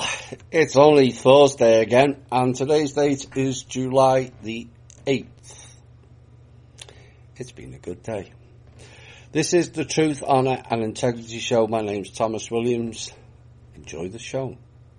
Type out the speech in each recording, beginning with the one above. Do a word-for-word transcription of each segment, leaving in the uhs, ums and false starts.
Well, it's only Thursday again, and today's date is July the eighth. It's been a good day. This is the Truth, Honour and Integrity Show. My name's Thomas Williams. Enjoy the show.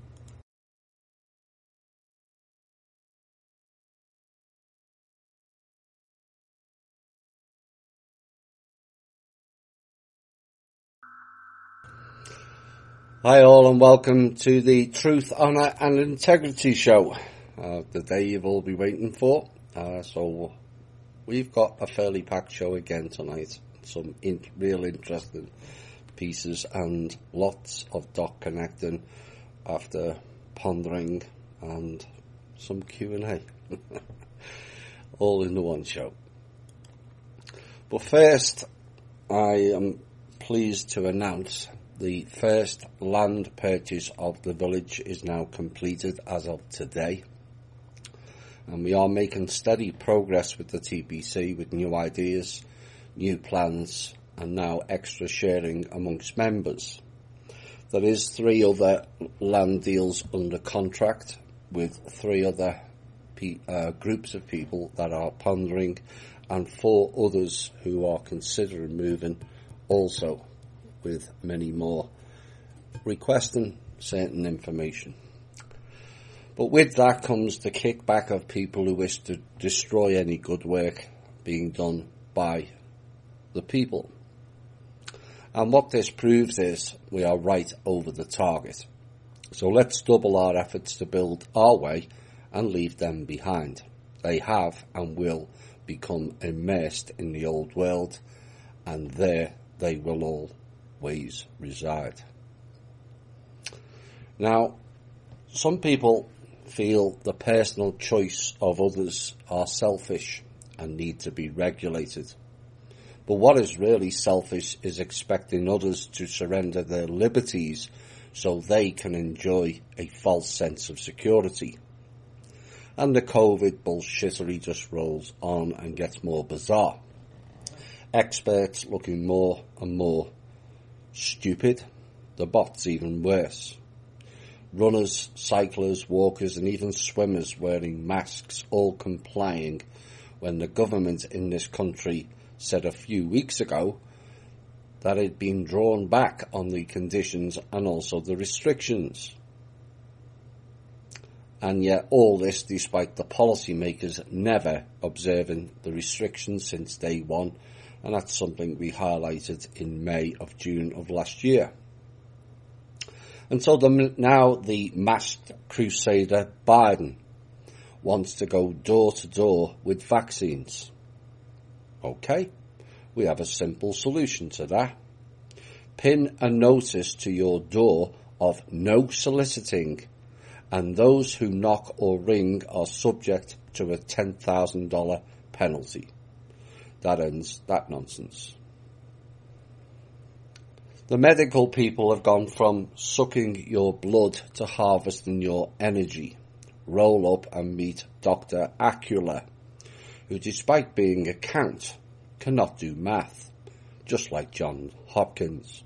Hi all, and welcome to the Truth, Honour and Integrity Show, uh, the day you've all been waiting for. Uh, so we've got a fairly packed show again tonight, some in, real interesting pieces and lots of dot connecting after pondering and some Q and A, all in the one show. But first, I am pleased to announce the first land purchase of the village is now completed as of today. And we are making steady progress with the T P C with new ideas, new plans, and now extra sharing amongst members. There is three other land deals under contract with three other pe- uh, groups of people that are pondering, and four others who are considering moving also, with many more requesting certain information. But with that comes the kickback of people who wish to destroy any good work being done by the people. And what this proves is we are right over the target. So let's double our efforts to build our way and leave them behind. They have and will become immersed in the old world, and there they will all ways reside. Now, some people feel the personal choice of others are selfish and need to be regulated. But what is really selfish is expecting others to surrender their liberties so they can enjoy a false sense of security. And the COVID bullshittery just rolls on and gets more bizarre. Experts looking more and more stupid, the bots even worse. Runners, cyclists, walkers and even swimmers wearing masks, all complying when the government in this country said a few weeks ago that it had been drawn back on the conditions and also the restrictions. And yet all this despite the policymakers never observing the restrictions since day one. And that's something we highlighted in May of June of last year. And so the, now the masked crusader Biden wants to go door to door with vaccines. Okay, we have a simple solution to that. Pin a notice to your door of no soliciting, and those who knock or ring are subject to a ten thousand dollars penalty. That ends that nonsense. The medical people have gone from sucking your blood to harvesting your energy. Roll up and meet Doctor Acula, who despite being a count, cannot do math, just like John Hopkins.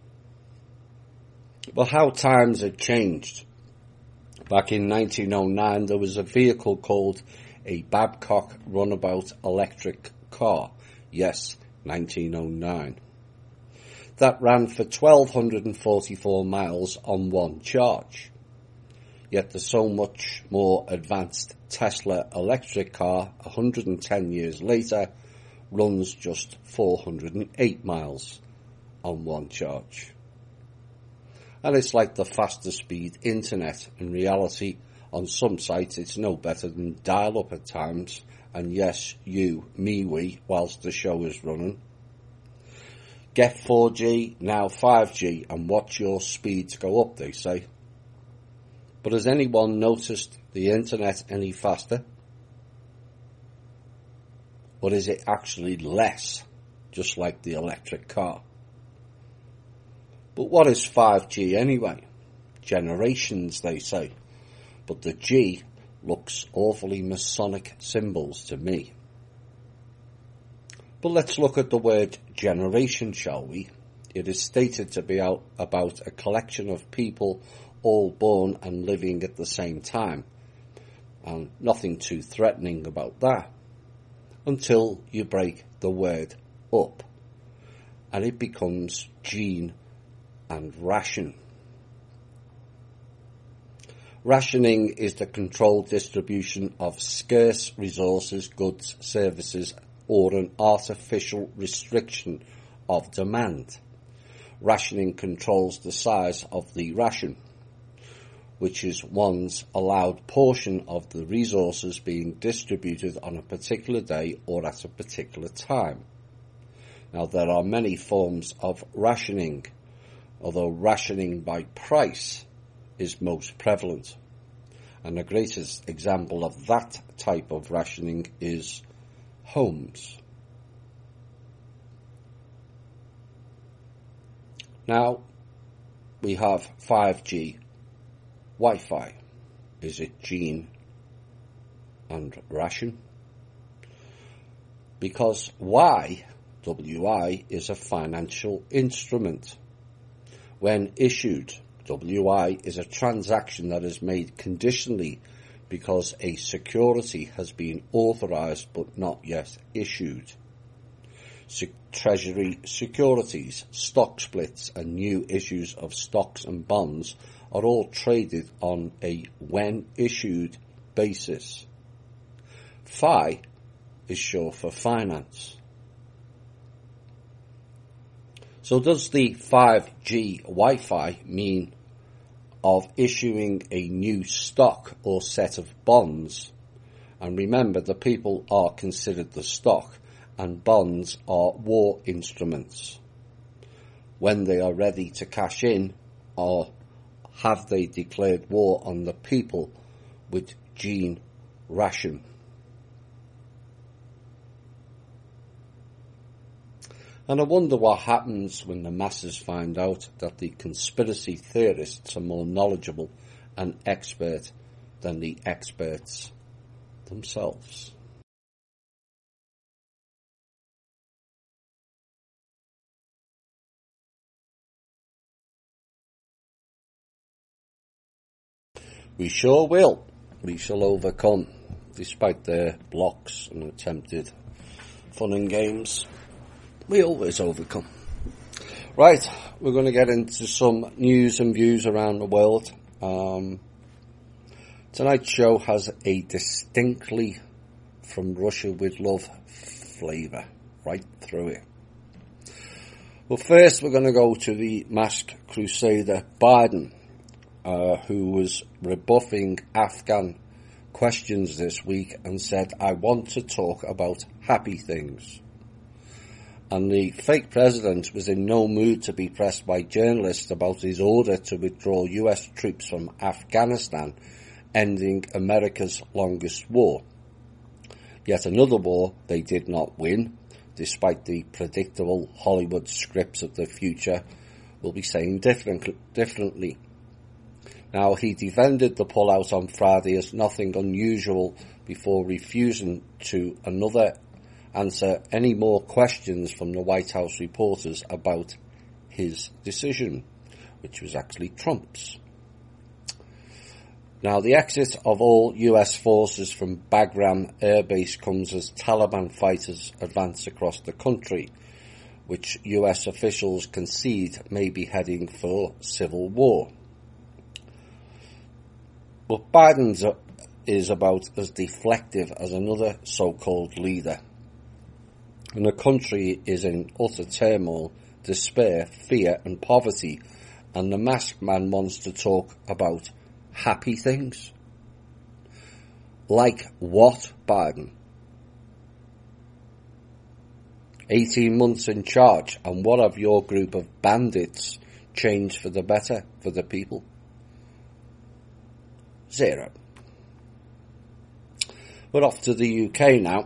But how times had changed. Back in nineteen oh nine, there was a vehicle called a Babcock Runabout electric car. Yes, nineteen oh nine. That ran for one thousand two hundred forty-four miles on one charge. Yet the so much more advanced Tesla electric car, one hundred ten years later, runs just four hundred eight miles on one charge. And it's like the fastest speed internet. In reality, on some sites it's no better than dial-up at times. And yes, you, me, we, whilst the show is running. Get four G, now five G, and watch your speeds go up, they say. But has anyone noticed the internet any faster? Or is it actually less, just like the electric car? But what is five G anyway? Generations, they say. But the G looks awfully Masonic symbols to me. But let's look at the word generation, shall we? It is stated to be out about a collection of people all born and living at the same time, and nothing too threatening about that, until you break the word up, and it becomes gene and ration. Rationing is the controlled distribution of scarce resources, goods, services, or an artificial restriction of demand. Rationing controls the size of the ration, which is one's allowed portion of the resources being distributed on a particular day or at a particular time. Now, there are many forms of rationing, although rationing by price is most prevalent. And the greatest example of that type of rationing is homes. Now, we have five G Wi-Fi. Is it gene and ration? Because Y, W I, is a financial instrument. When issued, W I is a transaction that is made conditionally because a security has been authorised but not yet issued. Se- Treasury securities, stock splits and new issues of stocks and bonds are all traded on a when issued basis. F I is short for finance. So does the five G Wi-Fi mean of issuing a new stock or set of bonds? And remember, the people are considered the stock, and bonds are war instruments. When they are ready to cash in, or have they declared war on the people with gene ration? And I wonder what happens when the masses find out that the conspiracy theorists are more knowledgeable and expert than the experts themselves. We sure will. We shall overcome, despite their blocks and attempted fun and games. We always overcome. Right, we're going to get into some news and views around the world. Um, tonight's show has a distinctly from Russia with love flavour right through it. Well, first we're going to go to the masked crusader Biden, uh, who was rebuffing Afghan questions this week and said, "I want to talk about happy things." And the fake president was in no mood to be pressed by journalists about his order to withdraw U S troops from Afghanistan, ending America's longest war. Yet another war they did not win, despite the predictable Hollywood scripts of the future will be saying different, differently. Now, he defended the pullout on Friday as nothing unusual before refusing to another answer any more questions from the White House reporters about his decision, which was actually Trump's. Now, the exit of all U S forces from Bagram Air Base comes as Taliban fighters advance across the country, which U S officials concede may be heading for civil war. But Biden's is about as deflective as another so-called leader. And the country is in utter turmoil, despair, fear and poverty, and the masked man wants to talk about happy things. Like what, Biden? eighteen months in charge, and what have your group of bandits changed for the better for the people? Zero. We're off to the U K now.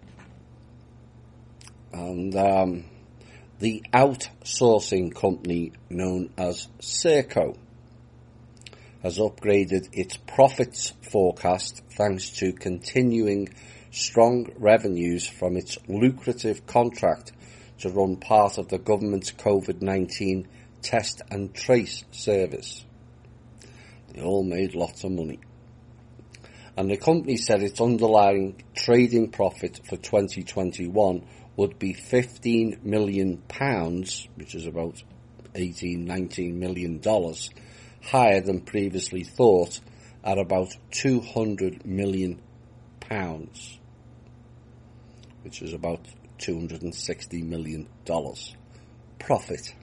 And um, the outsourcing company known as Serco has upgraded its profits forecast thanks to continuing strong revenues from its lucrative contract to run part of the government's COVID nineteen test and trace service. They all made lots of money. And the company said its underlying trading profit for twenty twenty-one would be fifteen million pounds, which is about eighteen, nineteen million dollars, higher than previously thought at about two hundred million pounds, which is about two hundred sixty million dollars profit.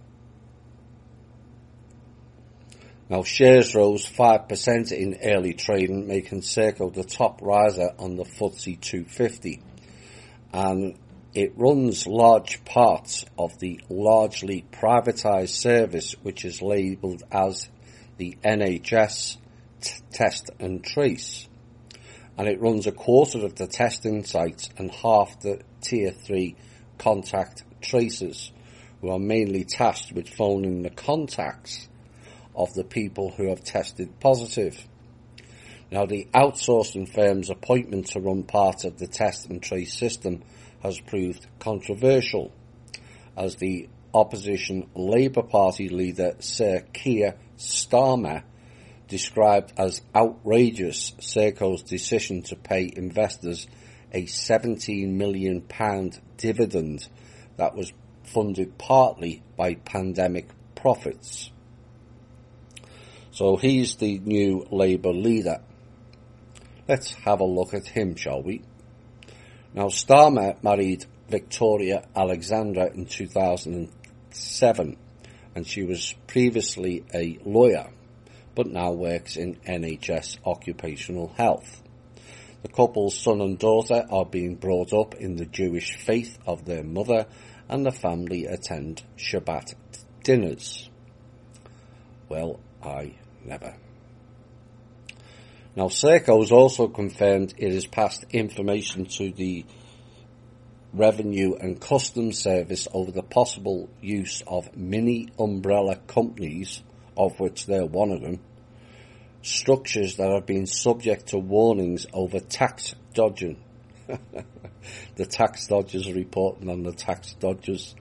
Now, shares rose five percent in early trading, making Serco the top riser on the F T S E two fifty. And it runs large parts of the largely privatised service, which is labelled as the N H S t- Test and Trace. And it runs a quarter of the testing sites and half the Tier three contact tracers, who are mainly tasked with phoning the contacts of the people who have tested positive. Now, the outsourcing firm's appointment to run part of the test and trace system has proved controversial, as the opposition Labour Party leader Sir Keir Starmer described as outrageous Serco's decision to pay investors a seventeen million pounds dividend that was funded partly by pandemic profits. So he's the new Labour leader. Let's have a look at him, shall we? Now, Starmer married Victoria Alexandra in two thousand seven, and she was previously a lawyer, but now works in N H S occupational health. The couple's son and daughter are being brought up in the Jewish faith of their mother, and the family attend Shabbat dinners. Well, I never. Now, Serco has also confirmed it has passed information to the Revenue and Customs Service over the possible use of mini umbrella companies, of which they're one of them, structures that have been subject to warnings over tax dodging. The tax dodgers are reporting on the tax dodgers.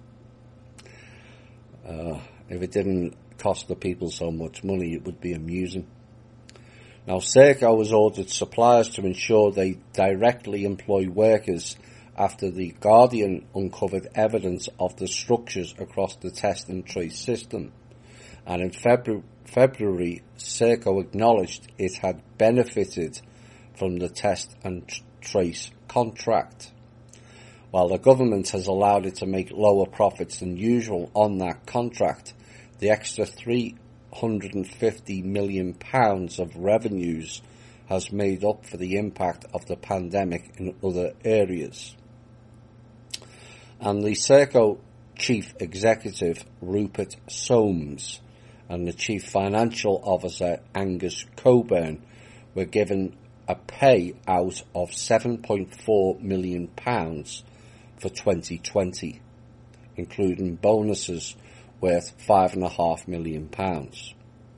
Uh, if it didn't cost the people so much money, it would be amusing. Now, Serco has ordered suppliers to ensure they directly employ workers after the Guardian uncovered evidence of the structures across the test and trace system. And in February, February Serco acknowledged it had benefited from the test and trace contract. While the government has allowed it to make lower profits than usual on that contract, the extra three hundred fifty million pounds of revenues has made up for the impact of the pandemic in other areas. And the Serco Chief Executive, Rupert Soames, and the Chief Financial Officer, Angus Coburn, were given a payout of seven point four million pounds for twenty twenty, including bonuses worth five and a half million pounds.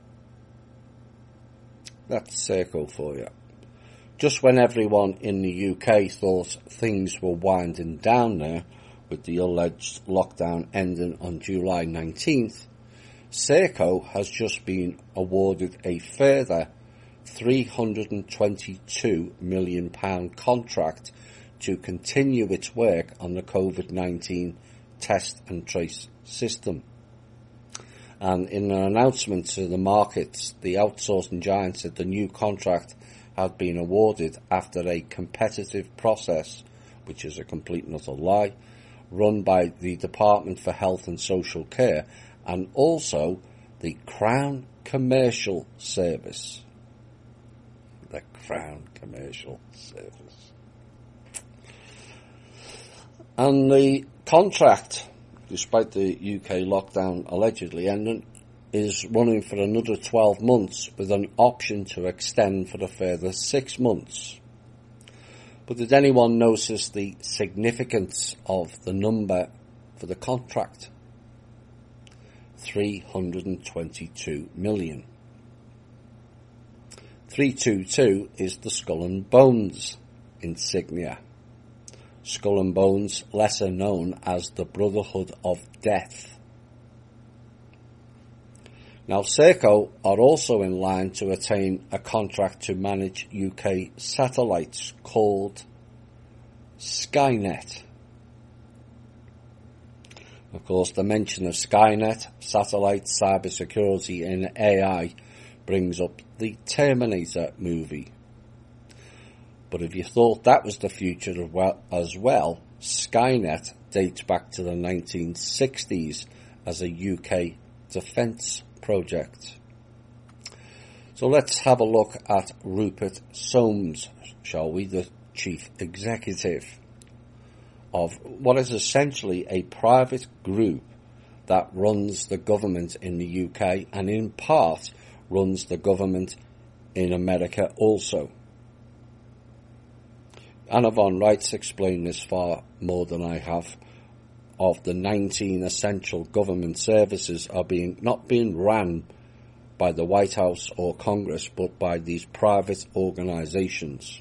That's Serco for you. Just when everyone in the U K thought things were winding down there, with the alleged lockdown ending on July nineteenth, Serco has just been awarded a further three hundred twenty-two million pounds contract to continue its work on the COVID nineteen test and trace system. And in an announcement to the markets, the outsourcing giant said the new contract had been awarded after a competitive process, which is a complete and utter lie, run by the Department for Health and Social Care and also the Crown Commercial Service. The Crown Commercial Service. And the contract, despite the U K lockdown allegedly ending, is running for another twelve months with an option to extend for a further six months. But did anyone notice the significance of the number for the contract? three hundred twenty-two million. three twenty-two is the Skull and Bones insignia. Skull and Bones, lesser known as the Brotherhood of Death. Now, Serco are also in line to attain a contract to manage U K satellites called Skynet. Of course, the mention of Skynet, satellites, cybersecurity and A I brings up the Terminator movie. But if you thought that was the future as well, Skynet dates back to the nineteen sixties as a U K defence project. So let's have a look at Rupert Soames, shall we, the chief executive of what is essentially a private group that runs the government in the U K and in part runs the government in America also. Anna von Reitz explained this far more than I have. Of the nineteen essential government services are being not being ran by the White House or Congress, but by these private organisations.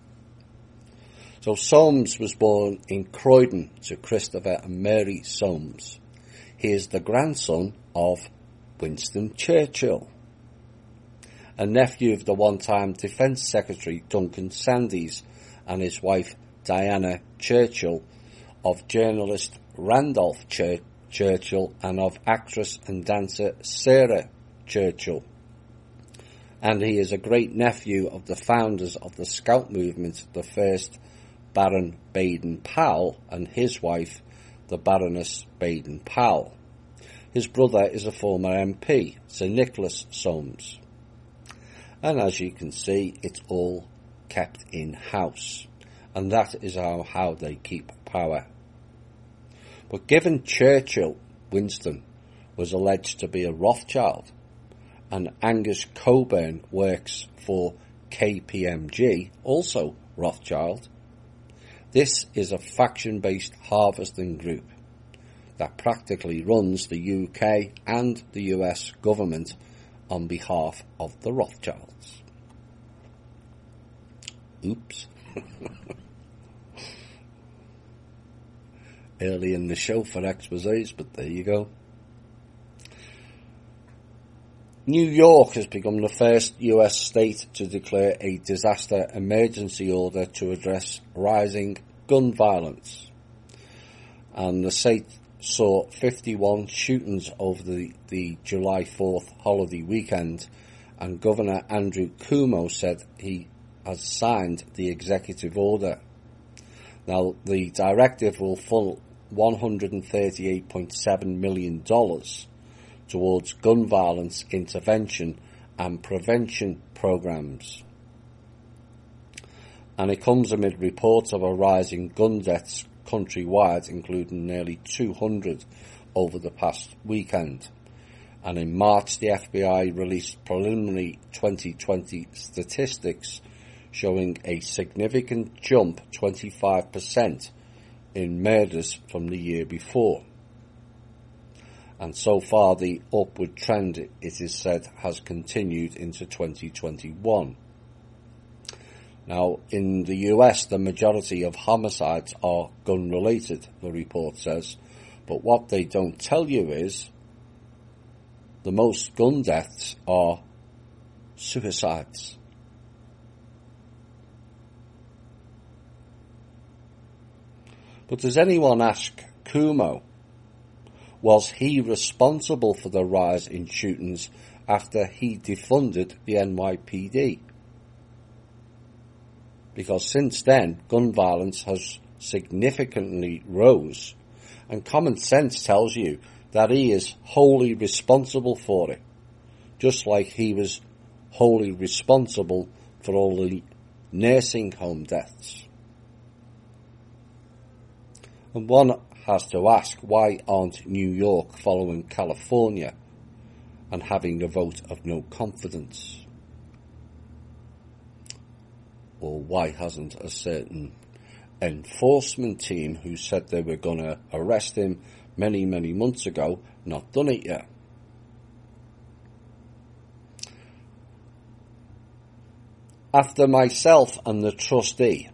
So Soames was born in Croydon to Christopher and Mary Soames. He is the grandson of Winston Churchill, a nephew of the one-time Defence Secretary Duncan Sandys and his wife Diana Churchill, of journalist Randolph Chur- Churchill and of actress and dancer Sarah Churchill. And he is a great nephew of the founders of the Scout movement, the first Baron Baden-Powell and his wife, the Baroness Baden-Powell. His brother is a former M P, Sir Nicholas Soames. And as you can see, it's all kept in-house. And that is how, how they keep power. But given Churchill, Winston, was alleged to be a Rothschild, and Angus Coburn works for K P M G, also Rothschild, this is a faction-based harvesting group that practically runs the U K and the U S government on behalf of the Rothschilds. Oops. Early in the show for exposés, but there you go. New York has become the first U S state to declare a disaster emergency order to address rising gun violence. And the state saw fifty-one shootings over the, the July fourth holiday weekend, and Governor Andrew Cuomo said he has signed the executive order. Now, the directive will funnel one hundred thirty-eight point seven million dollars towards gun violence intervention and prevention programs. And it comes amid reports of a rise in gun deaths countrywide, including nearly two hundred over the past weekend. And in March, the F B I released preliminary twenty twenty statistics showing a significant jump, twenty-five percent, in murders from the year before. And so far the upward trend, it is said, has continued into twenty twenty-one. Now, in the U S, the majority of homicides are gun-related, the report says, but what they don't tell you is the most gun deaths are suicides. But does anyone ask Cuomo, was he responsible for the rise in shootings after he defunded the N Y P D? Because since then, gun violence has significantly rose, and common sense tells you that he is wholly responsible for it, just like he was wholly responsible for all the nursing home deaths. And one has to ask, why aren't New York following California and having a vote of no confidence? Or why hasn't a certain enforcement team who said they were going to arrest him many, many months ago not done it yet? After myself and the trustee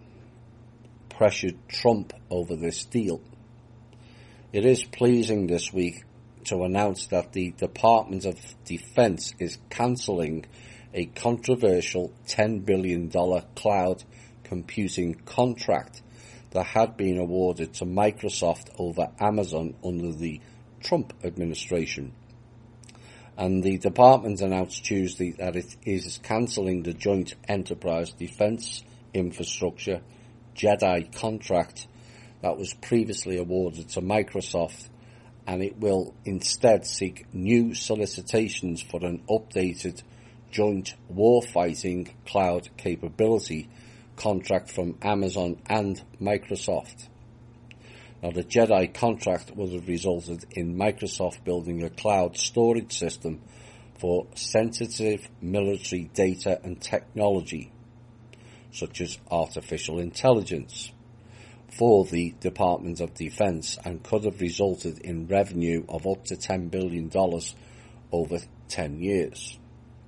pressured Trump over this deal, it is pleasing this week to announce that the Department of Defense is cancelling a controversial ten billion dollars cloud computing contract that had been awarded to Microsoft over Amazon under the Trump administration. And the department announced Tuesday that it is cancelling the Joint Enterprise Defense Infrastructure JEDI contract that was previously awarded to Microsoft, and it will instead seek new solicitations for an updated joint warfighting cloud capability contract from Amazon and Microsoft. Now, the JEDI contract would have resulted in Microsoft building a cloud storage system for sensitive military data and technology, such as artificial intelligence, for the Department of Defense, and could have resulted in revenue of up to ten billion dollars over ten years.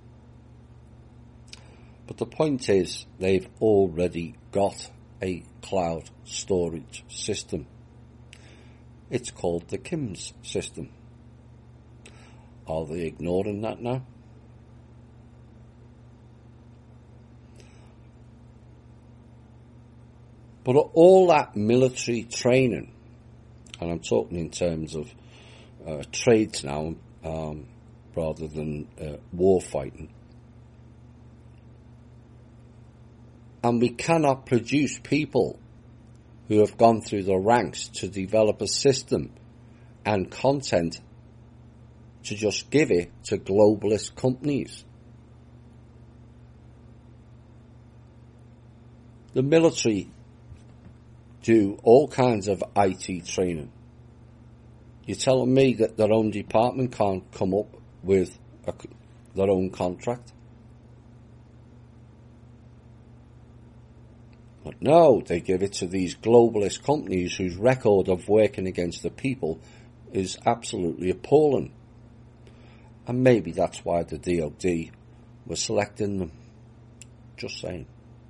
But the point is, they've already got a cloud storage system. It's called the KIMS system. Are they ignoring that now? But all that military training, and I'm talking in terms of uh, trades now um, rather than uh, war fighting, and we cannot produce people who have gone through the ranks to develop a system and content to just give it to globalist companies. The military do all kinds of I T training. You're telling me that their own department can't come up with a, their own contract? But no, they give it to these globalist companies whose record of working against the people is absolutely appalling. And maybe that's why the D O D was selecting them. Just saying.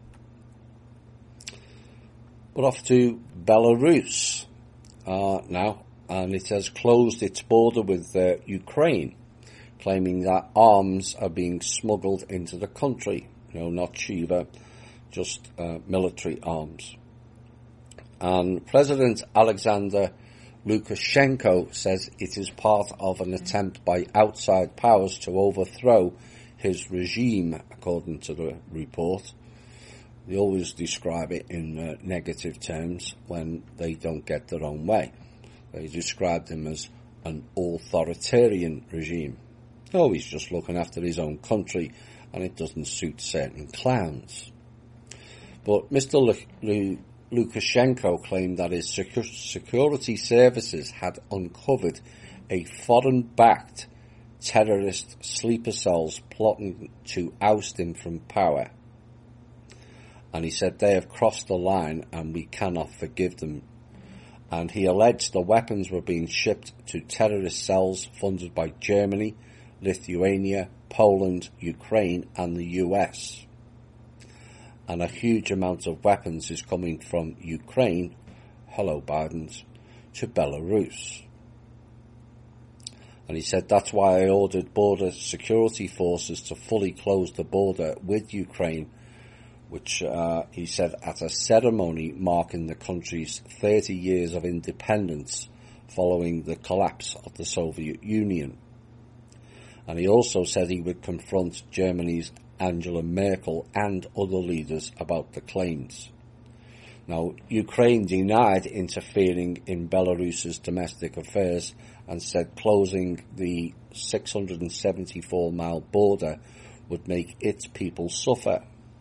But off to Belarus uh, now, and it has closed its border with uh, Ukraine, claiming that arms are being smuggled into the country. You know, not Shiva, just uh, military arms. And President Alexander Lukashenko says it is part of an attempt by outside powers to overthrow his regime, according to the report. They always describe it in uh, negative terms when they don't get their own way. They described him as an authoritarian regime. Oh, he's just looking after his own country, and it doesn't suit certain clowns. But Mister L- L- Lukashenko claimed that his secu- security services had uncovered a foreign-backed terrorist sleeper cells plotting to oust him from power. And he said they have crossed the line and we cannot forgive them. And he alleged the weapons were being shipped to terrorist cells funded by Germany, Lithuania, Poland, Ukraine and the U S. And a huge amount of weapons is coming from Ukraine, hello Bidens, to Belarus. And he said that's why I ordered border security forces to fully close the border with Ukraine, which uh, he said at a ceremony marking the country's thirty years of independence following the collapse of the Soviet Union. And he also said he would confront Germany's Angela Merkel and other leaders about the claims. Now, Ukraine denied interfering in Belarus's domestic affairs and said closing the six hundred seventy-four mile border would make its people suffer.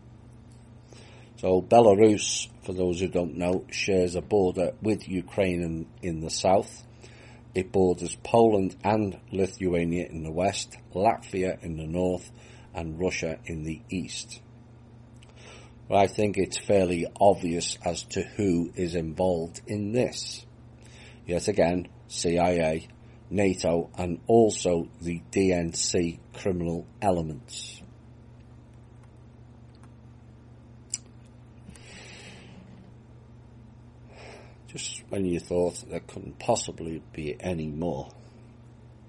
So Belarus, for those who don't know, shares a border with Ukraine in, in the south. It borders Poland and Lithuania in the west, Latvia in the north, and Russia in the east. But I think it's fairly obvious as to who is involved in this. Yet again, C I A, NATO, and also the D N C criminal elements. Just when you thought there couldn't possibly be any more.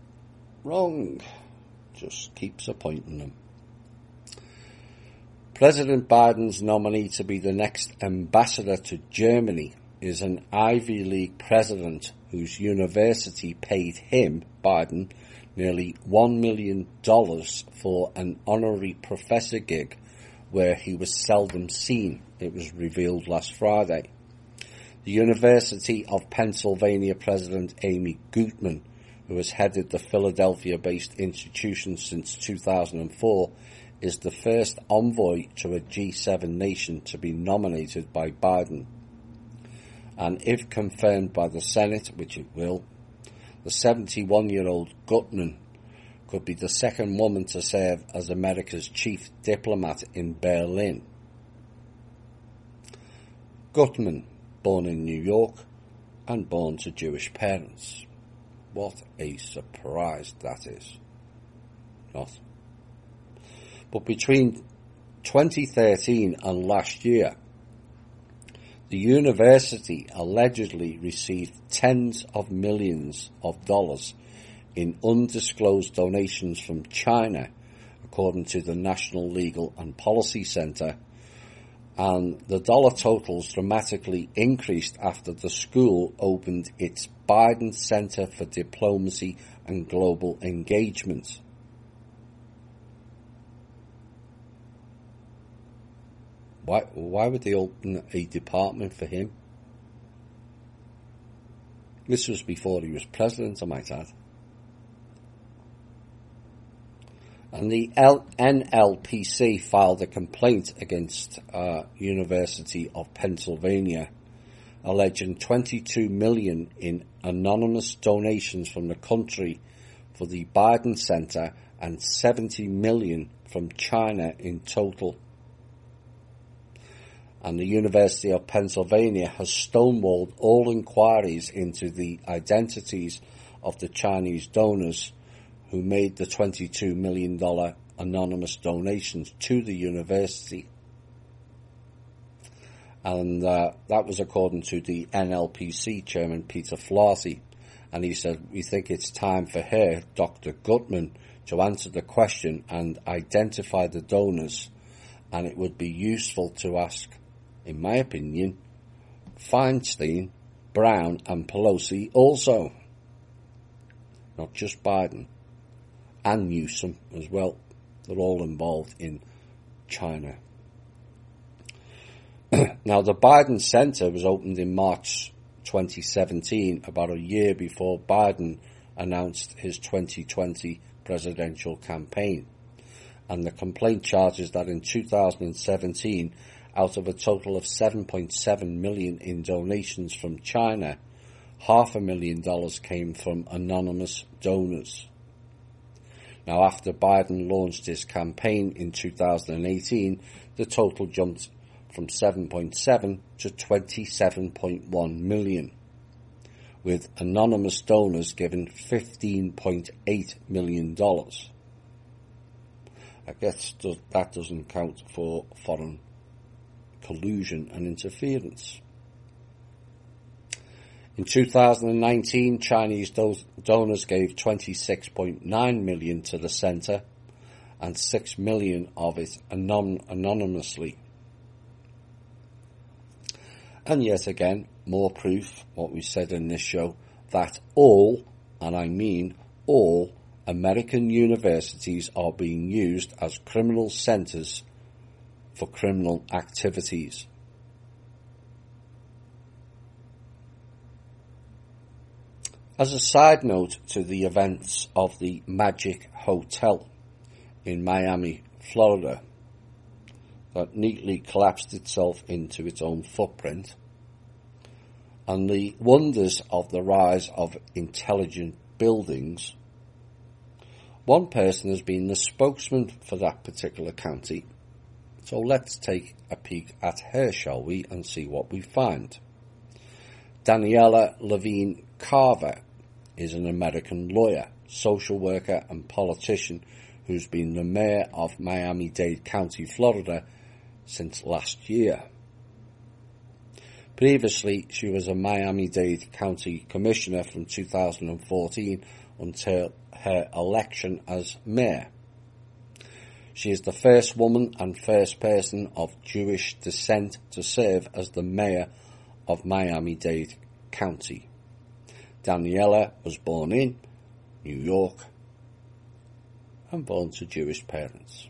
Wrong. Just keeps appointing them. President Biden's nominee to be the next ambassador to Germany is an Ivy League president whose university paid him, Biden, nearly one million dollars for an honorary professor gig where he was seldom seen. It was revealed last Friday. The University of Pennsylvania president Amy Gutmann, who has headed the Philadelphia-based institution since two thousand four, is the first envoy to a G seven nation to be nominated by Biden. And if confirmed by the Senate, which it will, the seventy-one-year-old Gutmann could be the second woman to serve as America's chief diplomat in Berlin. Gutmann, born in New York and born to Jewish parents. What a surprise that is. Not. But between twenty thirteen and last year, the university allegedly received tens of millions of dollars in undisclosed donations from China, according to the National Legal and Policy Center, and the dollar totals dramatically increased after the school opened its Biden Center for Diplomacy and Global Engagement. Why, why would they open a department for him? This was before he was president, I might add. And the N L P C filed a complaint against uh, University of Pennsylvania, alleging twenty-two million dollars in anonymous donations from the country for the Biden Center and seventy million dollars from China in total. And the University of Pennsylvania has stonewalled all inquiries into the identities of the Chinese donors who made the twenty-two million dollars anonymous donations to the university. And uh, that was according to the N L P C chairman, Peter Flaherty. And he said, we think it's time for her, Doctor Gutmann, to answer the question and identify the donors. And it would be useful to ask, in my opinion, Feinstein, Brown and Pelosi also. Not just Biden. And Newsom as well. They're all involved in China. Now, the Biden Center was opened in March twenty seventeen, about a year before Biden announced his twenty twenty presidential campaign. And the complaint charges that in two thousand seventeen, out of a total of seven point seven million dollars in donations from China, half a million dollars came from anonymous donors. Now, after Biden launched his campaign in two thousand eighteen, the total jumped from seven point seven to twenty-seven point one million, with anonymous donors given fifteen point eight million dollars. I guess that doesn't count for foreign collusion and interference. In two thousand nineteen, Chinese do- donors gave twenty-six point nine million dollars to the center and six million dollars of it anon- anonymously. And yet again, more proof, what we said in this show, that all, and I mean all, American universities are being used as criminal centers for criminal activities. As a side note to the events of the Magic Hotel in Miami, Florida, that neatly collapsed itself into its own footprint, and the wonders of the rise of intelligent buildings, one person has been the spokesman for that particular county. So let's take a peek at her, shall we, and see what we find. Daniela Levine Carver is an American lawyer, social worker and politician who's been the mayor of Miami-Dade County, Florida, since last year. Previously, she was a Miami-Dade County Commissioner from two thousand fourteen until her election as mayor. She is the first woman and first person of Jewish descent to serve as the mayor of Miami-Dade County. Daniela was born in New York and born to Jewish parents.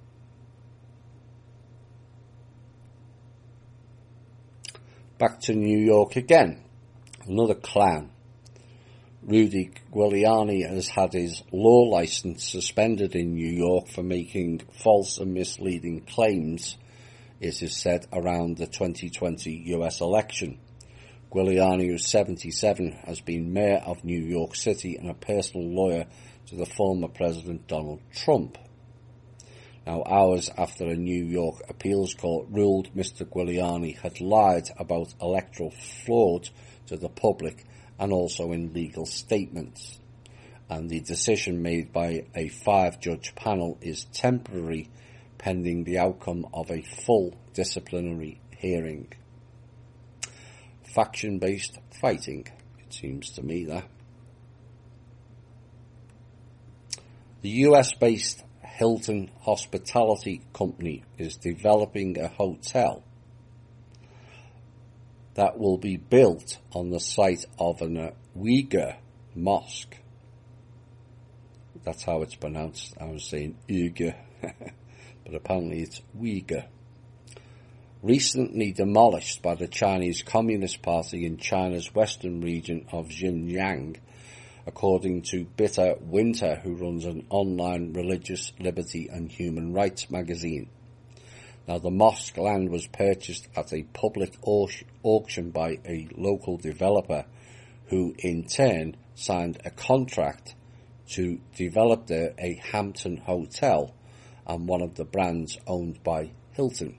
Back to New York again. Another clown. Rudy Giuliani has had his law license suspended in New York for making false and misleading claims, it is said, around the twenty twenty U S election. Giuliani, who's seventy-seven, has been mayor of New York City and a personal lawyer to the former President Donald Trump. Now, hours after a New York appeals court ruled Mister Giuliani had lied about electoral fraud to the public and also in legal statements. And the decision made by a five-judge panel is temporary, pending the outcome of a full disciplinary hearing. Faction-based fighting, it seems to me that. The U S-based Hilton Hospitality Company is developing a hotel that will be built on the site of an Uyghur mosque. That's how it's pronounced. I was saying Uyghur, but apparently it's Uyghur. Recently demolished by the Chinese Communist Party in China's western region of Xinjiang, according to Bitter Winter, who runs an online religious liberty and human rights magazine. Now, the mosque land was purchased at a public auction by a local developer who, in turn, signed a contract to develop there a Hampton Hotel and one of the brands owned by Hilton.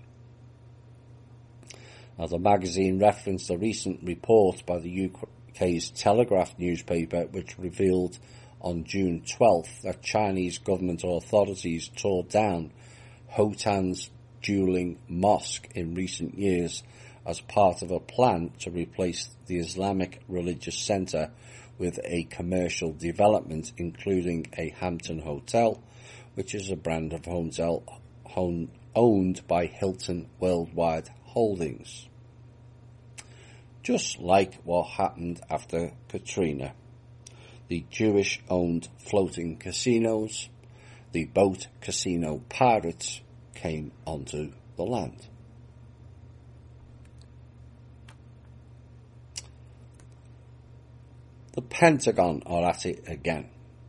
Now, the magazine referenced a recent report by the U K's Telegraph newspaper, which revealed on June twelfth that Chinese government authorities tore down Hotan's dueling mosque in recent years as part of a plan to replace the Islamic religious centre with a commercial development, including a Hampton Hotel, which is a brand of hotel owned by Hilton Worldwide Holdings. Just like what happened after Katrina. The Jewish-owned floating casinos, the boat casino pirates, came onto the land. The Pentagon are at it again.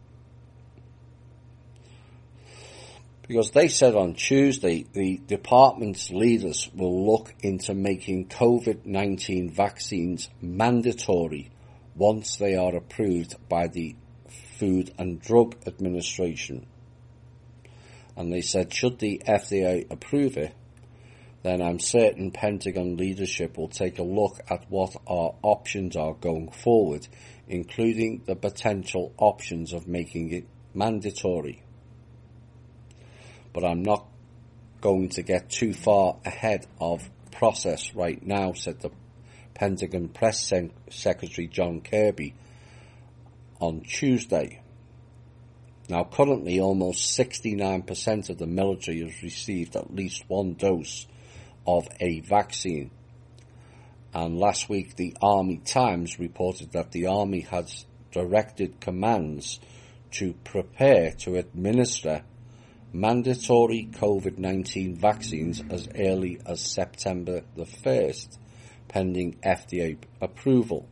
Because they said on Tuesday the department's leaders will look into making COVID nineteen vaccines mandatory once they are approved by the Food and Drug Administration. And they said should the F D A approve it, then I'm certain Pentagon leadership will take a look at what our options are going forward, including the potential options of making it mandatory. But I'm not going to get too far ahead of process right now, said the Pentagon Press Secretary John Kirby on Tuesday. Now, currently, almost sixty-nine percent of the military has received at least one dose of a vaccine. And last week, the Army Times reported that the Army has directed commands to prepare to administer mandatory COVID nineteen vaccines as early as September the first, pending F D A approval.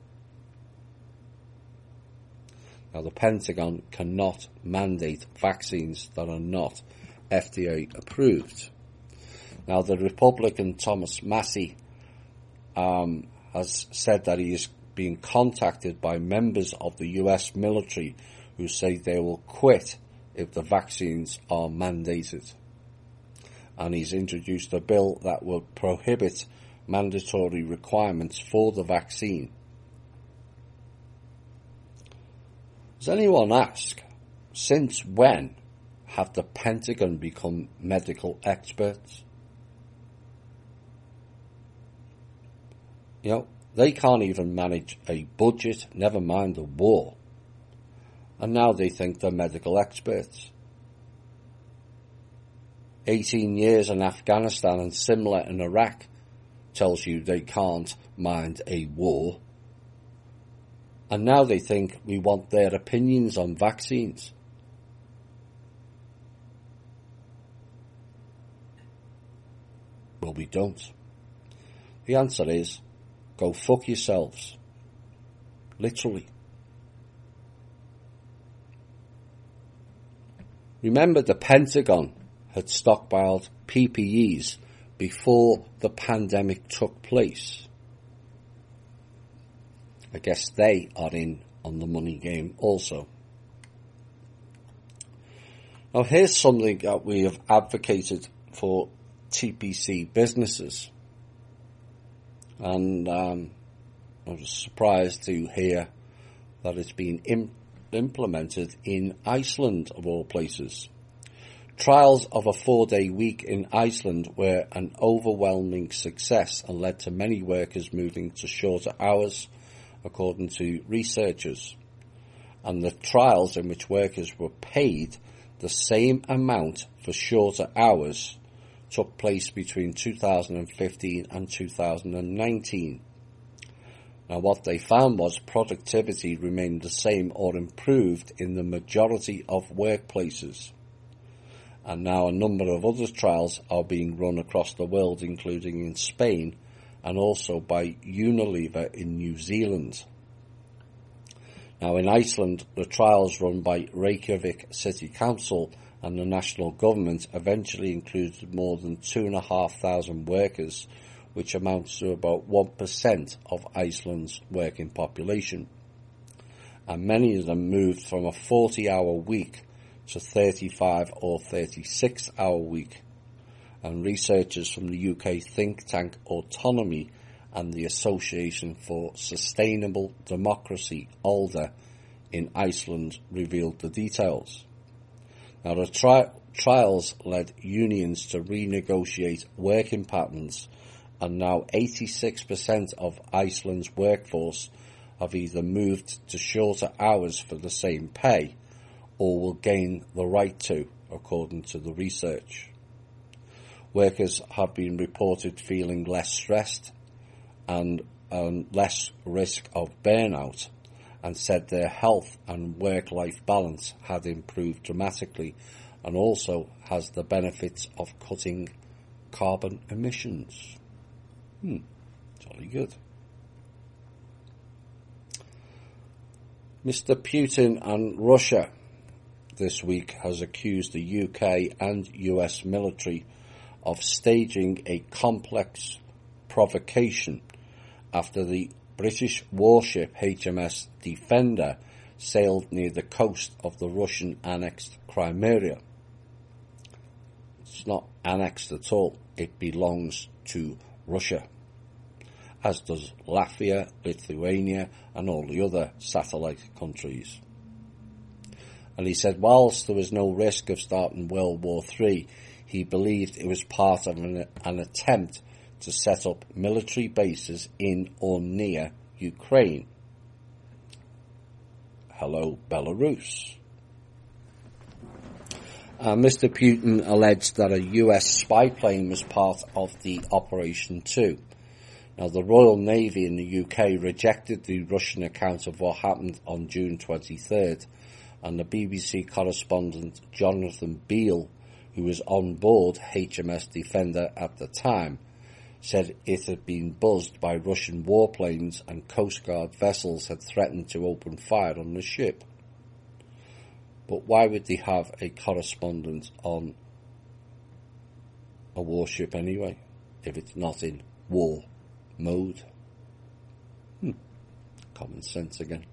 Now, the Pentagon cannot mandate vaccines that are not F D A approved. Now, the Republican Thomas Massie um, has said that he is being contacted by members of the U S military who say they will quit if the vaccines are mandated. And he's introduced a bill that will prohibit mandatory requirements for the vaccine. Does anyone ask, since when have the Pentagon become medical experts? You know, they can't even manage a budget, never mind the war. And now they think they're medical experts. eighteen years in Afghanistan and similar in Iraq tells you they can't mind a war. And now they think we want their opinions on vaccines. Well, we don't. The answer is, go fuck yourselves. Literally. Remember, the Pentagon had stockpiled P P Es before the pandemic took place. I guess they are in on the money game also. Now here's something that we have advocated for T P C businesses. And um, I was surprised to hear that it's been im- implemented in Iceland, of all places. Trials of a four-day week in Iceland were an overwhelming success and led to many workers moving to shorter hours, according to researchers. And the trials in which workers were paid the same amount for shorter hours took place between two thousand fifteen and two thousand nineteen. Now what they found was productivity remained the same or improved in the majority of workplaces. And now a number of other trials are being run across the world, including in Spain and also by Unilever in New Zealand. Now in Iceland, the trials run by Reykjavik City Council and the national government eventually included more than two and a half thousand workers, which amounts to about one percent of Iceland's working population. And many of them moved from a forty-hour week to thirty-five or thirty-six hour week. And researchers from the U K think tank Autonomy and the Association for Sustainable Democracy, ALDE, in Iceland revealed the details. Now the tri- trials led unions to renegotiate working patterns, and now eighty-six percent of Iceland's workforce have either moved to shorter hours for the same pay or will gain the right to, according to the research. Workers have been reported feeling less stressed and um, less risk of burnout, and said their health and work-life balance had improved dramatically and also has the benefits of cutting carbon emissions. Hmm, jolly good. Mister Putin and Russia this week has accused the U K and U S military of staging a complex provocation after the British warship H M S Defender sailed near the coast of the Russian-annexed Crimea. It's not annexed at all. It belongs to Russia, as does Latvia, Lithuania, and all the other satellite countries. And he said whilst there was no risk of starting World War Three, he believed it was part of an, an attempt to set up military bases in or near Ukraine. Hello, Belarus. Uh, Mister Putin alleged that a U S spy plane was part of the operation too. Now, the Royal Navy in the U K rejected the Russian account of what happened on June twenty-third, and the B B C correspondent Jonathan Beale, who was on board H M S Defender at the time, said it had been buzzed by Russian warplanes and Coast Guard vessels had threatened to open fire on the ship. But why would they have a correspondent on a warship anyway, if it's not in war mode? Hmm. Common sense again.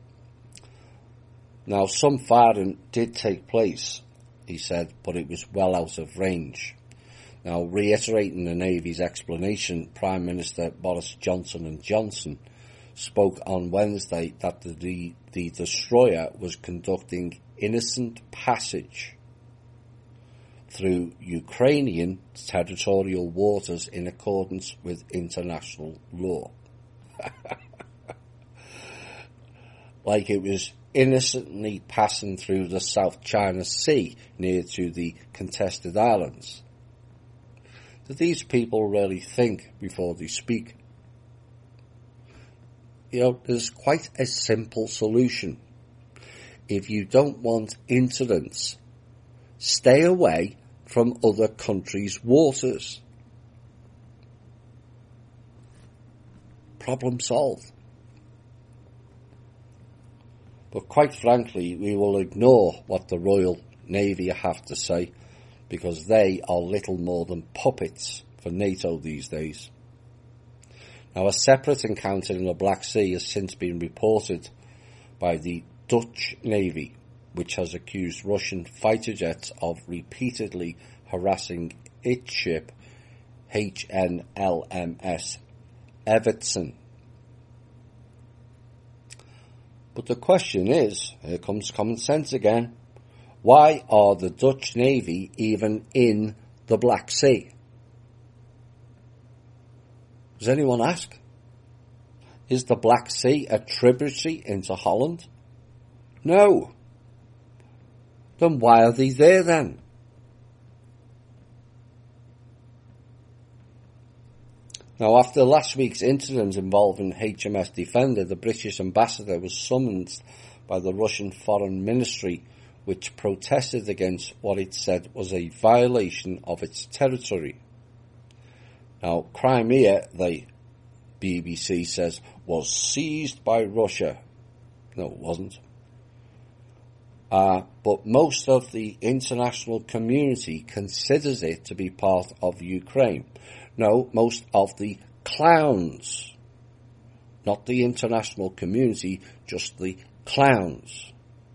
Now, some firing did take place, he said, but it was well out of range. Now, reiterating the Navy's explanation, Prime Minister Boris Johnson and Johnson spoke on Wednesday that the, the, the destroyer was conducting innocent passage through Ukrainian territorial waters in accordance with international law. Like it was innocently passing through the South China Sea near to the contested islands? Do these people really think before they speak? You know, there's quite a simple solution. If you don't want incidents, stay away from other countries' waters. Problem solved. But quite frankly, we will ignore what the Royal Navy have to say, because they are little more than puppets for NATO these days. Now, a separate encounter in the Black Sea has since been reported by the Dutch Navy, which has accused Russian fighter jets of repeatedly harassing its ship H N L M S Evertsen. But the question is, here comes common sense again, why are the Dutch Navy even in the Black Sea? Does anyone ask? Is the Black Sea a tributary into Holland? No. Then why are they there then? Now, after last week's incident involving H M S Defender, the British ambassador was summoned by the Russian Foreign Ministry, which protested against what it said was a violation of its territory. Now, Crimea, the B B C says, was seized by Russia. No, it wasn't. Uh, but most of the international community considers it to be part of Ukraine. No, most of the clowns. Not the international community, just the clowns.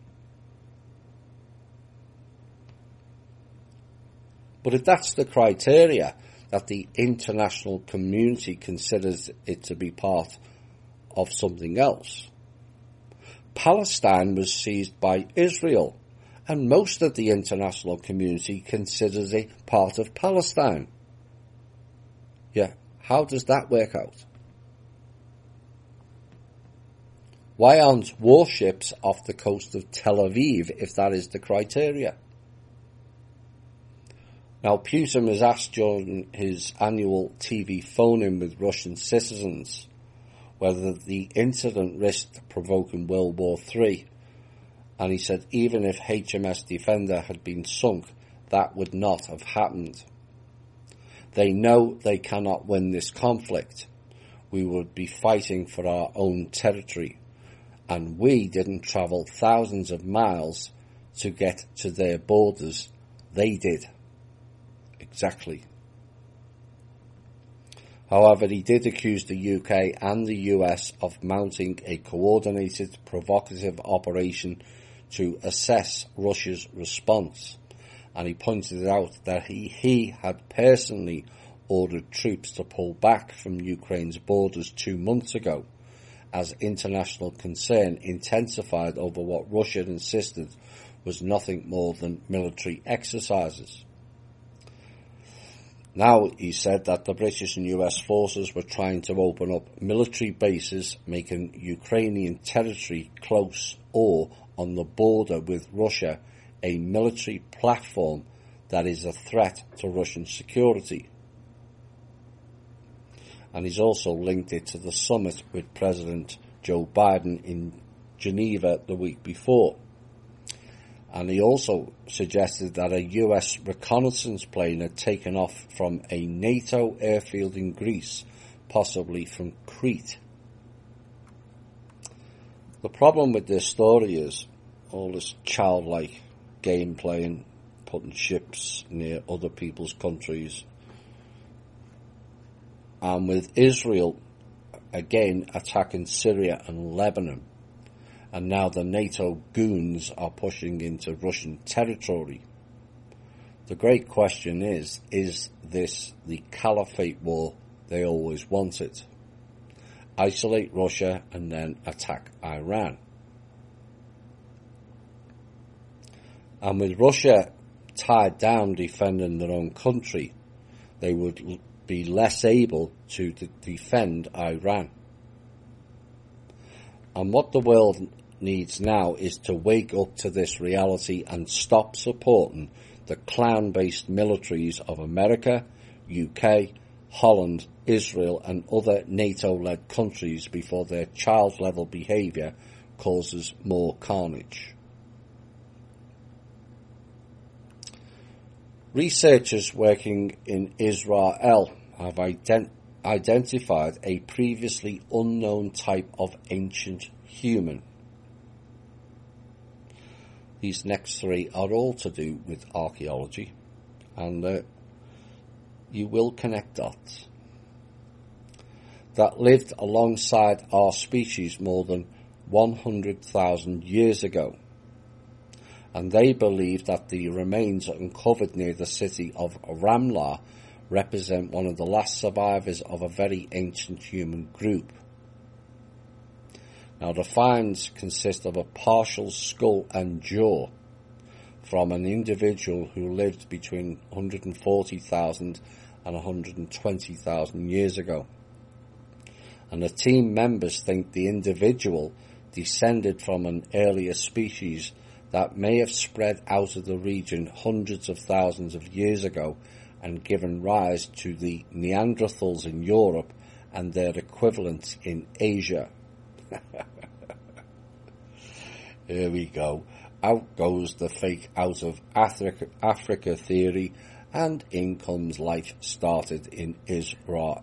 But if that's the criteria, that the international community considers it to be part of something else, Palestine was seized by Israel, and most of the international community considers it part of Palestine. Yeah, how does that work out? Why aren't warships off the coast of Tel Aviv if that is the criteria? Now, Putin was asked during his annual T V phone-in with Russian citizens whether the incident risked provoking World War Three, and he said even if H M S Defender had been sunk, that would not have happened. They know they cannot win this conflict. We would be fighting for our own territory, and we didn't travel thousands of miles to get to their borders. They did. Exactly. However, he did accuse the U K and the U S of mounting a coordinated, provocative operation to assess Russia's response, and he pointed out that he, he had personally ordered troops to pull back from Ukraine's borders two months ago, as international concern intensified over what Russia insisted was nothing more than military exercises. Now, he said that the British and U S forces were trying to open up military bases, making Ukrainian territory close or on the border with Russia a military platform that is a threat to Russian security. And he's also linked it to the summit with President Joe Biden in Geneva the week before. And he also suggested that a U S reconnaissance plane had taken off from a NATO airfield in Greece, possibly from Crete. The problem with this story is all this childlike game playing, putting ships near other people's countries. And with Israel, again, attacking Syria and Lebanon. And now the NATO goons are pushing into Russian territory. The great question is, is this the caliphate war they always wanted? Isolate Russia and then attack Iran. And with Russia tied down defending their own country, they would be less able to d- defend Iran. And what the world needs now is to wake up to this reality and stop supporting the clown-based militaries of America, U K, Holland, Israel and other NATO-led countries before their child-level behaviour causes more carnage. Researchers working in Israel have ident- identified a previously unknown type of ancient human. These next three are all to do with archaeology, and uh, you will connect dots. That lived alongside our species more than one hundred thousand years ago. And they believe that the remains uncovered near the city of Ramlah represent one of the last survivors of a very ancient human group. Now, the finds consist of a partial skull and jaw from an individual who lived between one hundred forty thousand and one hundred twenty thousand years ago. And the team members think the individual descended from an earlier species that may have spread out of the region hundreds of thousands of years ago and given rise to the Neanderthals in Europe and their equivalents in Asia. Here we go. Out goes the fake out of Africa, Africa theory, and in comes life started in Israel.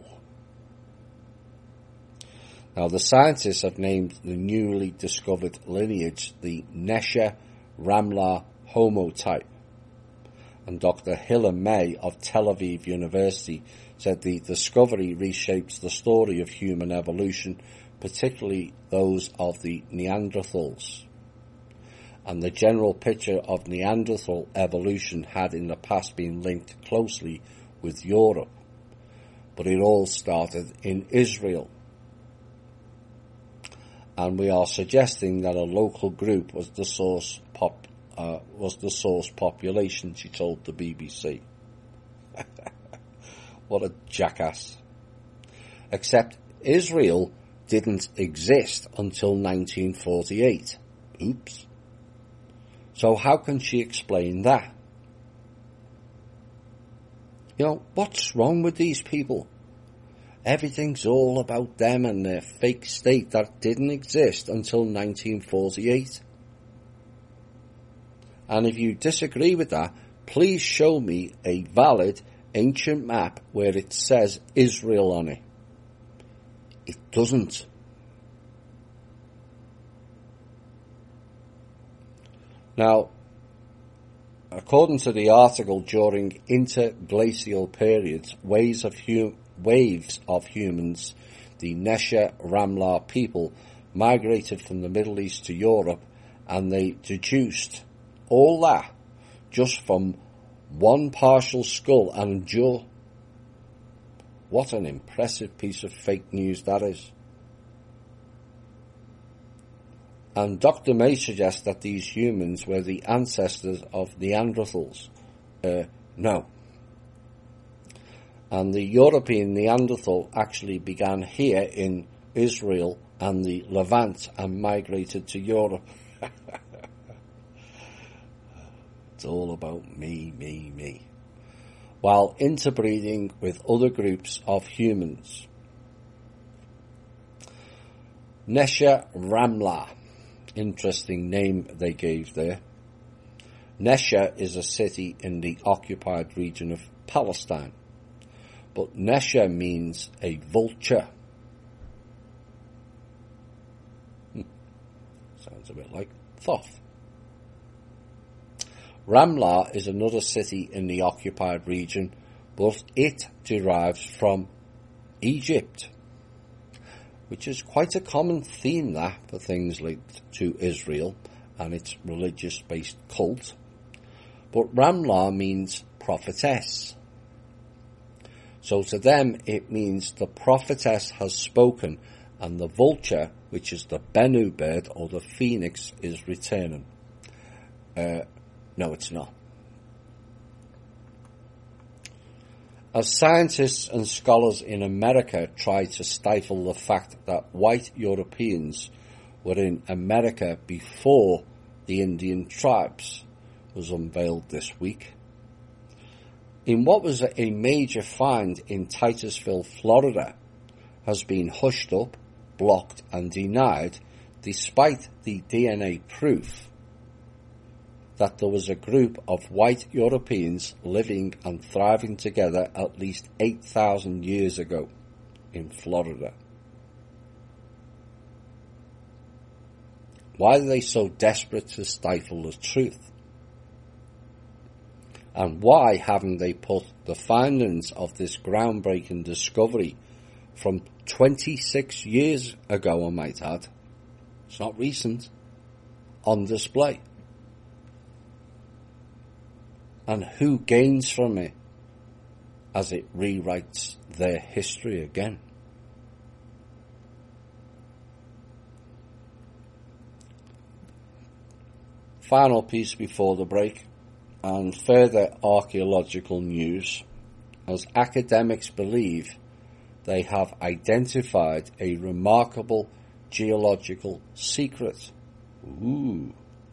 Now, the scientists have named the newly discovered lineage the Nesher Ramlah homotype. And Doctor Hilla May of Tel Aviv University said the discovery reshapes the story of human evolution, particularly those of the Neanderthals. And the general picture of Neanderthal evolution had in the past been linked closely with Europe. But it all started in Israel. And we are suggesting that a local group was the source pop, uh, was the source population, she told the B B C. What a jackass. Except Israel didn't exist until nineteen forty-eight. Oops. So how can she explain that? You know, what's wrong with these people? Everything's all about them and their fake state that didn't exist until nineteen forty-eight. And if you disagree with that, please show me a valid ancient map where it says Israel on it. It doesn't. Now, according to the article, during interglacial periods, waves of hum- waves of humans, the Nesher Ramlah people, migrated from the Middle East to Europe, and they deduced all that just from one partial skull and jaw. What an impressive piece of fake news that is. And Doctor May suggests that these humans were the ancestors of Neanderthals. Uh, no. And the European Neanderthal actually began here in Israel and the Levant and migrated to Europe. It's all about me, me, me. While interbreeding with other groups of humans. Nesher Ramlah. Interesting name they gave there. Nesher is a city in the occupied region of Palestine. But Nesher means a vulture. Hmm. Sounds a bit like Thoth. Ramlah is another city in the occupied region, but it derives from Egypt, which is quite a common theme that for things linked to Israel and its religious-based cult. But Ramlah means prophetess. So to them it means the prophetess has spoken and the vulture, which is the Bennu bird or the phoenix, is returning. Uh, no, it's not. As scientists and scholars in America try to stifle the fact that white Europeans were in America before the Indian tribes was unveiled this week. In what was a major find in Titusville, Florida, has been hushed up, blocked and denied despite the D N A proof that there was a group of white Europeans living and thriving together at least eight thousand years ago in Florida. Why are they so desperate to stifle the truth? And why haven't they put the findings of this groundbreaking discovery from twenty-six years ago, I might add, it's not recent, on display? And who gains from it as it rewrites their history again? Final piece before the break, and further archaeological news, as academics believe they have identified a remarkable geological secret. Ooh.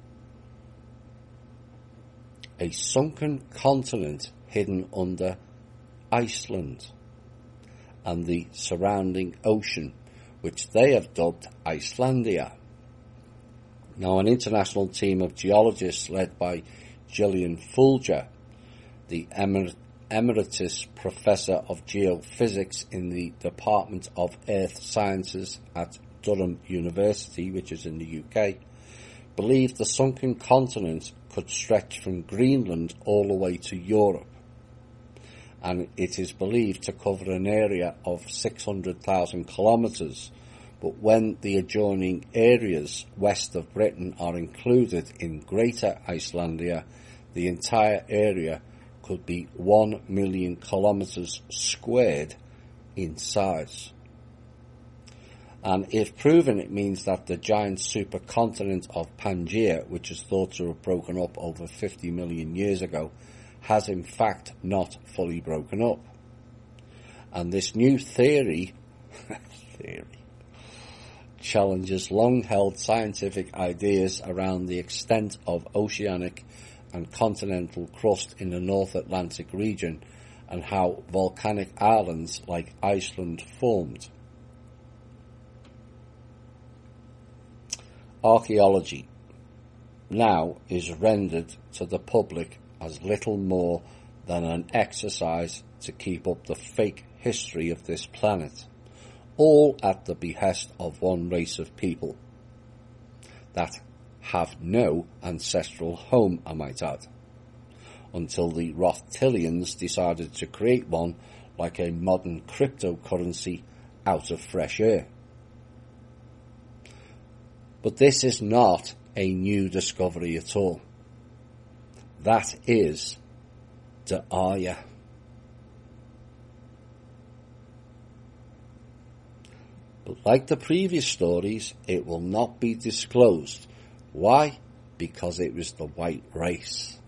A sunken continent hidden under Iceland and the surrounding ocean, which they have dubbed Icelandia. Now, an international team of geologists led by Gillian Fulger, the emer- Emeritus Professor of Geophysics in the Department of Earth Sciences at Durham University, which is in the U K, believed the sunken continent could stretch from Greenland all the way to Europe, and it is believed to cover an area of six hundred thousand kilometres, but when the adjoining areas west of Britain are included in Greater Icelandia, the entire area could be one million kilometres squared in size. And if proven, it means that the giant supercontinent of Pangaea, which is thought to have broken up over fifty million years ago, has in fact not fully broken up. And this new theory, theory challenges long-held scientific ideas around the extent of oceanic and continental crust in the North Atlantic region and how volcanic islands like Iceland formed. Archaeology now is rendered to the public as little more than an exercise to keep up the fake history of this planet, all at the behest of one race of people that have no ancestral home, I might add, until the Rothschildians decided to create one like a modern cryptocurrency out of fresh air. But this is not a new discovery at all. That is the Arya. But like the previous stories, it will not be disclosed. Why? Because it was the white race.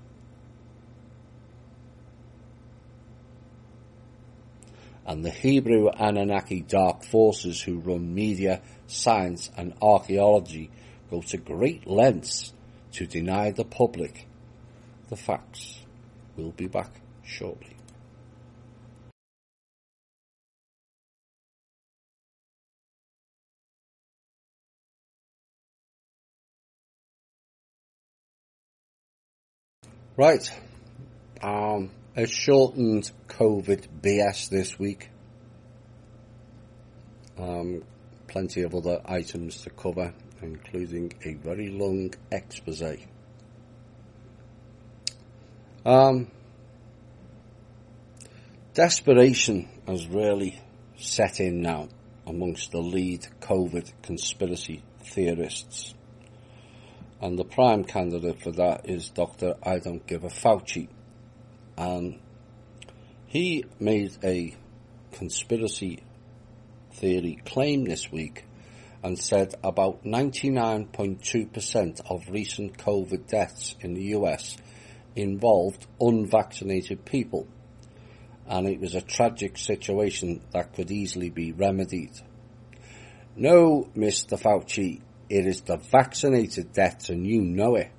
And the Hebrew Anunnaki dark forces who run media, science and archaeology go to great lengths to deny the public the facts. We'll be back shortly. Right, um, a shortened COVID B S this week. Um, plenty of other items to cover, including a very long expose. Um, desperation has really set in now amongst the lead COVID conspiracy theorists. And the prime candidate for that is Doctor I Don't Give a Fauci. And he made a conspiracy theory claim this week and said about ninety-nine point two percent of recent COVID deaths in the U S involved unvaccinated people. And it was a tragic situation that could easily be remedied. No, Mister Fauci, it is the vaccinated deaths, and you know it.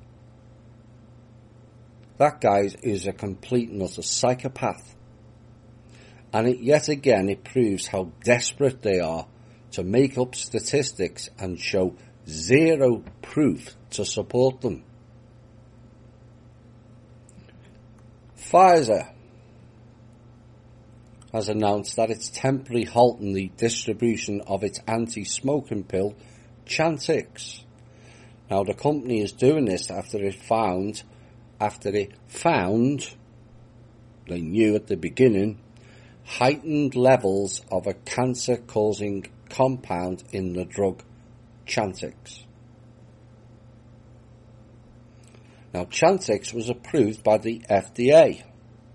That guy is a complete and utter psychopath. And it, yet again, it proves how desperate they are to make up statistics and show zero proof to support them. Pfizer has announced that it's temporarily halting the distribution of its anti-smoking pill, Chantix. Now, the company is doing this after it found, after it found, they knew at the beginning, heightened levels of a cancer-causing compound in the drug Chantix. Now, Chantix was approved by the F D A.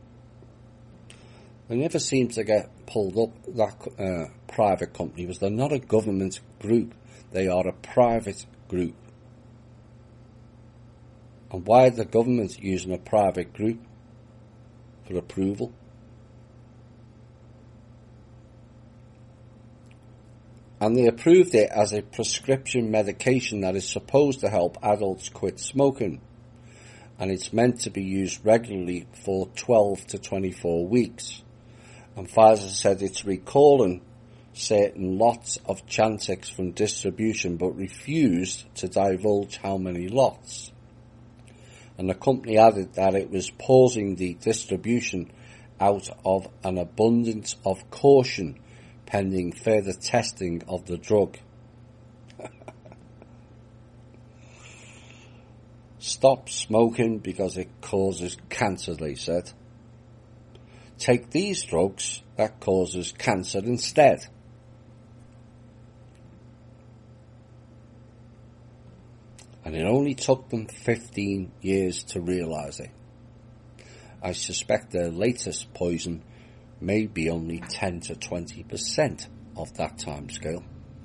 They never seem to get pulled up, that uh, private company, because they're not a government group. They are a private group. And why are the government using a private group for approval? And they approved it as a prescription medication that is supposed to help adults quit smoking. And it's meant to be used regularly for twelve to twenty-four weeks. And Pfizer said it's recalling certain lots of Chantix from distribution, but refused to divulge how many lots. And the company added that it was pausing the distribution out of an abundance of caution, pending further testing of the drug. Stop smoking because it causes cancer, they said. Take these drugs that causes cancer instead. And it only took them fifteen years to realise it. I suspect their latest poison may be only ten to twenty percent of that time scale.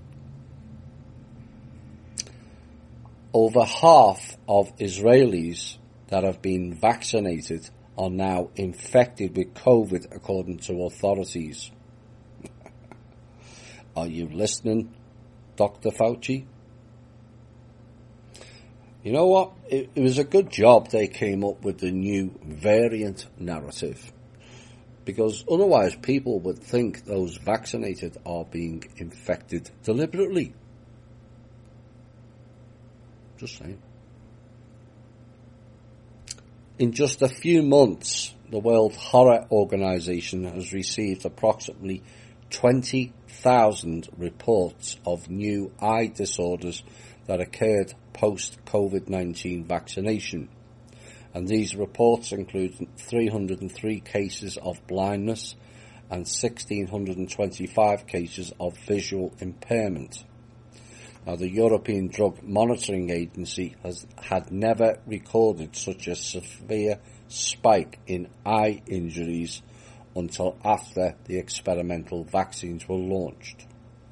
Over half of Israelis that have been vaccinated are now infected with COVID, according to authorities. Are you listening, Doctor Fauci? You know what? It, it was a good job they came up with the new variant narrative. Because otherwise people would think those vaccinated are being infected deliberately. Just saying. In just a few months, the World Horror Organization has received approximately twenty thousand reports of new eye disorders that occurred post-COVID nineteen vaccination. And these reports include three hundred three cases of blindness and one thousand six hundred twenty-five cases of visual impairment. Now, the European Drug Monitoring Agency has had never recorded such a severe spike in eye injuries until after the experimental vaccines were launched.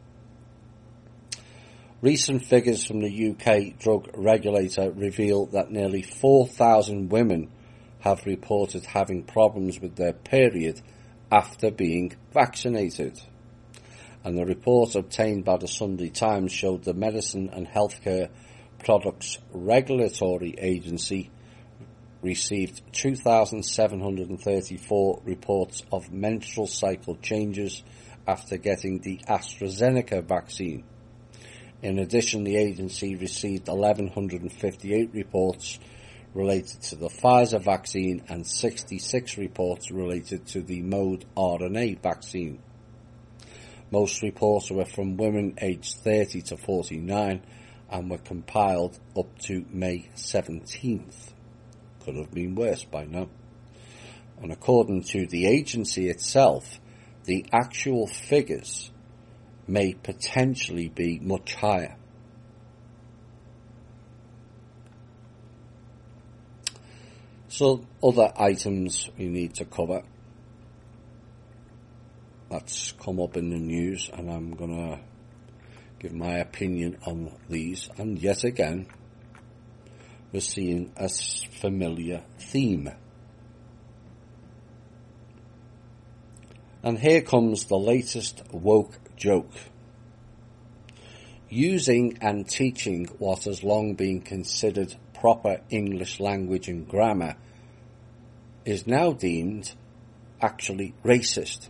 Recent figures from the U K drug regulator reveal that nearly four thousand women have reported having problems with their period after being vaccinated. And the report obtained by the Sunday Times showed the Medicine and Healthcare Products Regulatory Agency received two thousand seven hundred thirty-four reports of menstrual cycle changes after getting the AstraZeneca vaccine. In addition, the agency received one thousand one hundred fifty-eight reports related to the Pfizer vaccine and sixty-six reports related to the Mode R N A vaccine. Most reports were from women aged thirty to forty-nine and were compiled up to May seventeenth. Could have been worse by now. And according to the agency itself, the actual figures may potentially be much higher. So, other items we need to cover. That's come up in the news, and I'm going to give my opinion on these. And yet again, we're seeing a familiar theme. And here comes the latest woke joke. Using and teaching what has long been considered proper English language and grammar is now deemed actually racist,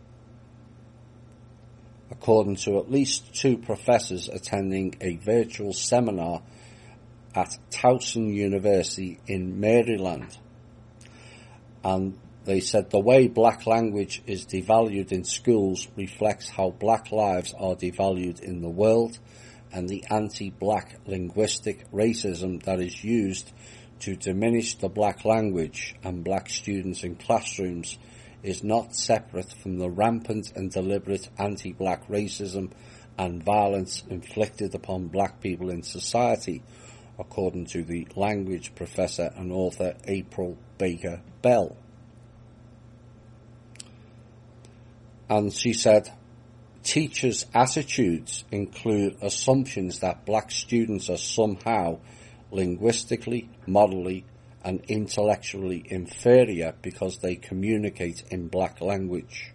according to at least two professors attending a virtual seminar at Towson University in Maryland. And they said the way black language is devalued in schools reflects how black lives are devalued in the world, and the anti-black linguistic racism that is used to diminish the black language and black students in classrooms is not separate from the rampant and deliberate anti-black racism and violence inflicted upon black people in society, according to the language professor and author April Baker Bell. And she said, teachers' attitudes include assumptions that black students are somehow linguistically, morally, and intellectually inferior because they communicate in black language.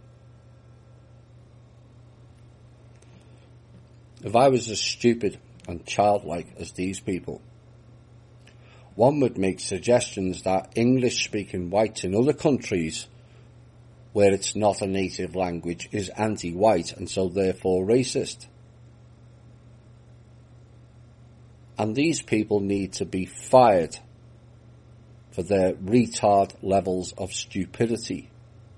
If I was as stupid and childlike as these people, one would make suggestions that English-speaking whites in other countries where it's not a native language is anti-white and so therefore racist. And these people need to be fired for their retard levels of stupidity.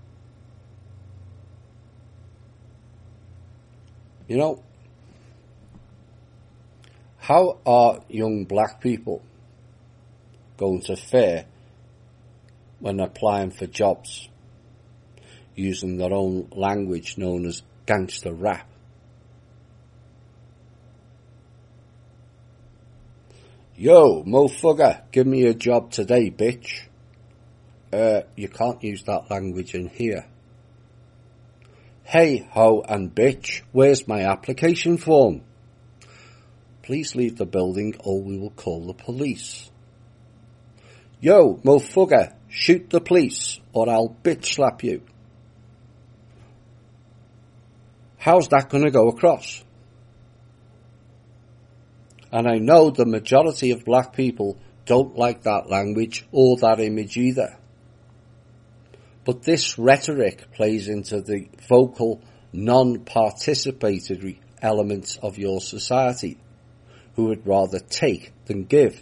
You know, how are young black people going to fare when applying for jobs using their own language known as gangster rap? Yo, mofugger, give me a job today, bitch. Uh, you can't use that language in here. Hey, ho and bitch, where's my application form? Please leave the building or we will call the police. Yo, mofugger, shoot the police or I'll bitch slap you. How's that going to go across? And I know the majority of black people don't like that language or that image either. But this rhetoric plays into the vocal, non-participatory elements of your society, who would rather take than give.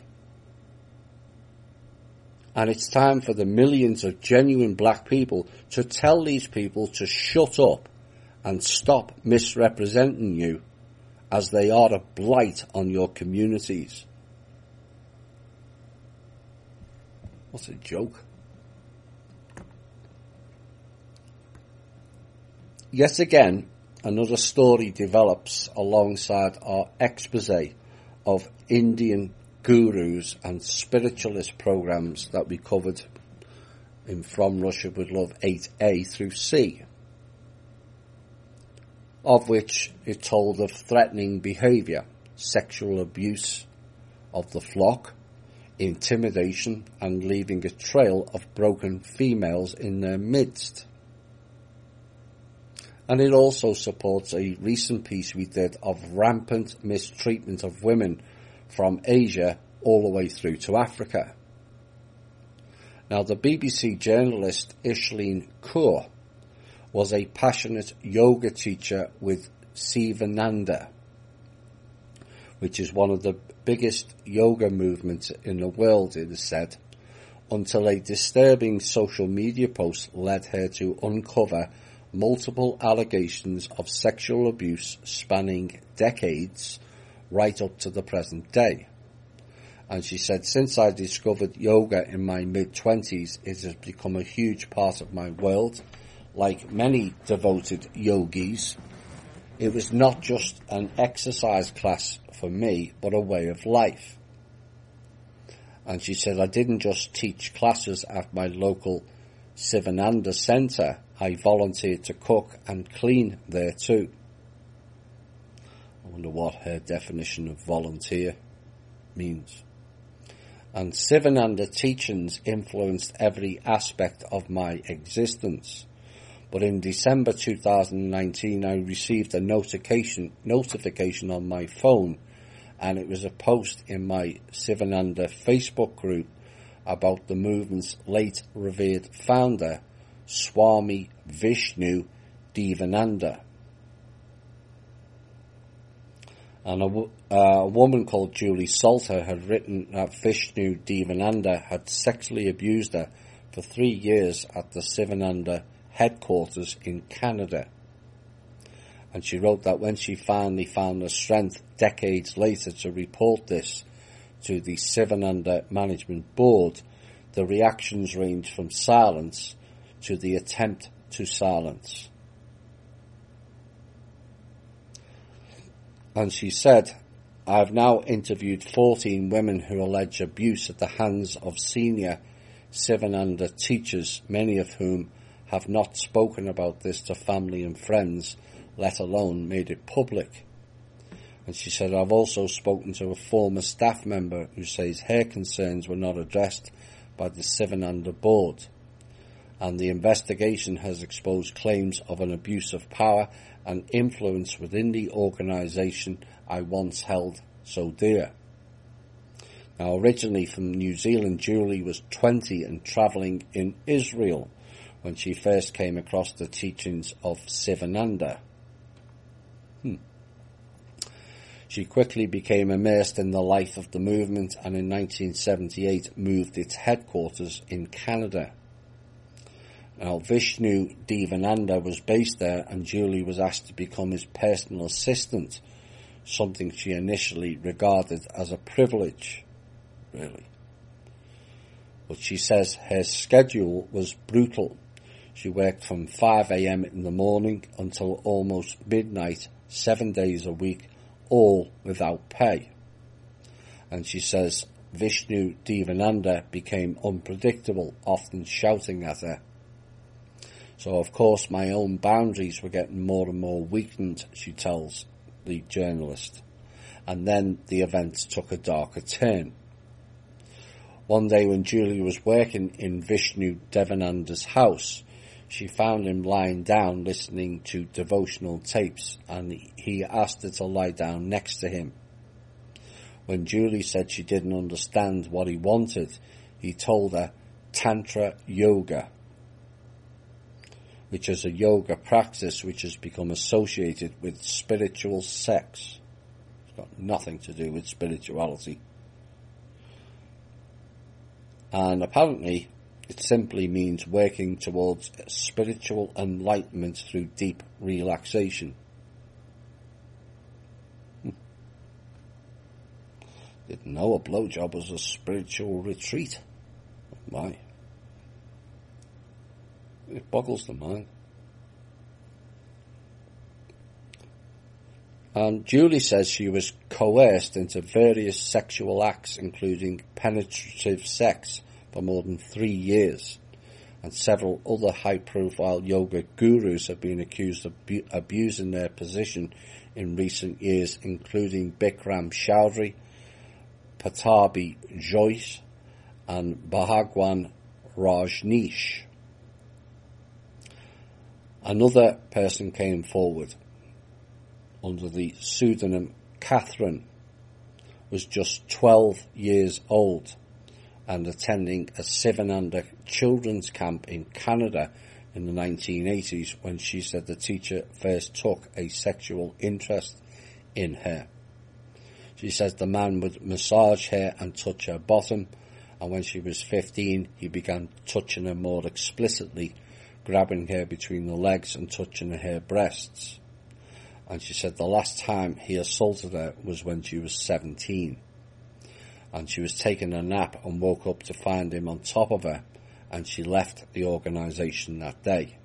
And it's time for the millions of genuine black people to tell these people to shut up and stop misrepresenting you, as they are a blight on your communities. What a joke. Yet again, another story develops alongside our expose of Indian gurus and spiritualist programs that we covered in From Russia with Love eight A through C, of which it told of threatening behaviour, sexual abuse of the flock, intimidation, and leaving a trail of broken females in their midst. And it also supports a recent piece we did of rampant mistreatment of women from Asia all the way through to Africa. Now, the B B C journalist Ishleen Kaur was a passionate yoga teacher with Sivananda, which is one of the biggest yoga movements in the world, it is said, until a disturbing social media post led her to uncover multiple allegations of sexual abuse spanning decades right up to the present day. And she said, since I discovered yoga in my mid-twenties, it has become a huge part of my world. Like many devoted yogis, it was not just an exercise class for me, but a way of life. And she said, I didn't just teach classes at my local Sivananda centre, I volunteered to cook and clean there too. I wonder what her definition of volunteer means. And Sivananda teachings influenced every aspect of my existence. But in December two thousand nineteen, I received a notification notification on my phone, and it was a post in my Sivananda Facebook group about the movement's late revered founder, Swami Vishnu Devananda. And a, uh, a woman called Julie Salter had written that Vishnu Devananda had sexually abused her for three years at the Sivananda headquarters in Canada. And she wrote that when she finally found the strength decades later to report this to the Sivananda Management Board, the reactions ranged from silence to the attempt to silence. And she said, I have now interviewed fourteen women who allege abuse at the hands of senior Sivananda teachers, many of whom have not spoken about this to family and friends, let alone made it public. And she said, I've also spoken to a former staff member who says her concerns were not addressed by the Sivananda board. And the investigation has exposed claims of an abuse of power and influence within the organisation I once held so dear. Now, originally from New Zealand, Julie was twenty and travelling in Israel when she first came across the teachings of Sivananda. Hmm. She quickly became immersed in the life of the movement and in nineteen seventy-eight moved its headquarters in Canada. Now, Vishnu Devananda was based there, and Julie was asked to become his personal assistant, something she initially regarded as a privilege, really. But she says her schedule was brutal. She worked from five a.m. in the morning until almost midnight, seven days a week, all without pay. And she says Vishnu Devananda became unpredictable, often shouting at her. So, of course, my own boundaries were getting more and more weakened, she tells the journalist. And then the events took a darker turn. One day when Julie was working in Vishnu Devananda's house, she found him lying down listening to devotional tapes, and he asked her to lie down next to him. When Julie said she didn't understand what he wanted, he told her Tantra Yoga, which is a yoga practice which has become associated with spiritual sex. It's got nothing to do with spirituality. And apparently it simply means working towards spiritual enlightenment through deep relaxation. Hmm. Didn't know a blowjob was a spiritual retreat. Why? It boggles the mind. And Julie says she was coerced into various sexual acts, including penetrative sex, for more than three years. And several other high-profile yoga gurus have been accused of bu- abusing their position in recent years, including Bikram Choudhury, Pattabhi Jois, and Bhagwan Rajneesh. Another person came forward under the pseudonym Catherine, was just twelve years old and attending a Sivananda children's camp in Canada in the nineteen eighties when she said the teacher first took a sexual interest in her. She says the man would massage her and touch her bottom, and when she was fifteen he began touching her more explicitly, grabbing her between the legs and touching her breasts. And she said the last time he assaulted her was when she was seventeen. And she was taking a nap and woke up to find him on top of her, and she left the organisation that day.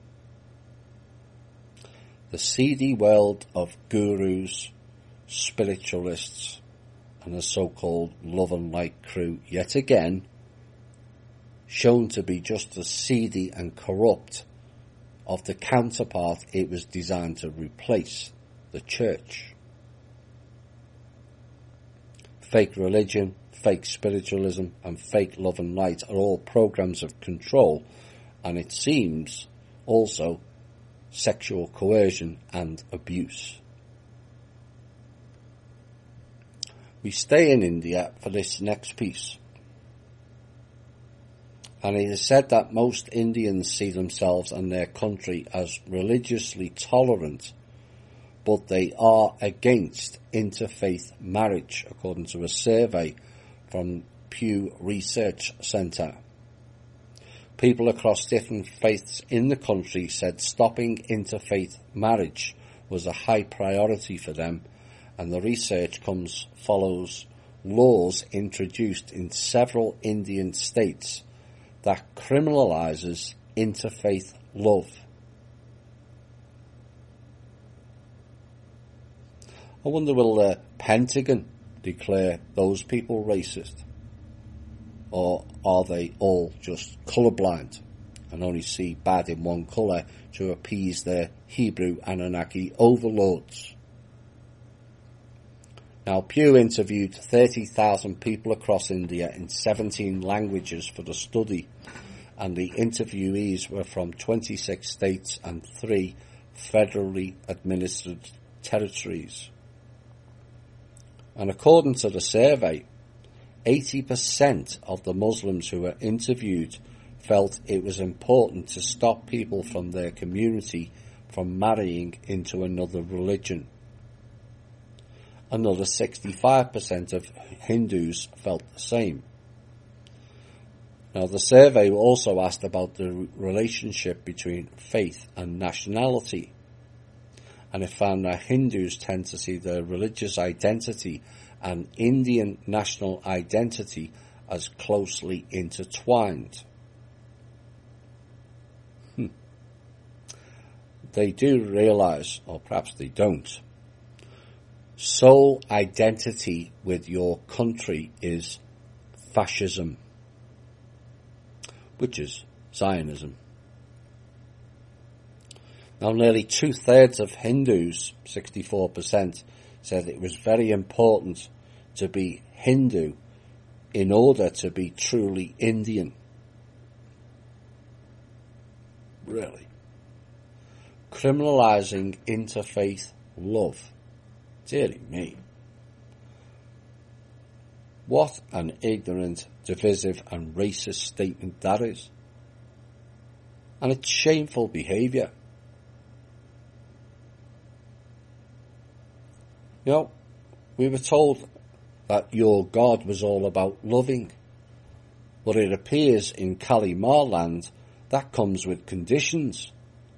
The seedy world of gurus, spiritualists, and the so-called love and light crew, yet again, shown to be just as seedy and corrupt of the counterpart it was designed to replace, the church. Fake religion, fake spiritualism, and fake love and light are all programs of control, and it seems also sexual coercion and abuse. We stay in India for this next piece. And it is said that most Indians see themselves and their country as religiously tolerant, but they are against interfaith marriage, according to a survey from Pew Research Centre. People across different faiths in the country said stopping interfaith marriage was a high priority for them, and the research comes follows laws introduced in several Indian states that criminalises interfaith love. I wonder, will the Pentagon declare those people racist? Or are they all just colourblind and only see bad in one colour to appease their Hebrew Anunnaki overlords? Now, Pew interviewed thirty thousand people across India in seventeen languages for the study, and the interviewees were from twenty-six states and three federally administered territories. And according to the survey, eighty percent of the Muslims who were interviewed felt it was important to stop people from their community from marrying into another religion. Another sixty-five percent of Hindus felt the same. Now, the survey also asked about the relationship between faith and nationality, and it found that Hindus tend to see their religious identity and Indian national identity as closely intertwined. Hmm. They do realise, or perhaps they don't, sole identity with your country is fascism, which is Zionism. Now, nearly two-thirds of Hindus, sixty-four percent, said it was very important to be Hindu in order to be truly Indian. Really? Criminalising interfaith love. Dearie me. What an ignorant, divisive and racist statement that is. And it's shameful behaviour. You know, we were told that your God was all about loving. But it appears in Kali Ma land that comes with conditions.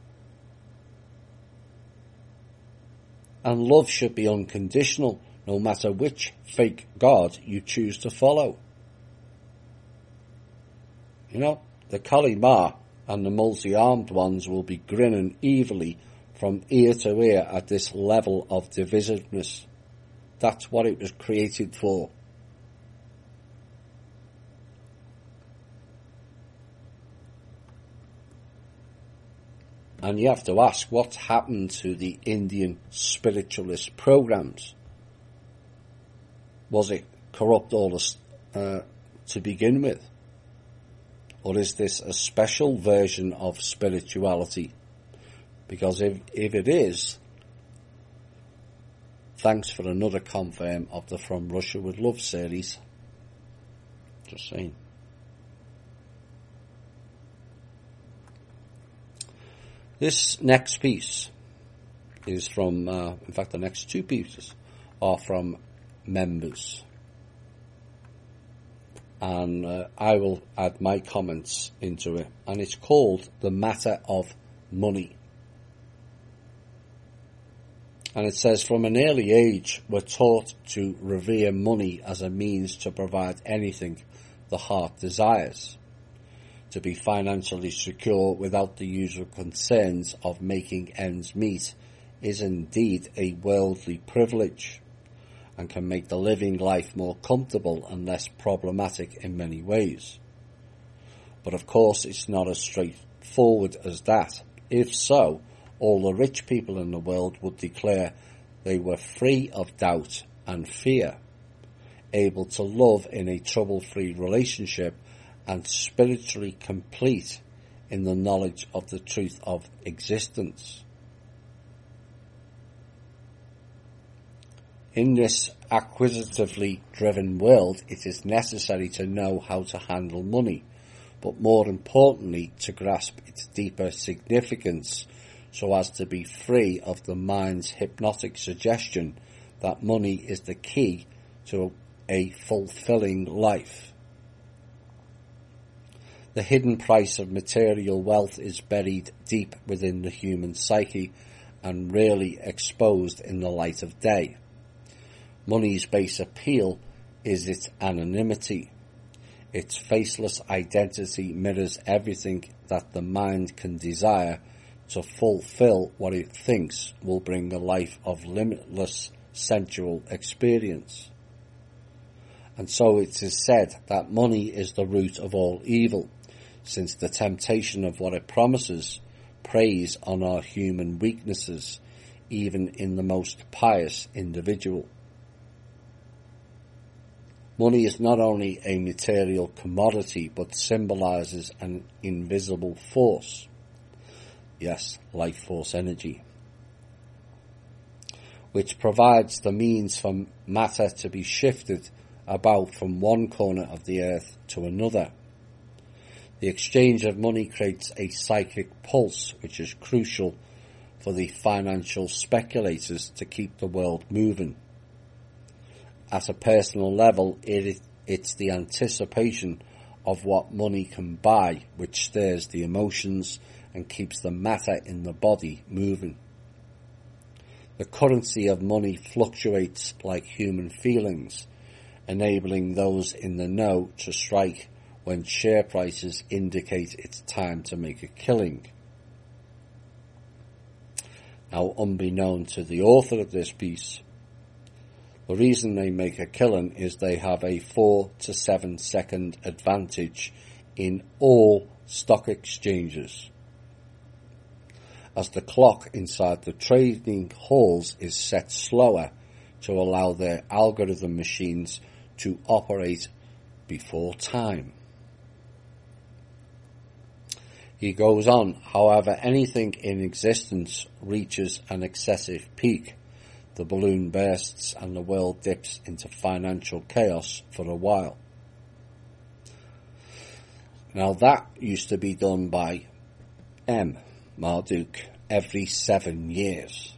And love should be unconditional, no matter which fake God you choose to follow. You know, the Kali Ma and the multi-armed ones will be grinning evilly from ear to ear at this level of divisiveness. That's what it was created for. And you have to ask, what's happened to the Indian spiritualist programs? Was it corrupt all this, uh, to begin with? Or is this a special version of spirituality? Because if, if it is, thanks for another confirm of the From Russia with Love series. Just saying. This next piece is from, uh, in fact the next two pieces are from members. And uh, I will add my comments into it. And it's called The Matter of Money. And it says, from an early age, we're taught to revere money as a means to provide anything the heart desires. To be financially secure without the usual concerns of making ends meet is indeed a worldly privilege and can make the living life more comfortable and less problematic in many ways. But of course it's not as straightforward as that. If so, all the rich people in the world would declare they were free of doubt and fear, able to love in a trouble-free relationship and spiritually complete in the knowledge of the truth of existence. In this acquisitively driven world, it is necessary to know how to handle money, but more importantly, to grasp its deeper significance so as to be free of the mind's hypnotic suggestion that money is the key to a fulfilling life. The hidden price of material wealth is buried deep within the human psyche and rarely exposed in the light of day. Money's base appeal is its anonymity. Its faceless identity mirrors everything that the mind can desire to fulfill what it thinks will bring a life of limitless sensual experience. And so it is said that money is the root of all evil, since the temptation of what it promises preys on our human weaknesses, even in the most pious individual. Money is not only a material commodity, but symbolizes an invisible force. Yes, life force energy, which provides the means for matter to be shifted about from one corner of the earth to another. The exchange of money creates a psychic pulse, which is crucial for the financial speculators to keep the world moving. At a personal level, it, it's the anticipation of what money can buy which stirs the emotions and keeps the matter in the body moving. The currency of money fluctuates like human feelings, enabling those in the know to strike when share prices indicate it's time to make a killing. Now, unbeknown to the author of this piece, the reason they make a killing is they have a four to seven second advantage in all stock exchanges, as the clock inside the trading halls is set slower to allow their algorithm machines to operate before time. He goes on, however, anything in existence reaches an excessive peak. The balloon bursts and the world dips into financial chaos for a while. Now that used to be done by M. Marduk every seven years.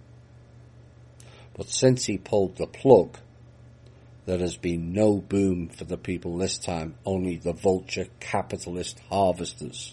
But since he pulled the plug, there has been no boom for the people this time, only the vulture capitalist harvesters.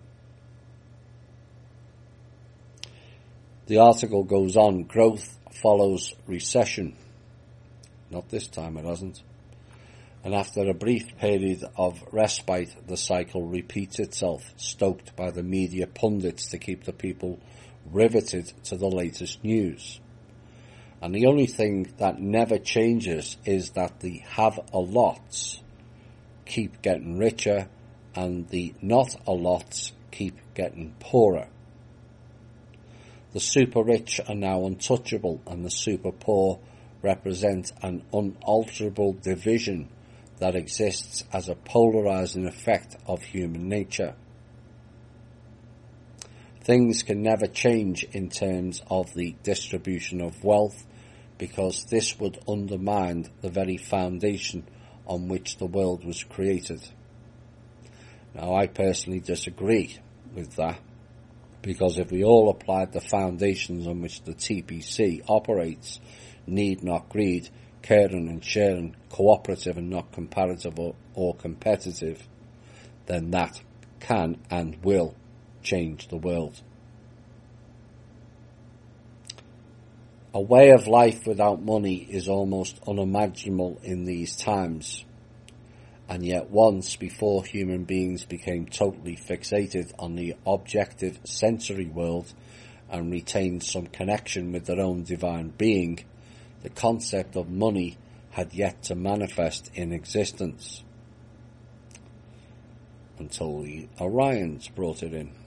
The article goes on, growth follows recession. Not this time, it hasn't. And after a brief period of respite, the cycle repeats itself, stoked by the media pundits to keep the people riveted to the latest news. And the only thing that never changes is that the have-a-lots keep getting richer and the not-a-lots keep getting poorer. The super rich are now untouchable and the super poor represent an unalterable division that exists as a polarizing effect of human nature. Things can never change in terms of the distribution of wealth because this would undermine the very foundation on which the world was created. Now, I personally disagree with that, because if we all applied the foundations on which the T P C operates, need not greed, caring and sharing, cooperative and not comparative or, or competitive, then that can and will change the world. A way of life without money is almost unimaginable in these times. And yet once, before human beings became totally fixated on the objective sensory world and retained some connection with their own divine being, the concept of money had yet to manifest in existence. Until the Orions brought it in.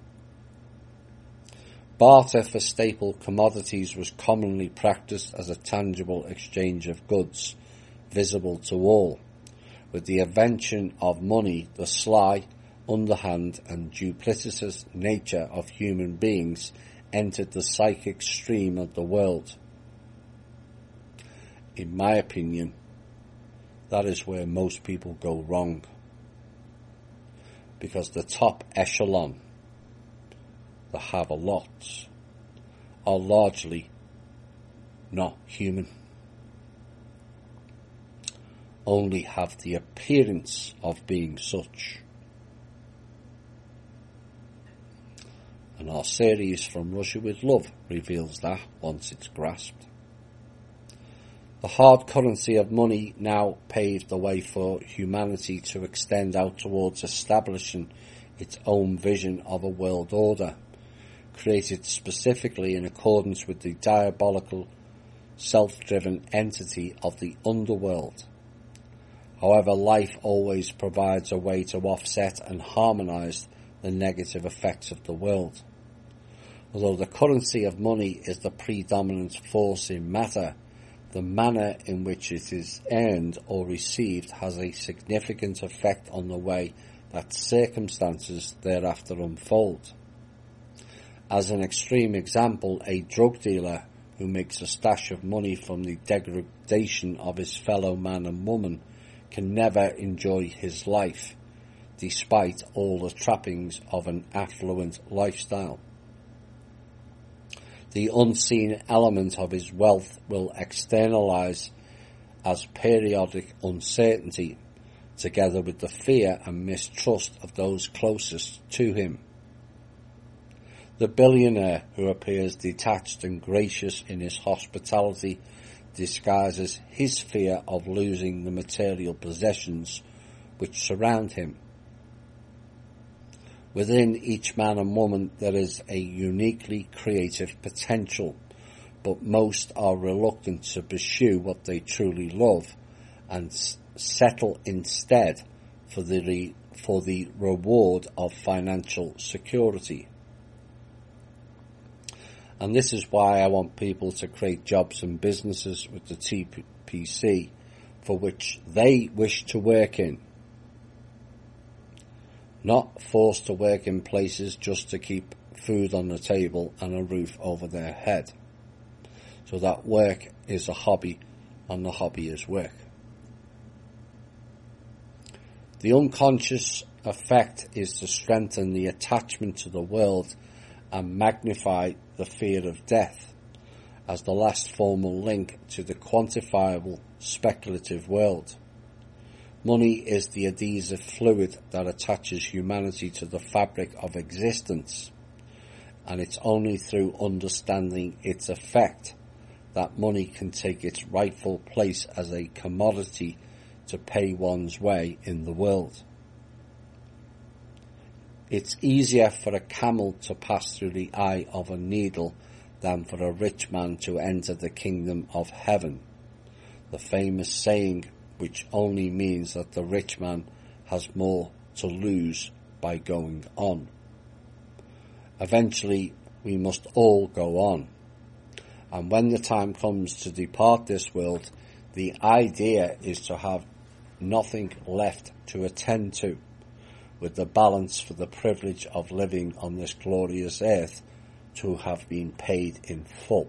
Barter for staple commodities was commonly practiced as a tangible exchange of goods, visible to all. With the invention of money, the sly, underhand and duplicitous nature of human beings entered the psychic stream of the world. in my opinion, that is where most people go wrong. Because the top echelon, the have-a-lots, are largely not human. Only have the appearance of being such. And our series From Russia with Love reveals that once it's grasped. The hard currency of money now paved the way for humanity to extend out towards establishing its own vision of a world order, created specifically in accordance with the diabolical, self-driven entity of the underworld. However, life always provides a way to offset and harmonise the negative effects of the world. Although the currency of money is the predominant force in matter, the manner in which it is earned or received has a significant effect on the way that circumstances thereafter unfold. As an extreme example, a drug dealer who makes a stash of money from the degradation of his fellow man and woman can never enjoy his life, despite all the trappings of an affluent lifestyle. The unseen element of his wealth will externalize as periodic uncertainty, together with the fear and mistrust of those closest to him. The billionaire who appears detached and gracious in his hospitality disguises his fear of losing the material possessions which surround him. Within each man and woman there is a uniquely creative potential, but most are reluctant to pursue what they truly love and s- settle instead for the re- for the reward of financial security. And this is why I want people to create jobs and businesses with the T P C for which they wish to work in. Not forced to work in places just to keep food on the table and a roof over their head. So that work is a hobby and the hobby is work. The unconscious effect is to strengthen the attachment to the world and magnify the fear of death as the last formal link to the quantifiable speculative world. Money is the adhesive fluid that attaches humanity to the fabric of existence, and it's only through understanding its effect that money can take its rightful place as a commodity to pay one's way in the world. It's easier for a camel to pass through the eye of a needle than for a rich man to enter the kingdom of heaven. The famous saying, which only means that the rich man has more to lose by going on. Eventually, we must all go on. And when the time comes to depart this world, the idea is to have nothing left to attend to, with the balance for the privilege of living on this glorious earth to have been paid in full.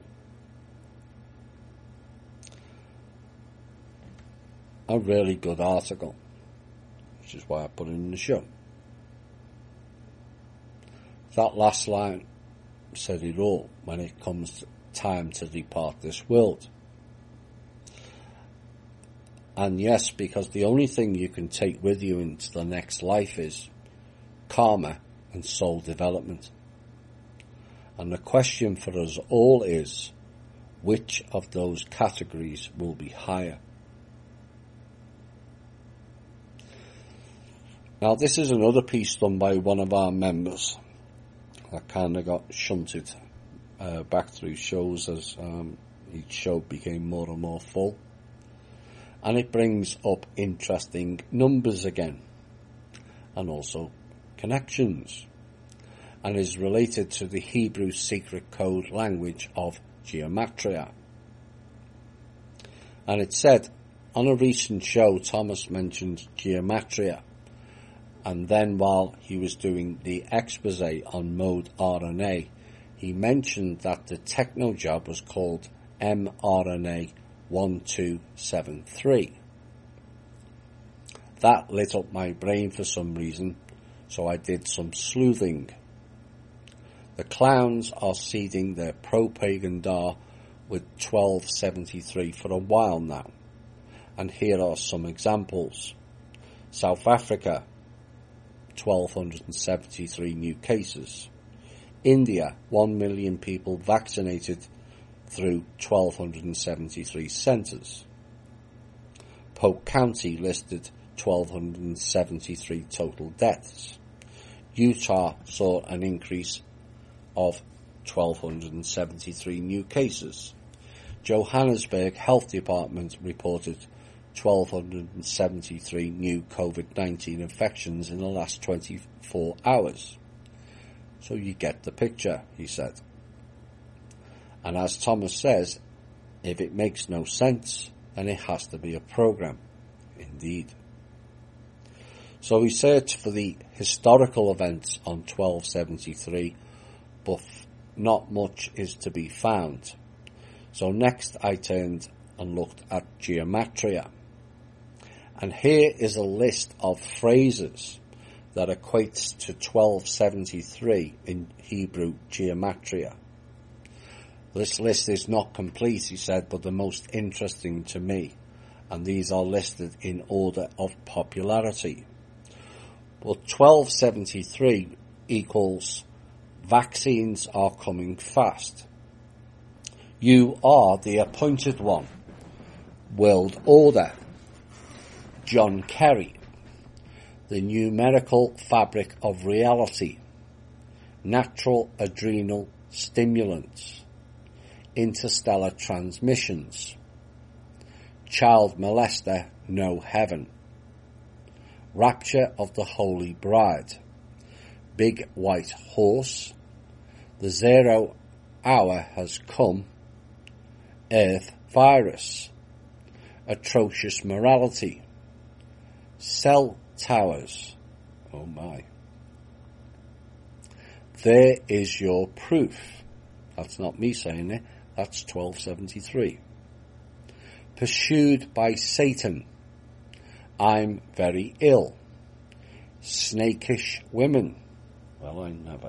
A really good article, which is why I put it in the show. That last line said it all when it comes to time to depart this world. And yes, because the only thing you can take with you into the next life is karma and soul development. And the question for us all is, which of those categories will be higher? Now, this is another piece done by one of our members that kind of got shunted uh, back through shows as um, each show became more and more full. And it brings up interesting numbers again, and also connections, and is related to the Hebrew secret code language of gematria. And it said, on a recent show, Thomas mentioned gematria, and then while he was doing the expose on mode R N A, he mentioned that the techno job was called mRNA one two seven three. That lit up my brain for some reason, so I did some sleuthing. The clowns are seeding their propaganda with twelve seventy-three for a while now, and here are some examples. South Africa, one thousand two hundred seventy-three new cases. India, one million people vaccinated through one thousand two hundred seventy-three centres. Polk County listed one thousand two hundred seventy-three total deaths. Utah saw an increase of one thousand two hundred seventy-three new cases. Johannesburg Health Department reported one thousand two hundred seventy-three new COVID nineteen infections in the last twenty-four hours. So you get the picture, he said. And as Thomas says, if it makes no sense, then it has to be a program. Indeed. So we searched for the historical events on twelve seventy-three, but not much is to be found. So next I turned and looked at gematria. And here is a list of phrases that equates to twelve seventy-three in Hebrew gematria. This list is not complete, he said, but the most interesting to me, and these are listed in order of popularity. Well, twelve seventy-three equals vaccines are coming fast. You are the appointed one. World order. John Kerry. The numerical fabric of reality. Natural adrenal stimulants. Interstellar transmissions. Child molester, no heaven. Rapture of the Holy Bride. Big white horse. The zero hour has come. Earth virus. Atrocious morality. Cell towers. Oh my. There is your proof. That's not me saying it. That's twelve seventy-three. Pursued by Satan. I'm very ill. Snakish women. Well, I never.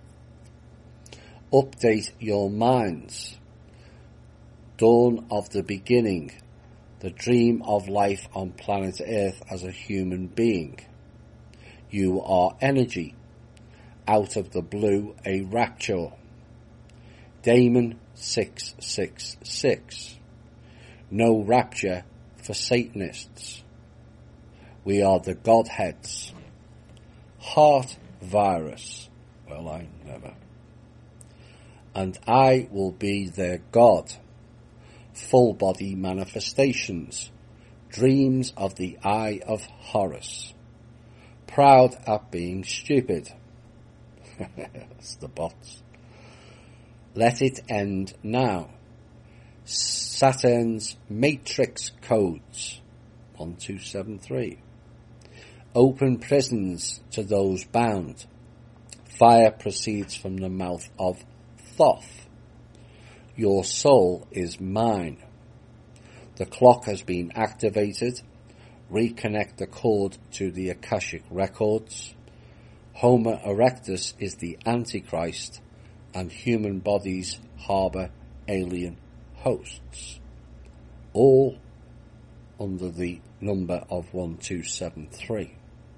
Update your minds. Dawn of the beginning. The dream of life on planet Earth as a human being. You are energy. Out of the blue, a rapture. Damon six six six. No rapture for Satanists. We are the Godheads. Heart virus. Well, I never. And I will be their God. Full body manifestations. Dreams of the Eye of Horus. Proud at being stupid. That's the bots. Let it end now. Saturn's matrix codes. one two seven three. Open prisons to those bound. Fire proceeds from the mouth of Thoth. Your soul is mine. The clock has been activated. Reconnect the cord to the Akashic records. Homo erectus is the Antichrist, and human bodies harbour alien hosts. All under the number of one two seven three.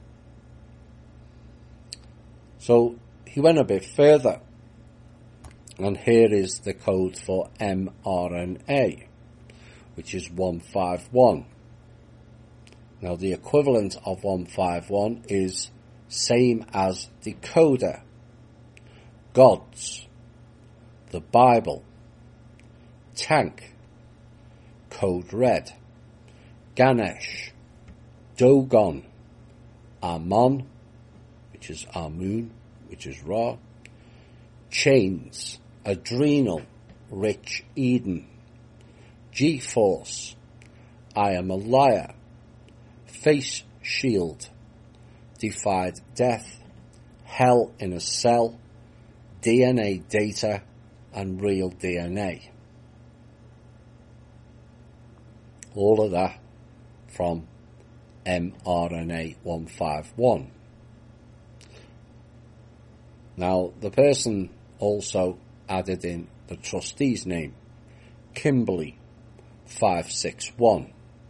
So he went a bit further, and here is the code for mRNA, which is one five one. Now the equivalent of one five one is same as decoder, gods, the Bible, tank, code red, Ganesh, Dogon, Amon, which is Amun, which is Ra, chains, adrenal, rich Eden, G-force, I am a liar, face shield, defied death, hell in a cell, D N A data, and real D N A. All of that from M R N A one fifty-one. Now, the person also added in the trustee's name, Kimberly five six one,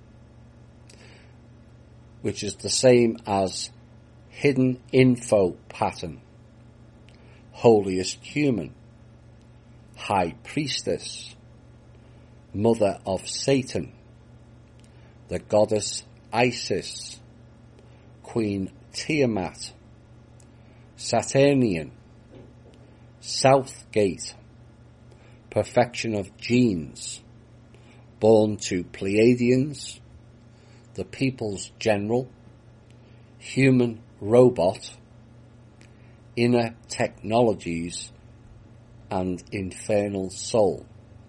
which is the same as hidden info pattern, holiest human, high priestess, mother of Satan, the goddess Isis, Queen Tiamat, Saturnian, Southgate, perfection of genes, born to Pleiadians, the people's general, human robot, inner technologies, and infernal soul.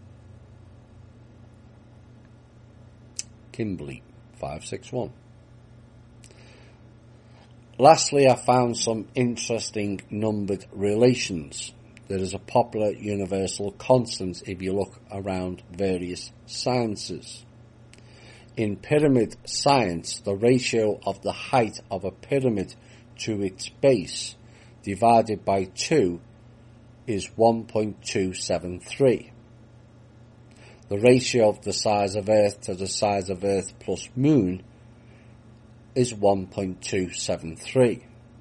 Kimberly five six one. Lastly, I found some interesting numbered relations. There is a popular universal constant if you look around various sciences. In pyramid science, the ratio of the height of a pyramid to its base divided by two is one point two seven three. The ratio of the size of Earth to the size of Earth plus Moon is one point two seven three.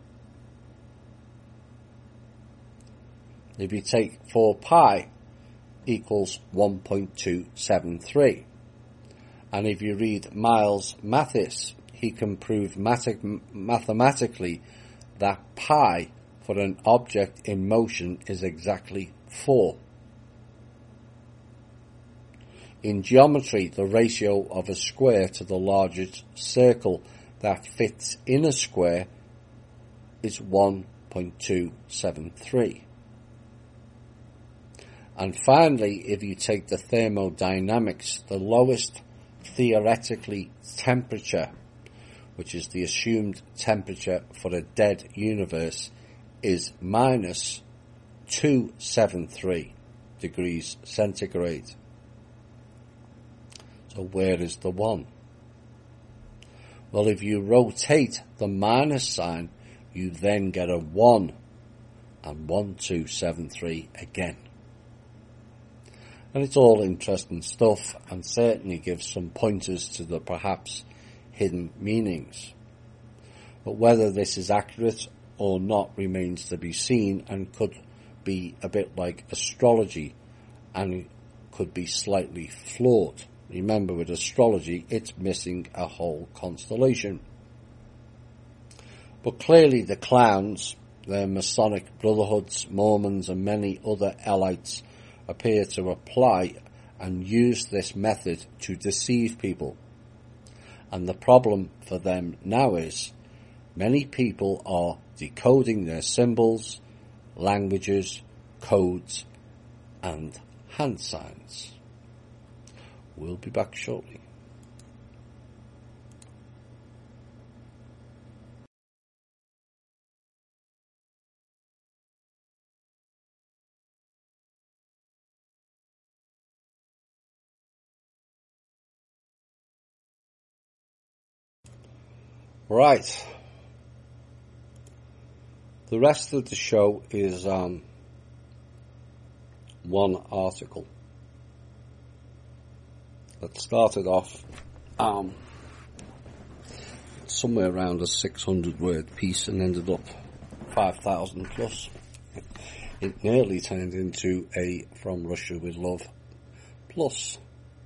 If you take four pi equals one point two seven three. And if you read Miles Mathis, he can prove math- mathematically that pi for an object in motion is exactly four. In geometry, the ratio of a square to the largest circle that fits in a square is one point two seven three. And finally, if you take the thermodynamics, the lowest theoretically temperature, which is the assumed temperature for a dead universe, is minus two hundred seventy-three degrees centigrade. So where is the one? Well, if you rotate the minus sign, you then get a one, and one two seven three again. And it's all interesting stuff, and certainly gives some pointers to the perhaps hidden meanings. But whether this is accurate or not remains to be seen, and could be a bit like astrology, and could be slightly flawed. Remember, with astrology, it's missing a whole constellation. But clearly the clowns, their Masonic brotherhoods, Mormons, and many other elites appear to apply and use this method to deceive people. And the problem for them now is many people are decoding their symbols, languages, codes, and hand signs. We'll be back shortly. Right. The rest of the show is um, one article that started off um, somewhere around a six hundred word piece and ended up five thousand plus. It nearly turned into a From Russia with Love plus.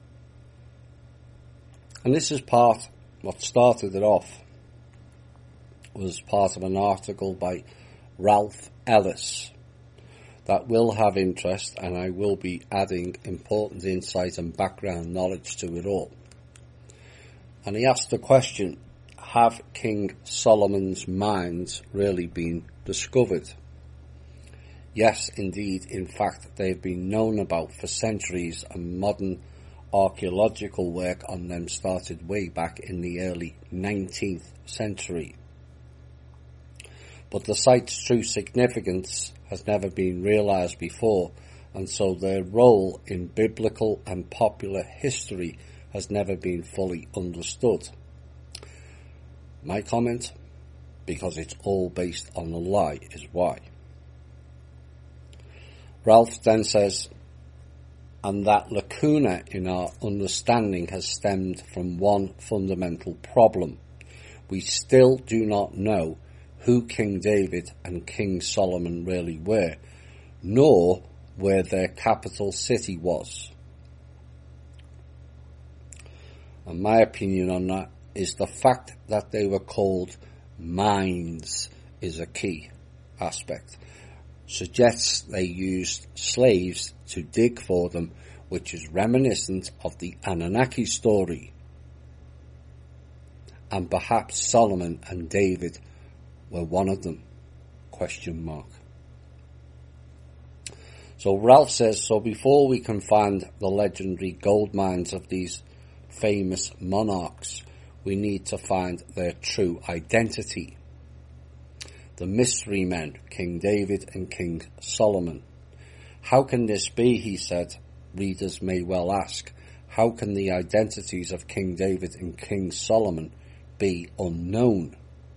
And this is part, what started it off was part of an article by Ralph Ellis that will have interest, and I will be adding important insight and background knowledge to it all. And he asked the question, have King Solomon's mines really been discovered? Yes, indeed. In fact, they've been known about for centuries, and modern archaeological work on them started way back in the early nineteenth century. But the site's true significance has never been realized before, and so their role in biblical and popular history has never been fully understood. My comment, because it's all based on a lie, is why. Ralph then says, and that lacuna in our understanding has stemmed from one fundamental problem. We still do not know who King David and King Solomon really were, nor where their capital city was. And my opinion on that is the fact that they were called mines is a key aspect. Suggests they used slaves to dig for them, which is reminiscent of the Anunnaki story. And perhaps Solomon and David were one of them? Question mark. So Ralph says, so before we can find the legendary gold mines of these famous monarchs, we need to find their true identity. The mystery men, King David and King Solomon. How can this be, he said? Readers may well ask, how can the identities of King David and King Solomon be unknown?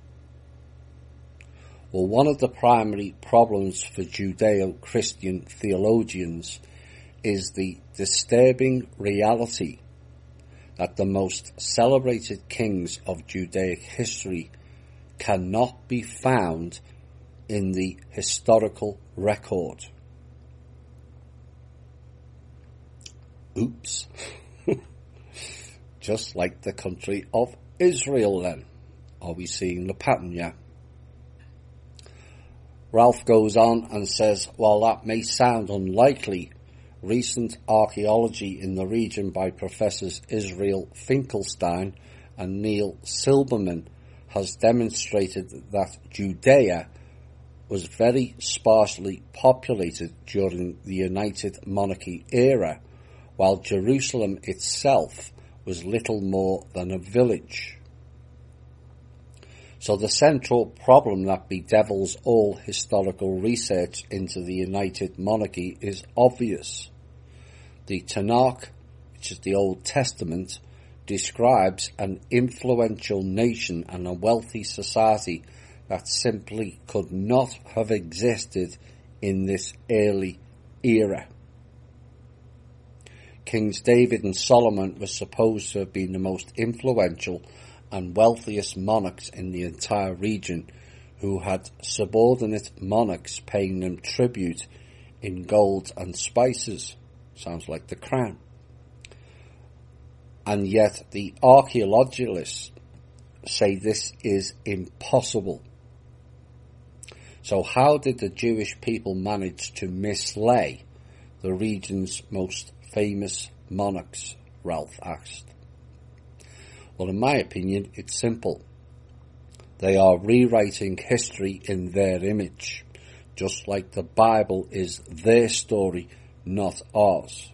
Well, one of the primary problems for Judeo-Christian theologians is the disturbing reality that the most celebrated kings of Judaic history cannot be found in the historical record. Oops. Just like the country of Israel then. Are we seeing the pattern yet? Ralph goes on and says, while that may sound unlikely, recent archaeology in the region by Professors Israel Finkelstein and Neil Silberman has demonstrated that Judea was very sparsely populated during the United Monarchy era, while Jerusalem itself was little more than a village. So the central problem that bedevils all historical research into the United Monarchy is obvious. The Tanakh, which is the Old Testament, describes an influential nation and a wealthy society that simply could not have existed in this early era. Kings David and Solomon were supposed to have been the most influential and wealthiest monarchs in the entire region, who had subordinate monarchs paying them tribute in gold and spices. Sounds like the crown. And yet the archaeologists say this is impossible. So how did the Jewish people manage to mislay the region's most famous monarchs? Ralph asked. Well, in my opinion, it's simple. They are rewriting history in their image, just like the Bible is their story, not ours.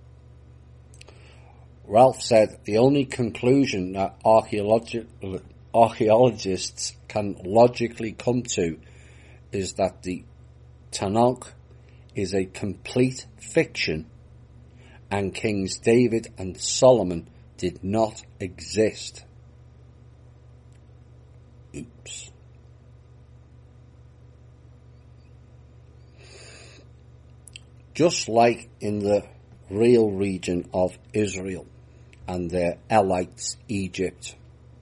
Ralph said the only conclusion that archaeologi- archaeologists can logically come to is that the Tanakh is a complete fiction and Kings David and Solomon did not exist. Oops. Just like in the real region of Israel and their allies, Egypt,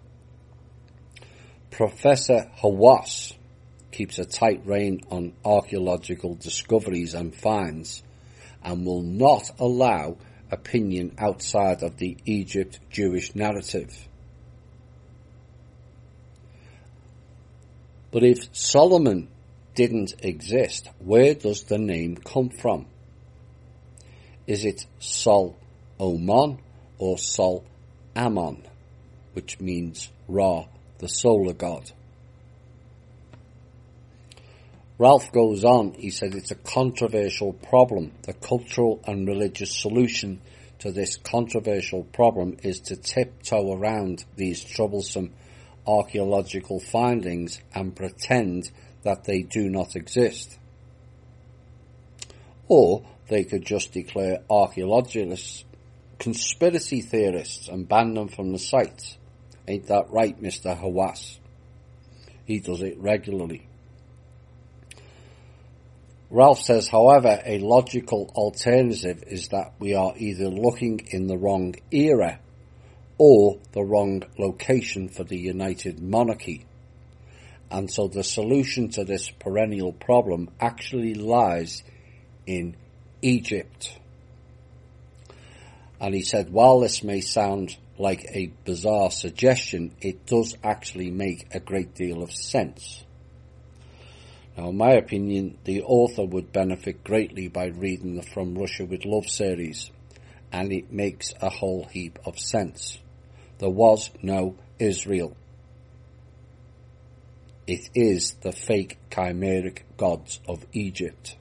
Professor Hawass keeps a tight rein on archaeological discoveries and finds and will not allow opinion outside of the Egypt Jewish narrative. But if Solomon didn't exist, where does the name come from? Is it Sol Omon or Sol Ammon, which means Ra, the solar god? Ralph goes on, he said it's a controversial problem. The cultural and religious solution to this controversial problem is to tiptoe around these troublesome archaeological findings and pretend that they do not exist. Or they could just declare archaeologists conspiracy theorists and ban them from the site. Ain't that right, Mister Hawass? He does it regularly. Ralph says, however, a logical alternative is that we are either looking in the wrong era or the wrong location for the United Monarchy. And so the solution to this perennial problem actually lies in Egypt. And he said, while this may sound like a bizarre suggestion, it does actually make a great deal of sense. Now, in my opinion, the author would benefit greatly by reading the From Russia with Love series, and it makes a whole heap of sense. There was no Israel. It is the fake chimeric gods of Egypt.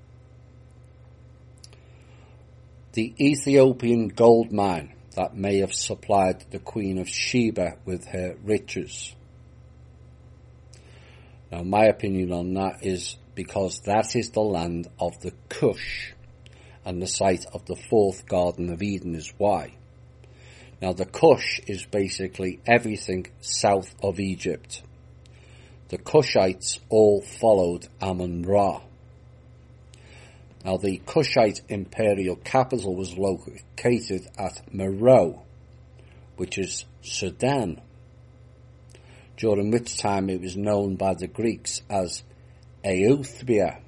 The Ethiopian gold mine that may have supplied the Queen of Sheba with her riches. Now, my opinion on that is because that is the land of the Cush, and the site of the fourth Garden of Eden is why. Now, the Cush is basically everything south of Egypt. The Cushites all followed Amun-Ra. Now, the Cushite imperial capital was located at Meroe, which is Sudan, during which time it was known by the Greeks as Euthbia.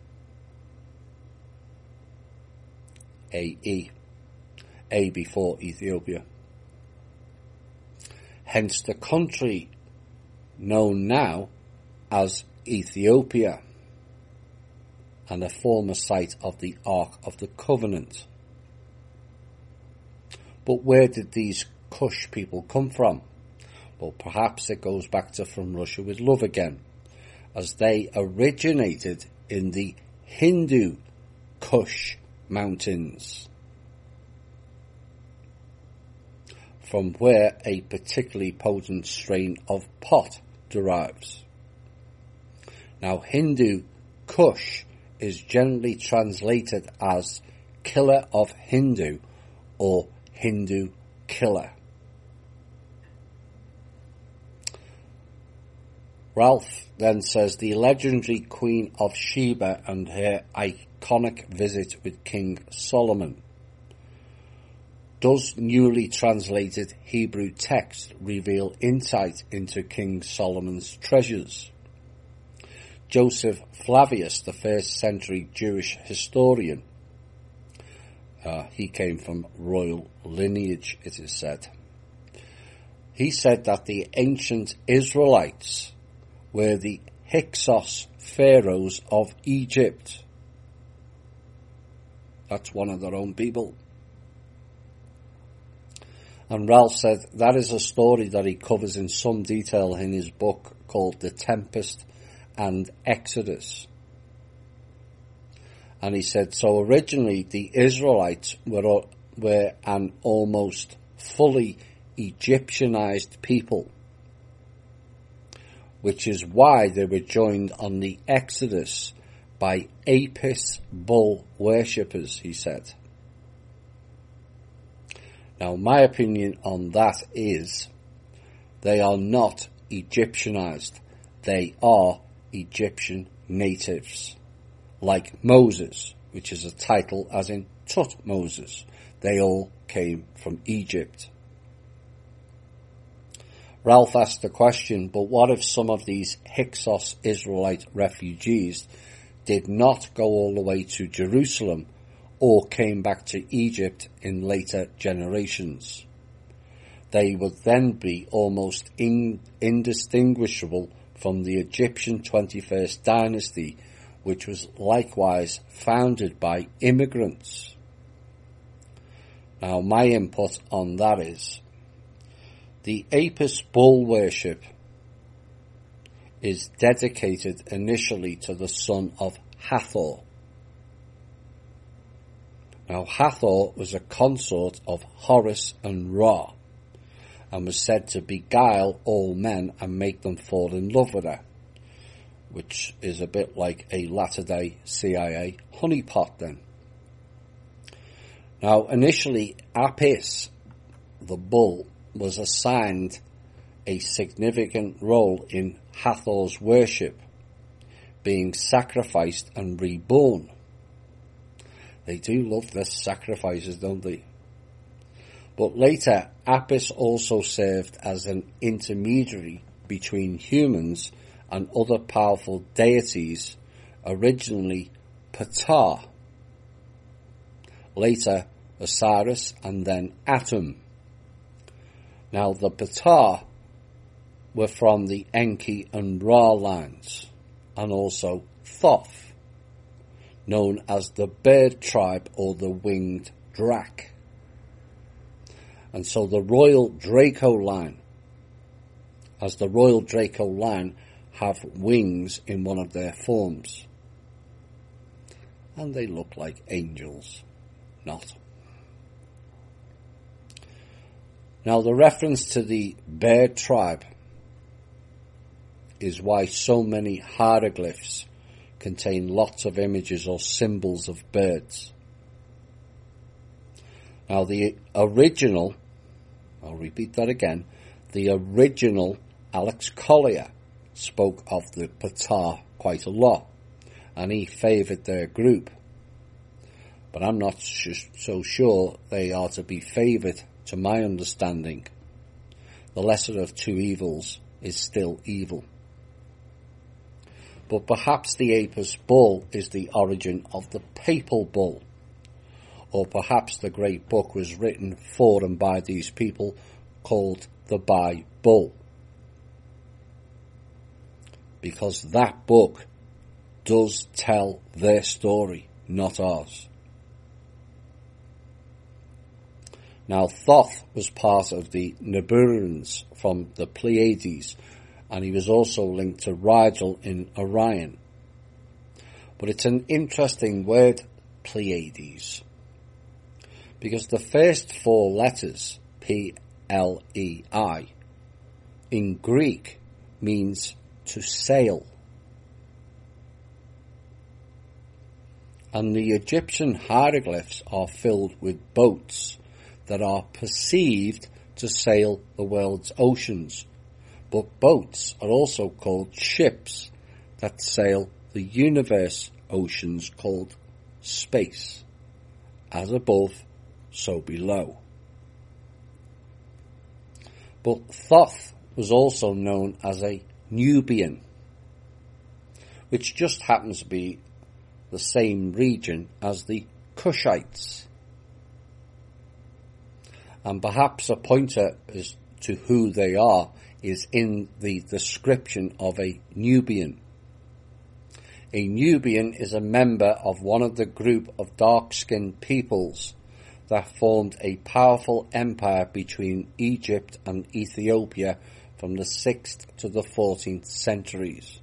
A E. A before Ethiopia. Hence the country known now as Ethiopia, and a former site of the Ark of the Covenant. But where did these Cush people come from? Well, perhaps it goes back to From Russia with Love again, as they originated in the Hindu Kush mountains, from where a particularly potent strain of pot derives. Now, Hindu Kush is generally translated as killer of Hindu or Hindu killer. Ralph then says the legendary Queen of Sheba and her iconic visit with King Solomon. Does newly translated Hebrew text reveal insight into King Solomon's treasures? Joseph Flavius, the first century Jewish historian, uh, he came from royal lineage, it is said. He said that the ancient Israelites were the Hyksos pharaohs of Egypt. That's one of their own people. And Ralph said that is a story that he covers in some detail in his book called The Tempest and Exodus. And he said, so originally the Israelites were, were an almost fully Egyptianized people, which is why they were joined on the Exodus by Apis bull worshippers, he said. Now, my opinion on that is they are not Egyptianized. They are Egyptian natives, like Moses, which is a title as in Tutmosis. They all came from Egypt. Ralph asked the question, but what if some of these Hyksos Israelite refugees did not go all the way to Jerusalem or came back to Egypt in later generations? They would then be almost in, indistinguishable from the Egyptian twenty-first dynasty, which was likewise founded by immigrants. Now, my input on that is, the Apis bull worship is dedicated initially to the son of Hathor. Now, Hathor was a consort of Horus and Ra, and was said to beguile all men and make them fall in love with her, which is a bit like a latter-day C I A honeypot then. Now, initially, Apis, the bull, was assigned a significant role in Hathor's worship, being sacrificed and reborn. They do love their sacrifices, don't they? But later, Apis also served as an intermediary between humans and other powerful deities, originally Ptah, later Osiris, and then Atum. Now, the Ptah were from the Enki and Ra lines, and also Thoth, known as the bird tribe or the winged drak. And so the royal Draco line, as the royal Draco line have wings in one of their forms. And they look like angels, not. Now, the reference to the bird tribe is why so many hieroglyphs contain lots of images or symbols of birds. Now, the original, I'll repeat that again, the original Alex Collier spoke of the Ptah quite a lot, and he favoured their group. But I'm not sh- so sure they are to be favoured, to my understanding. The lesser of two evils is still evil. But perhaps the Apis bull is the origin of the papal bull. Or perhaps the great book was written for and by these people, called the Bible. Because that book does tell their story, not ours. Now, Thoth was part of the Nibiruans from the Pleiades, and he was also linked to Rigel in Orion. But it's an interesting word, Pleiades, because the first four letters, P L E I, in Greek means to sail. And the Egyptian hieroglyphs are filled with boats that are perceived to sail the world's oceans. But boats are also called ships that sail the universe oceans called space. As above, so below. But Thoth was also known as a Nubian, which just happens to be the same region as the Cushites. And perhaps a pointer as to who they are is in the description of a Nubian. A Nubian is a member of one of the group of dark-skinned peoples that formed a powerful empire between Egypt and Ethiopia from the sixth to the fourteenth centuries.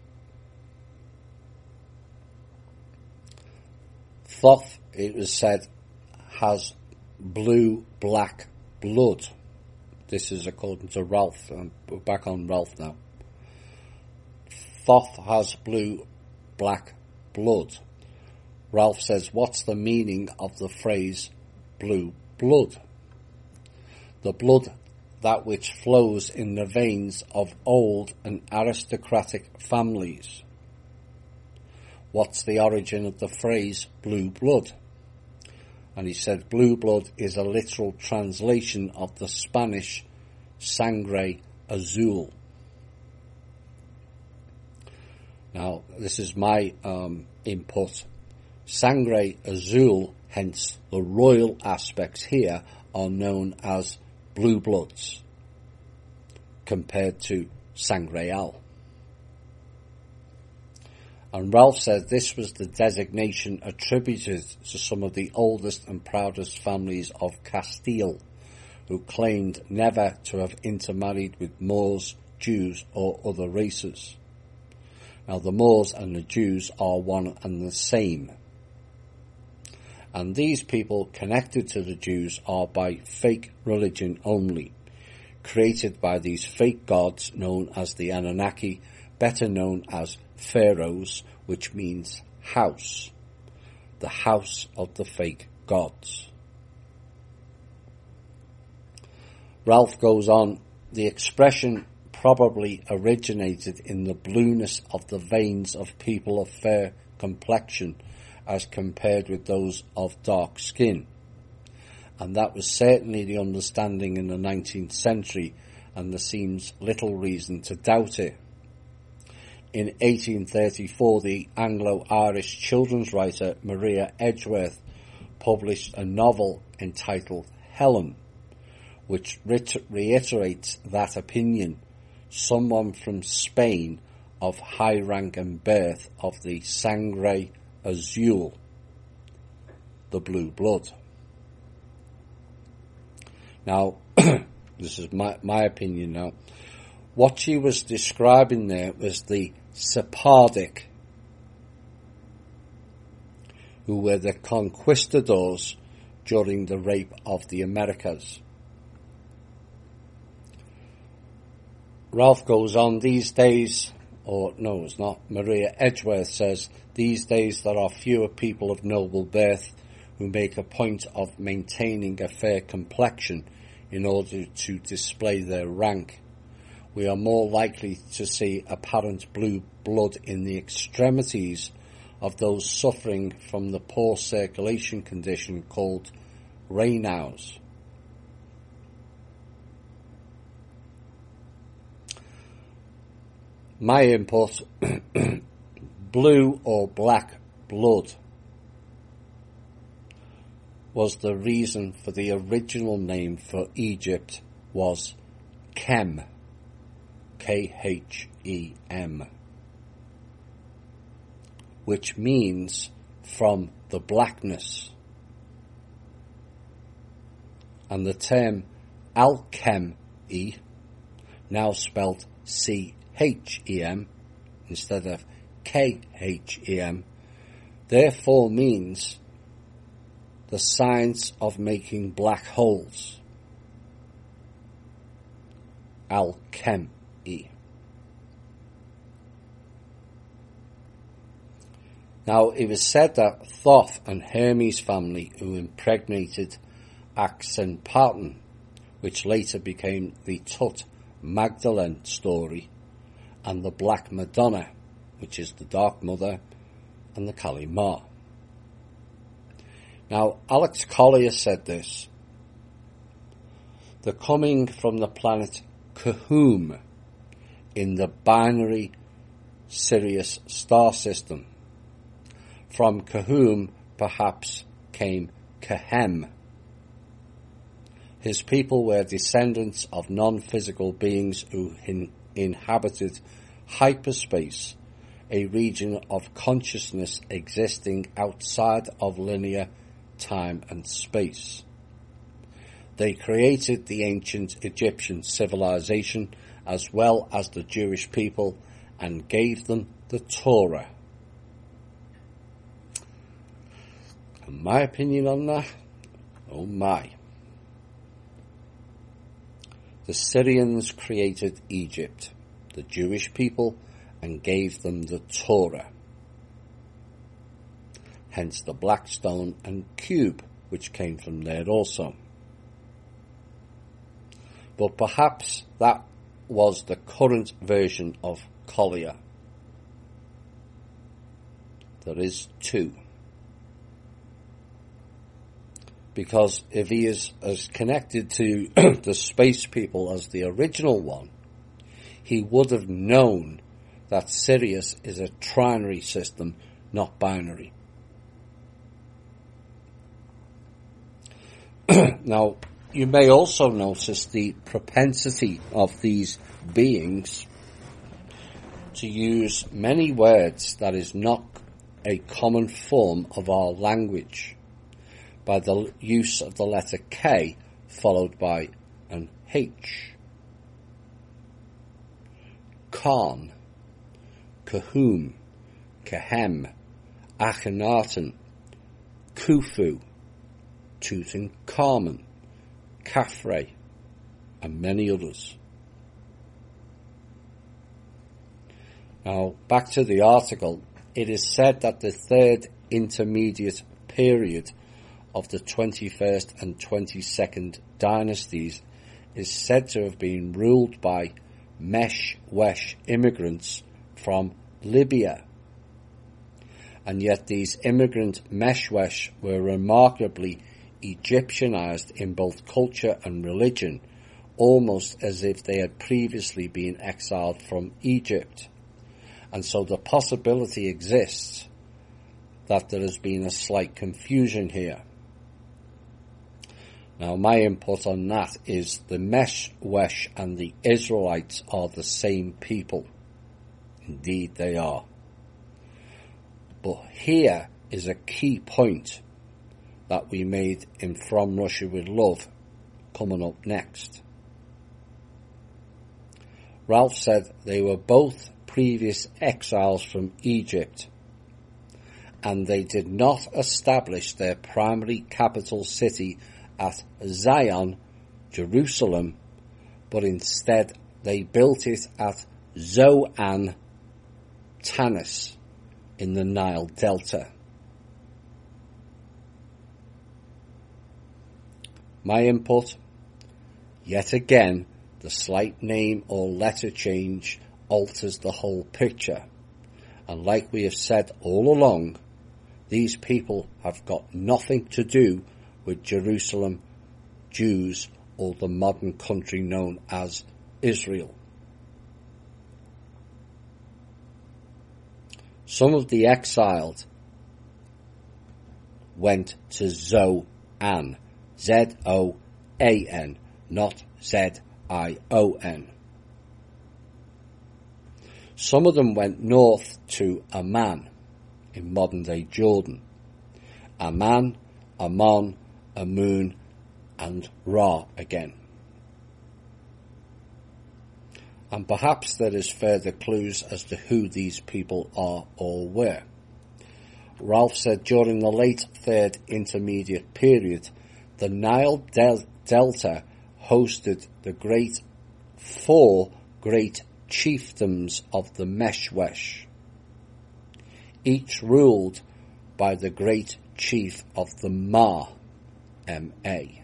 Thoth, it was said, has blue-black blood. This is according to Ralph. I'm back on Ralph now. Thoth has blue-black blood. Ralph says, what's the meaning of the phrase blue blood? The blood that which flows in the veins of old and aristocratic families. What's the origin of the phrase blue blood? And he said blue blood is a literal translation of the Spanish sangre azul. Now, this is my um, input. Sangre azul, hence the royal aspects here, are known as blue bloods, compared to sangreal. And Ralph said this was the designation attributed to some of the oldest and proudest families of Castile, who claimed never to have intermarried with Moors, Jews, or other races. Now, the Moors and the Jews are one and the same. And these people connected to the Jews are by fake religion only, created by these fake gods known as the Anunnaki, better known as pharaohs, which means house, the house of the fake gods. Ralph goes on, the expression probably originated in the blueness of the veins of people of fair complexion as compared with those of dark skin. And that was certainly the understanding in the nineteenth century, and there seems little reason to doubt it. In eighteen thirty-four, the Anglo-Irish children's writer Maria Edgeworth published a novel entitled Helen, which reiterates that opinion. Someone from Spain of high rank and birth of the sangre azul, the blue blood. Now, this is my, my opinion now. What she was describing there was the Sephardic, who were the conquistadors during the rape of the Americas. Ralph goes on, these days, or no, it's not, Maria Edgeworth says, these days there are fewer people of noble birth who make a point of maintaining a fair complexion in order to display their rank. We are more likely to see apparent blue blood in the extremities of those suffering from the poor circulation condition called Raynaud's. My input, blue or black blood was the reason for the original name for Egypt was Chem, K H E M, which means from the blackness. And the term alchemy, now spelt C H E M instead of K H E M, therefore means the science of making black holes. Alchemy. Now, it was said that Thoth and Hermes family, who impregnated Akhenparten, which later became the Tut Magdalene story, and the Black Madonna, which is the Dark Mother, and the Kali Ma. Now, Alex Collier said this: they're coming from the planet Kehum in the binary Sirius star system. From Kehum, perhaps, came Kehem. His people were descendants of non-physical beings who in- inhabited hyperspace, a region of consciousness existing outside of linear time and space. They created the ancient Egyptian civilization as well as the Jewish people and gave them the Torah. And my opinion on that, oh my. The Syrians created Egypt, the Jewish people, and gave them the Torah. Hence the black stone and cube, which came from there also. But perhaps that was the current version of Collier. There is two. Because if he is as connected to the space people as the original one, he would have known that Sirius is a trinary system, not binary. Now, you may also notice the propensity of these beings to use many words that is not a common form of our language, by the use of the letter K followed by an H. Khan, Kehum, Kehem, Akhenaten, Khufu, Tutankhamun, Khafre, and many others. Now, back to the article. It is said that the third intermediate period of the twenty-first and twenty-second dynasties is said to have been ruled by Meshwesh immigrants from Libya. And yet these immigrant Meshwesh were remarkably Egyptianized in both culture and religion, almost as if they had previously been exiled from Egypt. And so the possibility exists that there has been a slight confusion here. Now, my input on that is the Meshwesh and the Israelites are the same people. Indeed they are. But here is a key point that we made in From Russia with Love coming up next. Ralph said they were both previous exiles from Egypt, and they did not establish their primary capital city at Zion, Jerusalem, but instead they built it at Zoan Tanis in the Nile Delta. My input, yet again, the slight name or letter change alters the whole picture. And like we have said all along, these people have got nothing to do with Jerusalem, Jews, or the modern country known as Israel. Some of the exiled went to Zoan, Z O A N, not Z I O N. Some of them went north to Amman, in modern-day Jordan. Amman, Ammon, Amun, and Ra again. And perhaps there is further clues as to who these people are or were. Ralph said during the late Third Intermediate Period, the Nile Del- Delta hosted the great four great chiefdoms of the Meshwesh, each ruled by the great chief of the Ma, M A.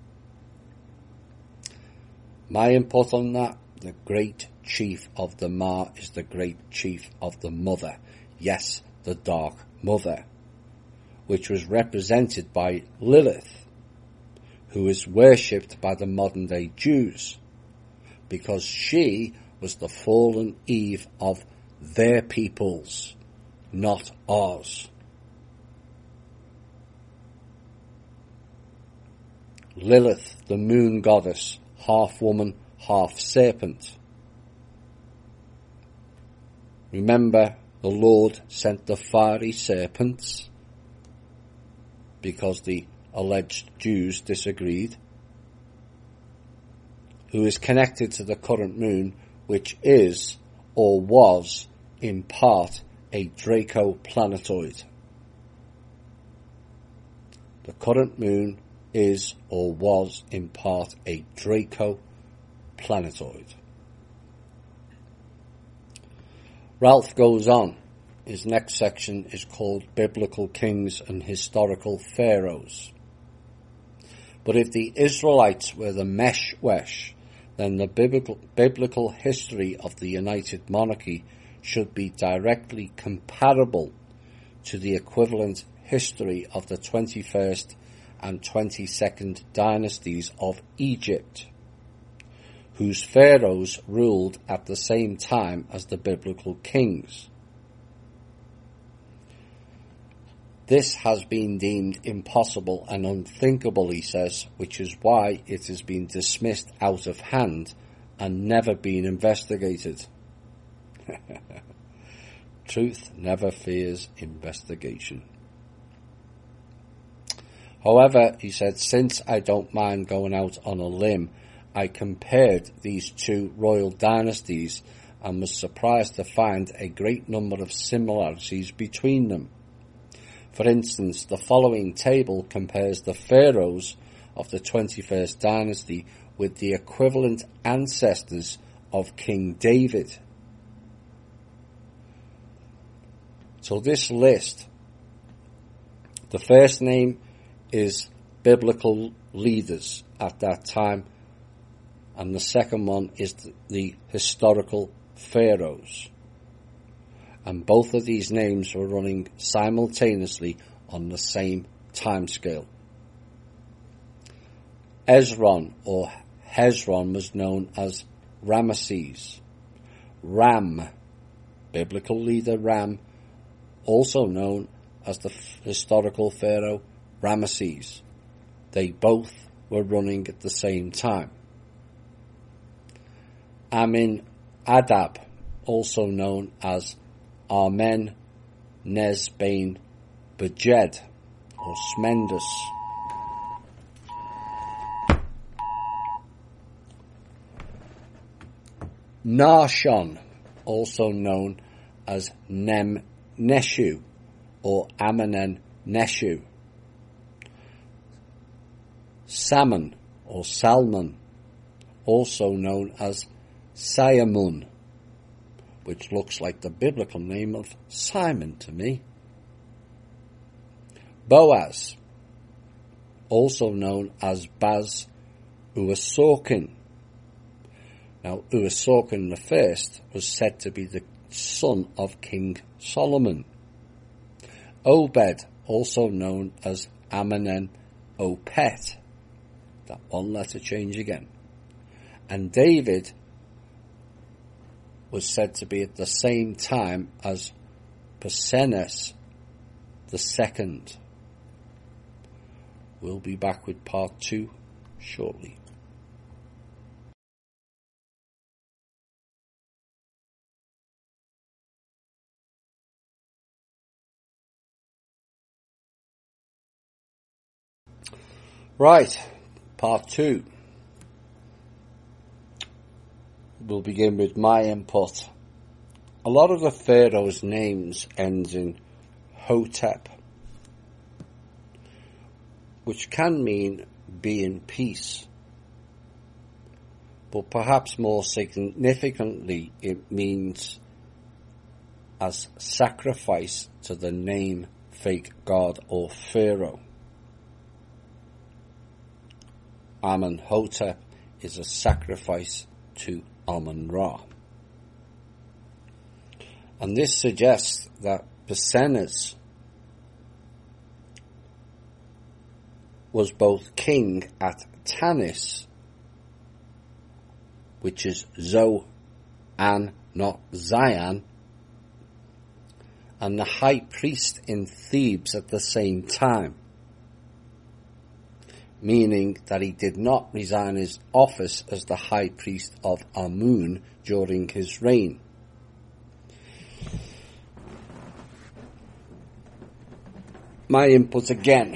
My input on that, the great chief of the Ma is the great chief of the Mother, yes, the Dark Mother, which was represented by Lilith, who is worshipped by the modern day Jews, because she was the fallen Eve of their peoples, not ours. Lilith, the moon goddess, half woman, half serpent. Remember, the Lord sent the fiery serpents because the alleged Jews disagreed, who is connected to the current moon, which is, or was, in part, a Draco planetoid. The current moon is, or was, in part, a Draco planetoid. Ralph goes on. His next section is called Biblical Kings and Historical Pharaohs. But if the Israelites were the Meshwesh, then the biblical, biblical history of the United Monarchy should be directly comparable to the equivalent history of the twenty-first and twenty-second dynasties of Egypt, whose pharaohs ruled at the same time as the biblical kings. This has been deemed impossible and unthinkable, he says, which is why it has been dismissed out of hand and never been investigated. Truth never fears investigation. However, he said, since I don't mind going out on a limb, I compared these two royal dynasties and was surprised to find a great number of similarities between them. For instance, the following table compares the pharaohs of the twenty-first dynasty with the equivalent ancestors of King David. So this list, the first name is biblical leaders at that time, and the second one is the, the historical pharaohs. And both of these names were running simultaneously on the same timescale. Ezron or Hezron was known as Ramesses. Ram, biblical leader Ram, also known as the historical pharaoh Ramesses. They both were running at the same time. Amin Adab, also known as Armen Nesbane Bejed or Smendus. Nahshon, also known as Nem Neshu or Amanen Neshu. Salmon or Salmon, also known as Sayamun, which looks like the biblical name of Simon to me. Boaz, also known as Baz Uasorkin. Now, Uasorkin the first was said to be the son of King Solomon. Obed, also known as Amanen Opet. That one letter change again. And David was said to be at the same time as Persenes the second. We'll be back with part two shortly. Right, part two. We'll begin with my input. A lot of the pharaohs' names ends in Hotep, which can mean be in peace. But perhaps more significantly, it means as sacrifice to the name fake god or pharaoh. Amenhotep is a sacrifice to Amun-Ra. And this suggests that Persenes was both king at Tanis, which is Zo-An, not Zion, and the high priest in Thebes at the same time, meaning that he did not resign his office as the high priest of Amun during his reign. My input again.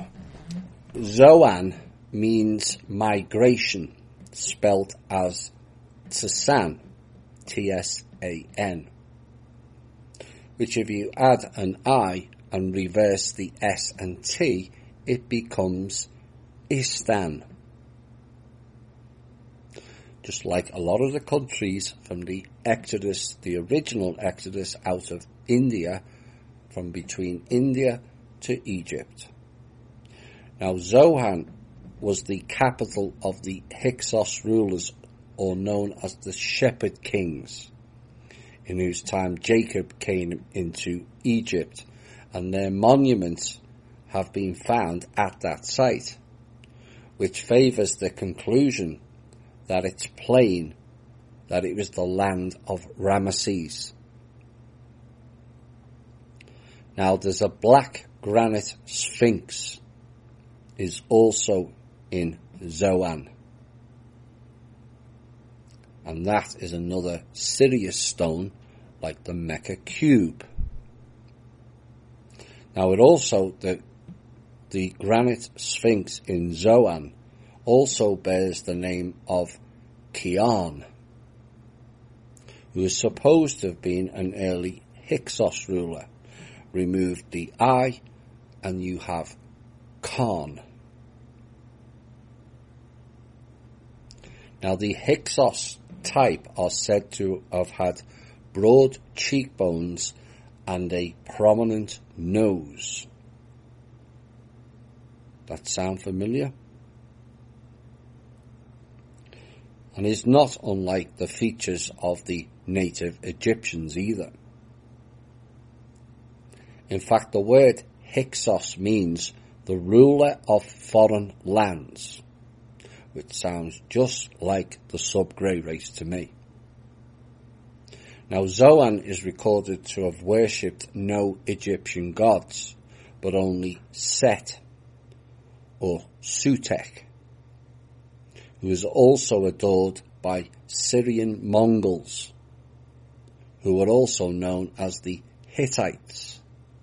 Zoan means migration, spelt as Tsan, T S A N, which if you add an I and reverse the S and T, it becomes Istan. Just like a lot of the countries from the Exodus, the original Exodus out of India, from between India to Egypt. Now Zoan was the capital of the Hyksos rulers, or known as the Shepherd Kings, in whose time Jacob came into Egypt, and their monuments have been found at that site, which favours the conclusion that it's plain that it was the land of Ramesses. Now there's a black granite sphinx is also in Zoan, and that is another Sirius stone like the Mecca cube. Now it also, the The granite sphinx in Zoan also bears the name of Kian, who is supposed to have been an early Hyksos ruler. Remove the I and you have Khan. Now the Hyksos type are said to have had broad cheekbones and a prominent nose. That sound familiar? and is not unlike the features of the native Egyptians either. In fact, the word Hyksos means the ruler of foreign lands, which sounds just like the sub-grey race to me. Now, Zoan is recorded to have worshipped no Egyptian gods, but only Set, or Sutek, who is also adored by Syrian Mongols, who are also known as the Hittites.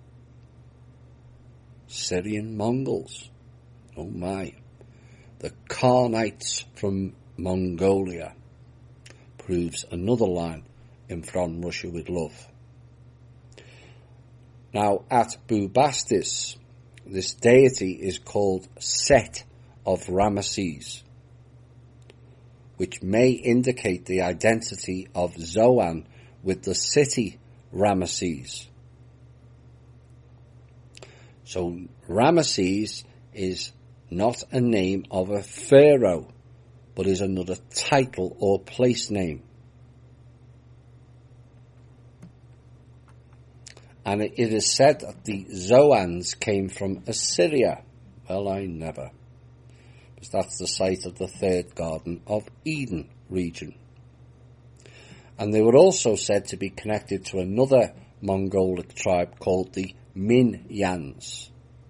Syrian Mongols. Oh my. The Karnites from Mongolia proves another line in From Russia with Love. Now, at Bubastis, this deity is called Set of Ramesses, which may indicate the identity of Zoan with the city Ramesses. So Ramesses is not a name of a pharaoh, but is another title or place name. And it is said that the Zoans came from Assyria. Well, I never. Because that's the site of the third Garden of Eden region. And they were also said to be connected to another Mongolic tribe called the Minyans.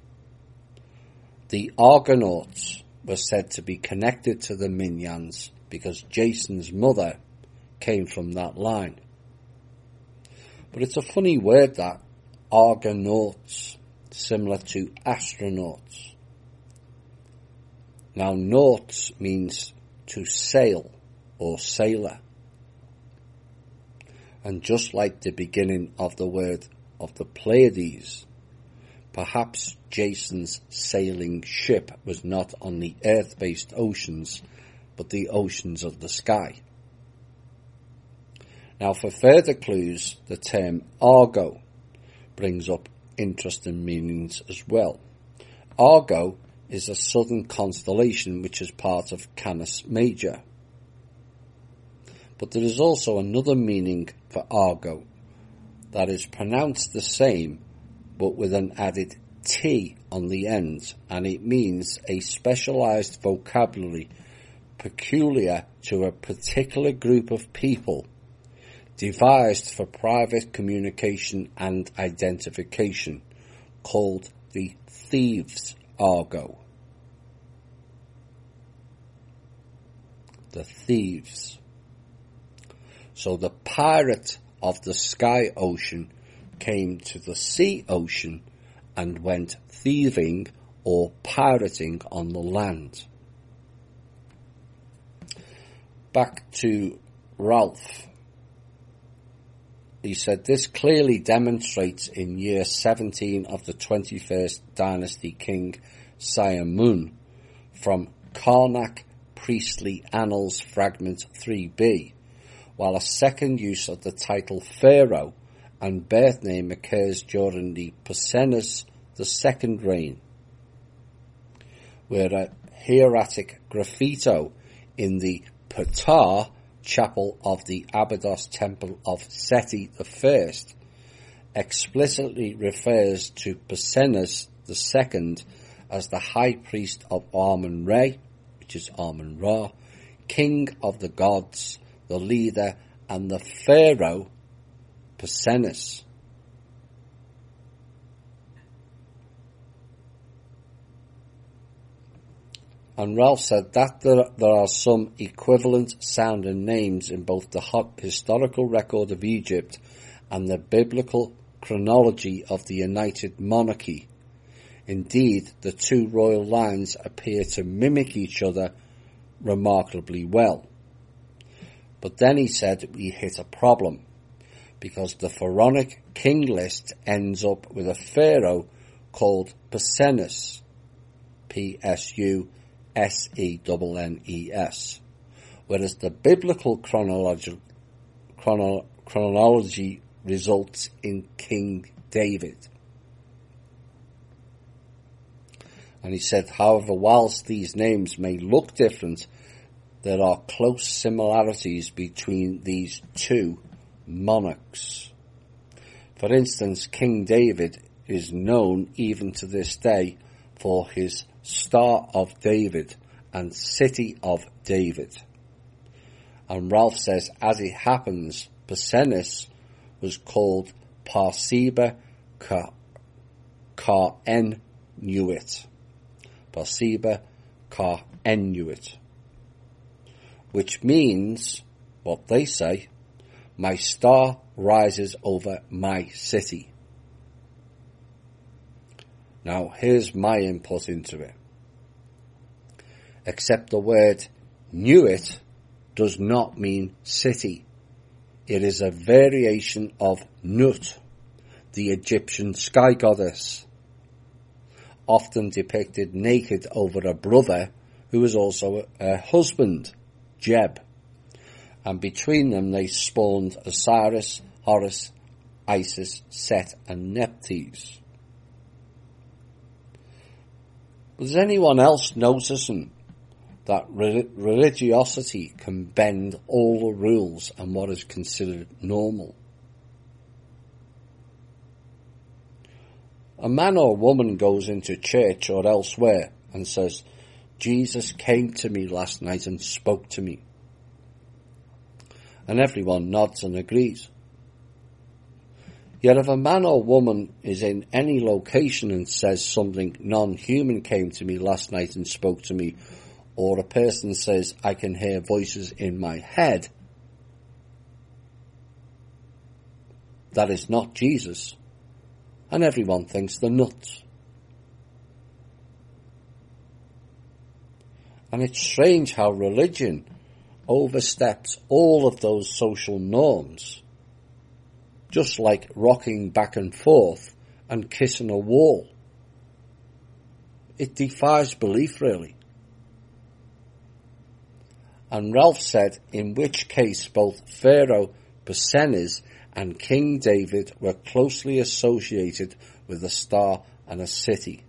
The Argonauts were said to be connected to the Minyans because Jason's mother came from that line. But it's a funny word, that, Argonauts, similar to astronauts. Now, nauts means to sail or sailor. And just like the beginning of the word of the Pleiades, perhaps Jason's sailing ship was not on the earth-based oceans, but the oceans of the sky. Now, for further clues, the term Argo brings up interesting meanings as well. Argo is a southern constellation which is part of Canis Major. But there is also another meaning for Argo that is pronounced the same but with an added T on the end, and it means a specialized vocabulary peculiar to a particular group of people, devised for private communication and identification, called the thieves' argot. The thieves. So the pirate of the sky ocean came to the sea ocean and went thieving or pirating on the land. Back to Ralph. He said, this clearly demonstrates in year seventeen of the twenty-first dynasty king Siamun from Karnak Priestly Annals fragment three b, while a second use of the title Pharaoh and birth name occurs during the Persennas the second reign, where a hieratic graffito in the Ptah chapel of the Abydos temple of Seti the First explicitly refers to Persennas the Second as the high priest of Amun-Re, which is Amun-Ra, king of the gods, the leader, and the pharaoh Persennas. And Ralph said that there, there are some equivalent sounding names in both the historical record of Egypt and the biblical chronology of the United Monarchy. Indeed, the two royal lines appear to mimic each other remarkably well. But then he said we hit a problem, because the pharaonic king list ends up with a pharaoh called Persennes, P S U S E N N E S, whereas the biblical chronology, chrono, chronology results in King David. And he said, however, whilst these names may look different, there are close similarities between these two monarchs. For instance, King David is known even to this day for his Star of David and City of David. And Ralph says, as it happens, Persenis was called Parsiba Car Enuit. Parsiba Car Enuit. Which means, what they say, my star rises over my city. Now, here's my input into it. Except the word Nuit does not mean city. It is a variation of Nut, the Egyptian sky goddess, often depicted naked over a brother who was also a husband, Jeb. And between them they spawned Osiris, Horus, Isis, Set and Nephthys. Was anyone else noticing that re- religiosity can bend all the rules and what is considered normal? A man or woman goes into church or elsewhere and says, Jesus came to me last night and spoke to me. And everyone nods and agrees. Yet if a man or woman is in any location and says something non-human came to me last night and spoke to me, or a person says I can hear voices in my head, that is not Jesus, and everyone thinks they're nuts. And it's strange how religion oversteps all of those social norms, just like rocking back and forth and kissing a wall. It defies belief, really. And Ralph said, in which case both Pharaoh Persenes and King David were closely associated with a star and a city.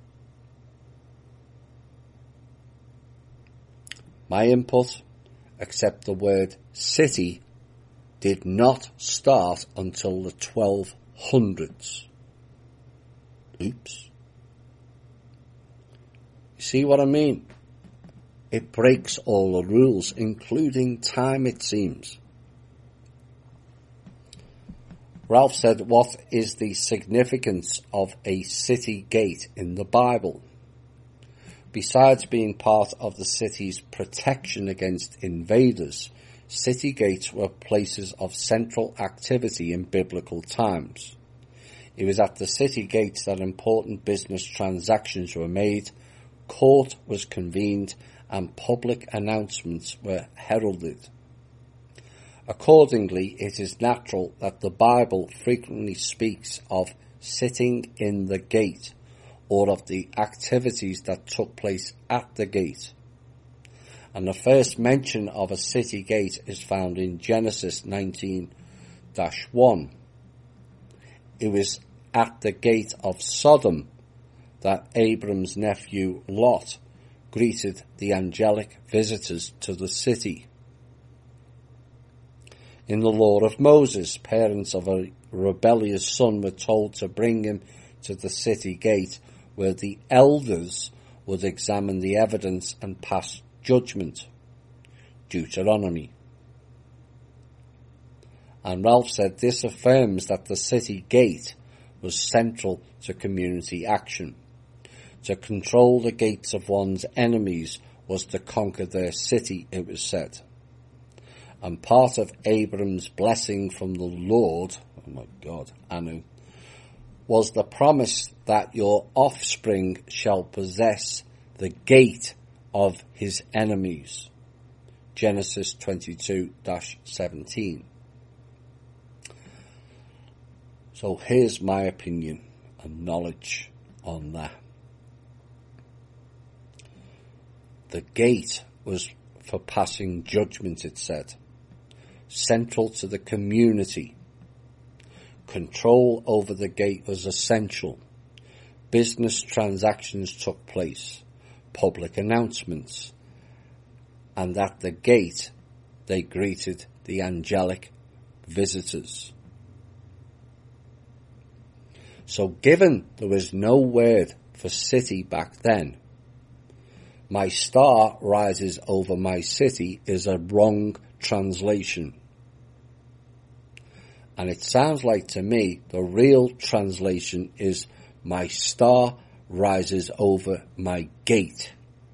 My input, except the word city, did not start until the twelve hundreds. Oops. You see what I mean? It breaks all the rules, including time, it seems. Ralph said, what is the significance of a city gate in the Bible? Besides being part of the city's protection against invaders, city gates were places of central activity in biblical times. It was at the city gates that important business transactions were made, court was convened, and public announcements were heralded. Accordingly, it is natural that the Bible frequently speaks of sitting in the gate, or of the activities that took place at the gate. And the first mention of a city gate is found in Genesis nineteen dash one. It was at the gate of Sodom that Abram's nephew Lot greeted the angelic visitors to the city. In the law of Moses, parents of a rebellious son were told to bring him to the city gate, where the elders would examine the evidence and pass judgment. Deuteronomy. And Ralph said this affirms that the city gate was central to community action. To control the gates of one's enemies was to conquer their city, it was said. And part of Abram's blessing from the Lord, oh my God, Anu, was the promise that your offspring shall possess the gate of his enemies. Genesis twenty-two dash seventeen. So here's my opinion and knowledge on that. The gate was for passing judgment, it said. Central to the community. Control over the gate was essential. Business transactions took place. Public announcements. and at the gate they greeted the angelic visitors. So given there was no word for city back then, my star rises over my city is a wrong translation. And it sounds like to me the real translation is my star rises over my gate,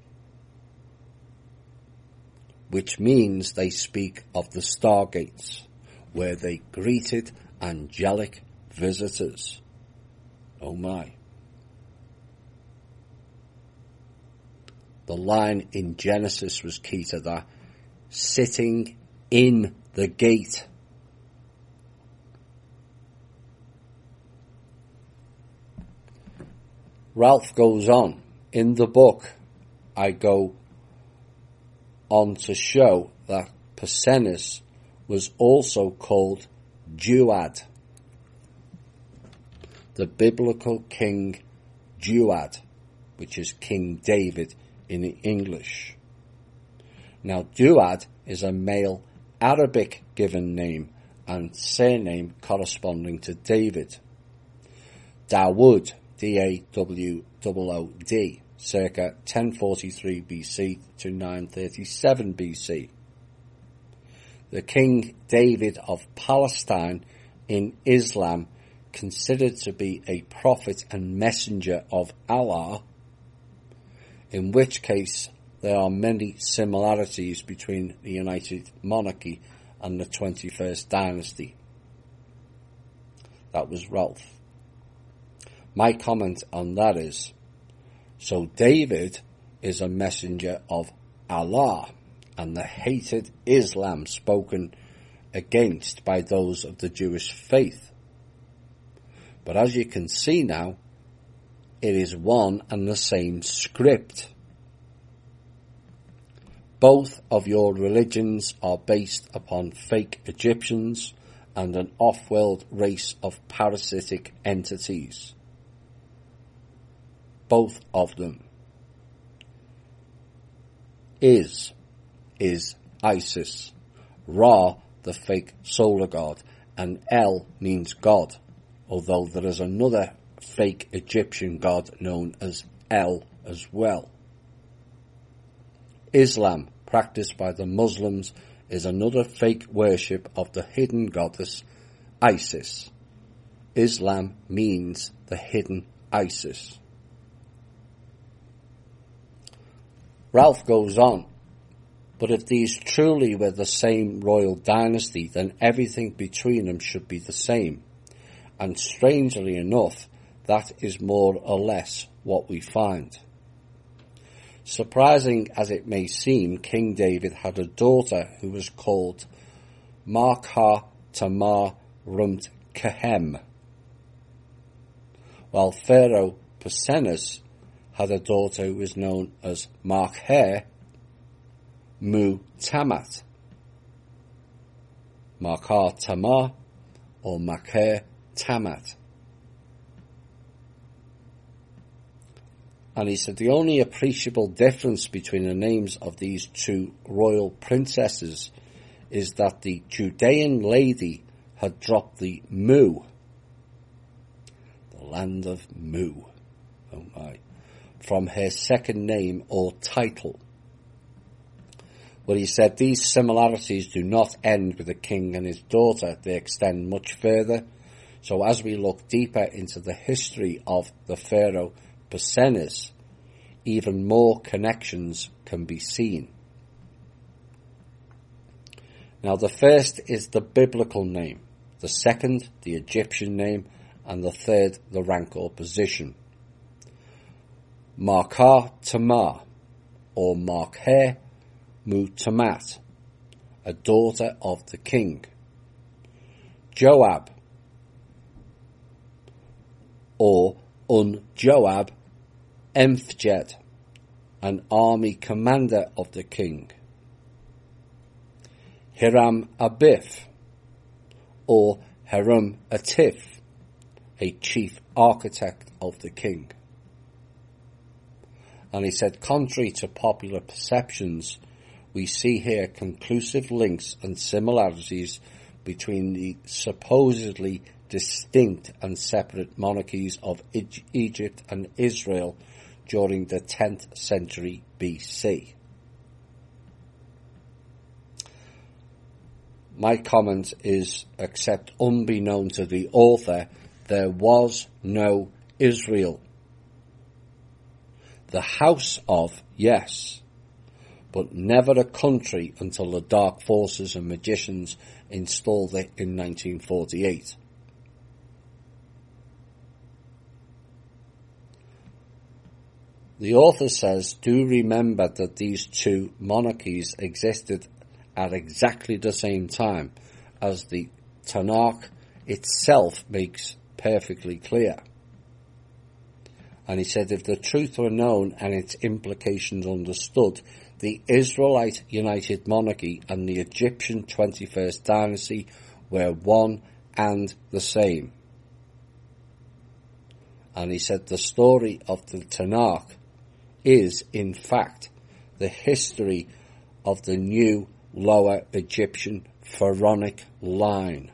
which means they speak of the stargates, where they greeted angelic visitors. Oh my. The line in Genesis was key to that. Sitting in the gate. Ralph goes on. In the book, I go on to show that Persenis was also called Duad, the biblical king Duad, which is King David in English. Now, Duad is a male Arabic given name and surname corresponding to David. Dawood, D A W O O D, circa ten forty-three B C to nine thirty-seven B C. The King David of Palestine in Islam, considered to be a prophet and messenger of Allah, in which case there are many similarities between the United Monarchy and the twenty-first dynasty. That was Ralph. My comment on that is, so David is a messenger of Allah and the hated Islam spoken against by those of the Jewish faith. But as you can see now, it is one and the same script. Both of your religions are based upon fake Egyptians and an off-world race of parasitic entities. Both of them. Is, is Isis. Ra, the fake solar god, and El means God, although there is another fake Egyptian god known as El as well. Islam, practiced by the Muslims, is another fake worship of the hidden goddess Isis. Islam means the hidden Isis. Ralph goes on, but if these truly were the same royal dynasty, then everything between them should be the same. And strangely enough, that is more or less what we find. Surprising as it may seem, King David had a daughter who was called Markha Tamar Rumt Kehem, while Pharaoh Persenis had a daughter who was known as Markhe Mu Tamat, Markha Tamar or Markhe Tamat. And he said the only appreciable difference between the names of these two royal princesses is that the Judean lady had dropped the Mu, the land of Mu, oh my, from her second name or title. But he said these similarities do not end with the king and his daughter, they extend much further. So as we look deeper into the history of the Pharaoh Persenis, even more connections can be seen. Now the first is the biblical name, the second the Egyptian name, and the third the rank or position. Markha Tamar, or Markhe Mu Tamat, a daughter of the king. Joab, or Un Joab Emphjed, an army commander of the king. Hiram Abif, or Hiram Atif, a chief architect of the king. And he said, contrary to popular perceptions, we see here conclusive links and similarities between the supposedly distinct and separate monarchies of Egypt and Israel during the tenth century B C. My comment is, except unbeknown to the author, there was no Israel. The house of, yes, but never a country until the dark forces and magicians installed it in nineteen forty-eight. The author says, do remember that these two monarchies existed at exactly the same time, as the Tanakh itself makes perfectly clear. And he said, if the truth were known and its implications understood, the Israelite United Monarchy and the Egyptian twenty-first Dynasty were one and the same. And he said, the story of the Tanakh is, in fact, the history of the new Lower Egyptian pharaonic line.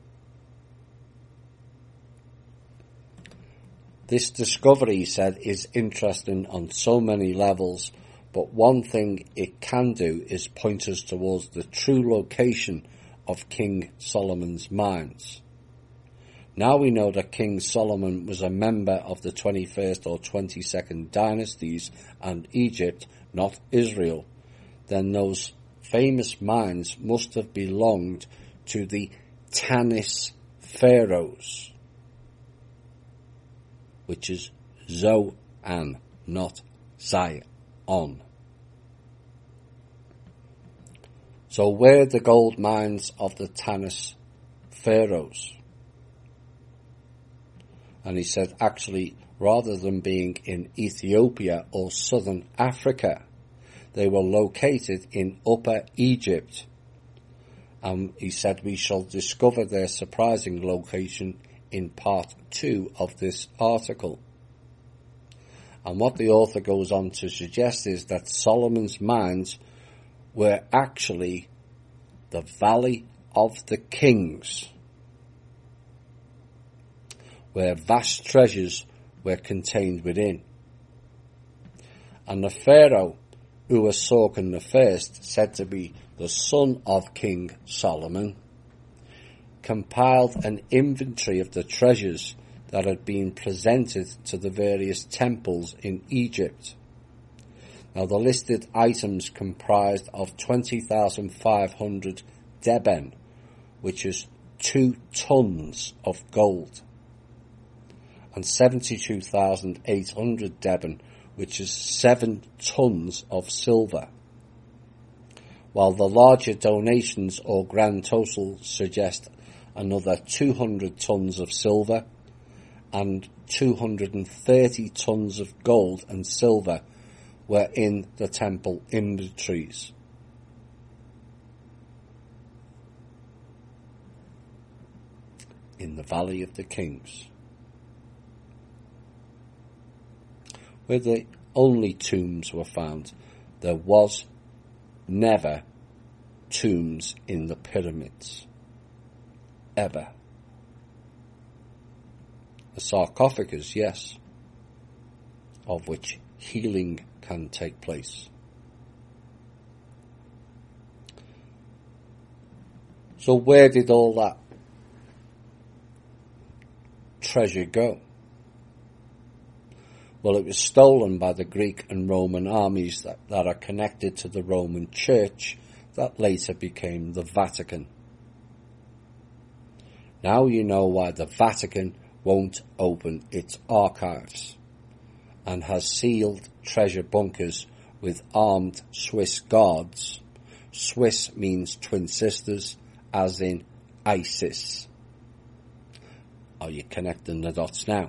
This discovery, he said, is interesting on so many levels, but one thing it can do is point us towards the true location of King Solomon's mines. Now we know that King Solomon was a member of the twenty-first or twenty-second dynasties and Egypt, not Israel. Then those famous mines must have belonged to the Tanis pharaohs, which is Zoan, not Zion. So where the gold mines of the Tanis pharaohs? And he said, actually, rather than being in Ethiopia or southern Africa, they were located in Upper Egypt. And he said, we shall discover their surprising location in part two of this article. And what the author goes on to suggest is that Solomon's mines were actually the Valley of the Kings, where vast treasures were contained within. And the Pharaoh, Uasorgan the First, said to be the son of King Solomon, compiled an inventory of the treasures that had been presented to the various temples in Egypt. Now the listed items comprised of twenty thousand five hundred deben, which is two tons of gold, and seventy-two thousand eight hundred deben, which is seven tons of silver, while the larger donations or grand total suggest another two hundred tons of silver and two hundred thirty tons of gold and silver were in the temple inventories. In the Valley of the Kings, where the only tombs were found, there was never tombs in the pyramids. Ever. A sarcophagus, yes, of which healing can take place. So where did all that treasure go? Well, it was stolen by the Greek and Roman armies that, that are connected to the Roman Church that later became the Vatican. Now you know why the Vatican won't open its archives and has sealed treasure bunkers with armed Swiss guards. Swiss means twin sisters, as in ISIS. Are you connecting the dots now?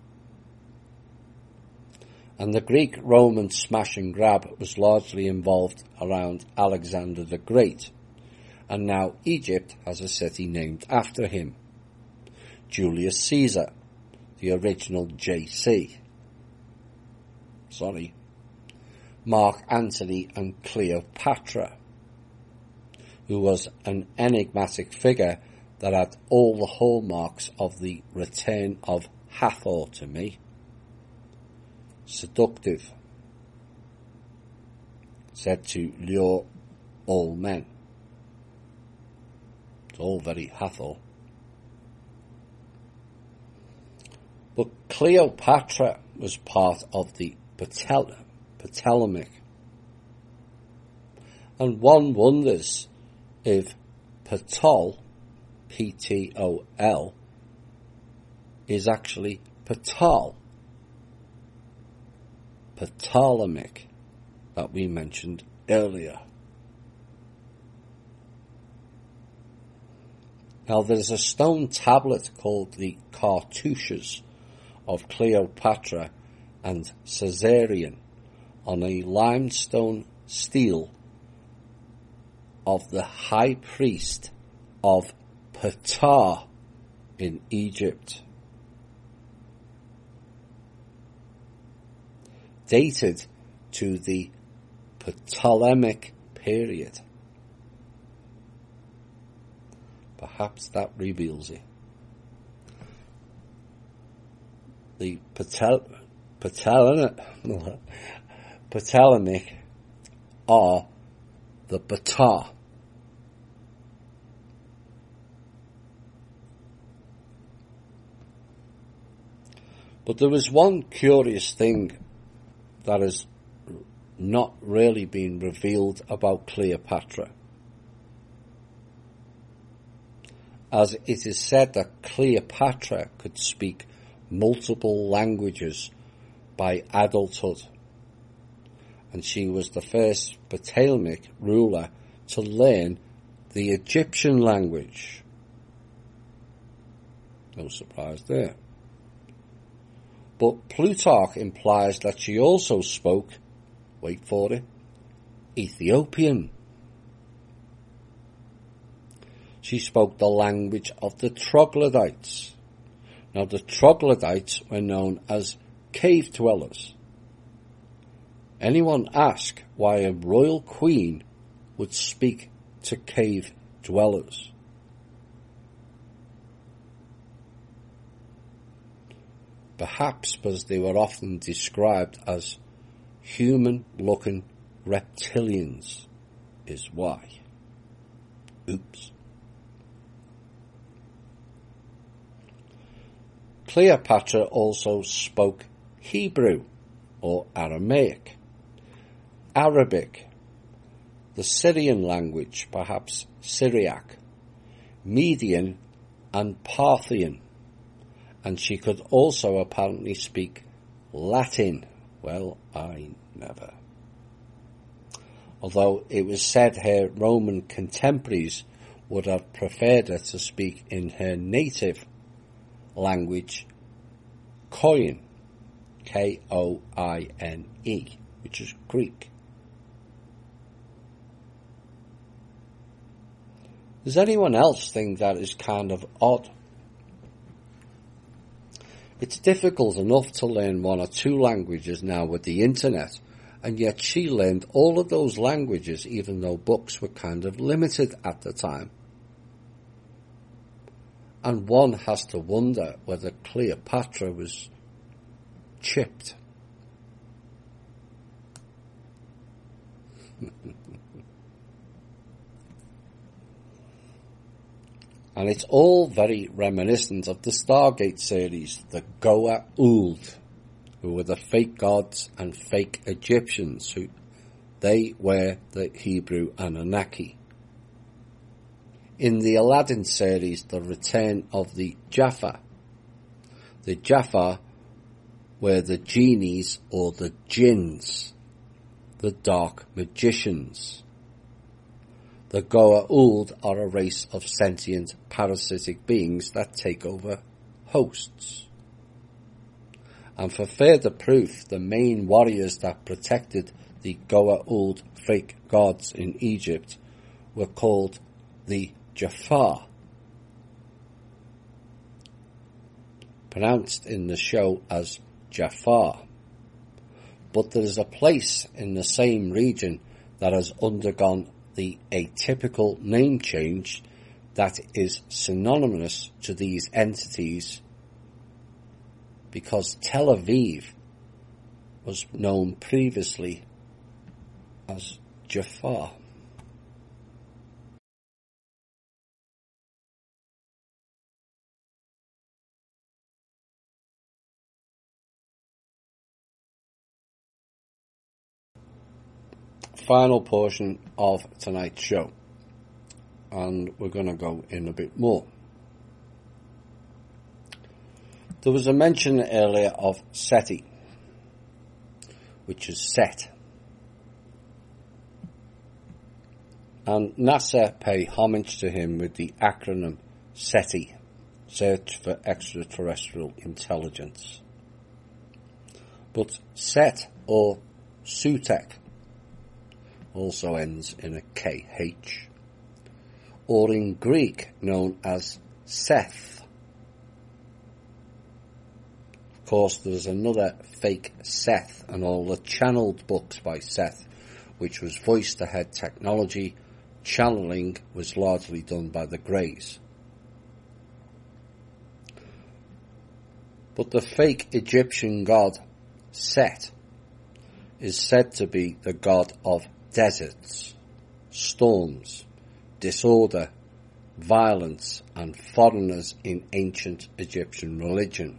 And the Greek-Roman smash and grab was largely involved around Alexander the Great, and now Egypt has a city named after him, Julius Caesar, the original J C. Sorry. Mark Antony and Cleopatra, who was an enigmatic figure that had all the hallmarks of the return of Hathor to me. Seductive, said to lure all men. It's all very Hathor. But Cleopatra was part of the Patel- Ptolemaic, and one wonders if Ptol, P T O L, is actually Ptol, Ptolemaic, that we mentioned earlier. Now there's a stone tablet called the Cartouches of Cleopatra and Caesarion on a limestone stele of the high priest of Ptah in Egypt, dated to the Ptolemaic period. Perhaps that reveals it. The Patel, Ptolemaic, Ptolemaic are the Ptah. But there was one curious thing that has not really been revealed about Cleopatra, as it is said that Cleopatra could speak multiple languages by adulthood, and she was the first Ptolemaic ruler to learn the Egyptian language. No surprise there. But Plutarch implies that she also spoke, wait for it, Ethiopian. She spoke the language of the troglodytes. Now the troglodytes were known as cave dwellers. Anyone ask why a royal queen would speak to cave dwellers? Perhaps because they were often described as human-looking reptilians is why. Oops. Cleopatra also spoke Hebrew or Aramaic, Arabic, the Syrian language, perhaps Syriac, Median and Parthian, and she could also apparently speak Latin. Well, I never. Although it was said her Roman contemporaries would have preferred her to speak in her native language, Koine, K O I N E, which is Greek. Does anyone else think that is kind of odd? It's difficult enough to learn one or two languages now with the internet, and yet she learned all of those languages even though books were kind of limited at the time. And one has to wonder whether Cleopatra was chipped. And it's all very reminiscent of the Stargate series, the Goa'uld, who were the fake gods and fake Egyptians. Who they were the Hebrew Anunnaki. In the Aladdin series, The Return of the Jaffa, the Jaffa were the genies or the jinns, the dark magicians. The Goa'uld are a race of sentient parasitic beings that take over hosts. And for further proof, the main warriors that protected the Goa'uld fake gods in Egypt were called the Jafar, pronounced in the show as Jafar, but there is a place in the same region that has undergone the atypical name change that is synonymous to these entities, because Tel Aviv was known previously as Jaffa. Final portion of tonight's show, and we're going to go in a bit more. There was a mention earlier of SETI, which is Set, and NASA pay homage to him with the acronym SETI, Search for Extraterrestrial Intelligence. But Set, or Sutek, also ends in a K H, or in Greek known as Seth. Of course, there's another fake Seth, and all the channeled books by Seth, which was voice-to-head technology. Channeling was largely done by the Greys. But the fake Egyptian god Set is said to be the god of deserts, storms, disorder, violence, and foreigners in ancient Egyptian religion.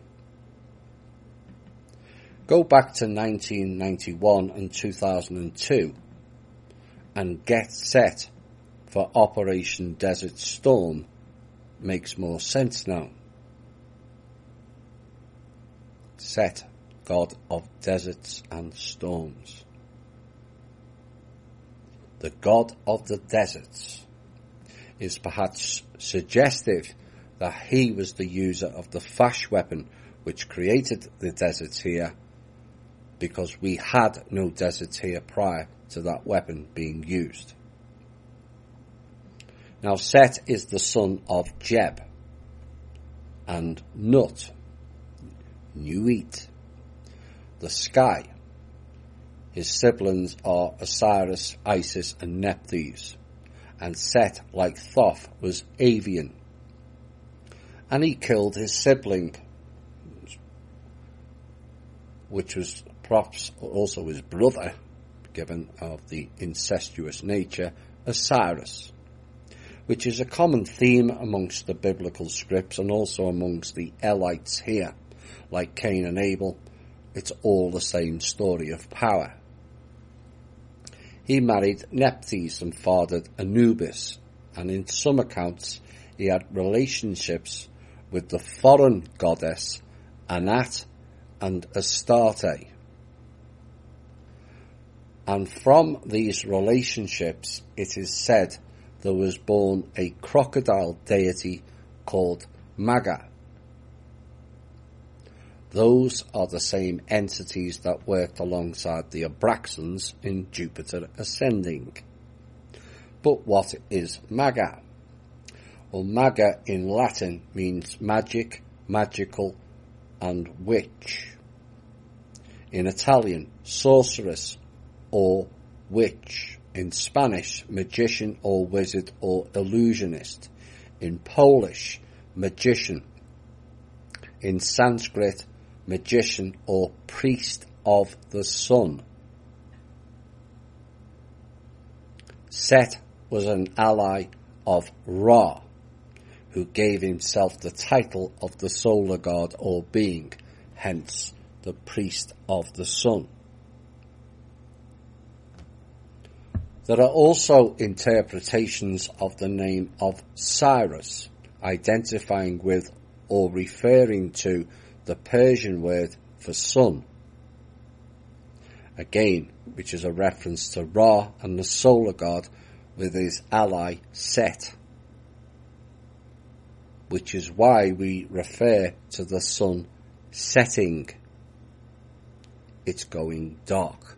Go back to nineteen ninety-one and two thousand two and get set for Operation Desert Storm makes more sense now. Set, god of deserts and storms. The god of the deserts is perhaps suggestive that he was the user of the Fash weapon which created the deserts here, because we had no deserts here prior to that weapon being used. Now Set is the son of Jeb and Nut, Nuit, the sky. His siblings are Osiris, Isis, and Nephthys, and Set, like Thoth, was avian. And he killed his sibling, which was perhaps also his brother, given of the incestuous nature, Osiris, which is a common theme amongst the biblical scripts and also amongst the Elites here. Like Cain and Abel, it's all the same story of power. He married Nephthys and fathered Anubis, and in some accounts he had relationships with the foreign goddess Anat and Astarte. And from these relationships it is said there was born a crocodile deity called Maga. Those are the same entities that worked alongside the Abraxans in Jupiter Ascending. But what is Maga? Well, Maga in Latin means magic, magical, and witch. In Italian, sorceress or witch. In Spanish, magician or wizard or illusionist. In Polish, magician. In Sanskrit, magician or priest of the sun. Set was an ally of Ra, who gave himself the title of the solar god or being, hence the priest of the sun. There are also interpretations of the name of Cyrus, identifying with or referring to the Persian word for sun, again, which is a reference to Ra and the solar god with his ally Set, which is why we refer to the sun setting. It's going dark.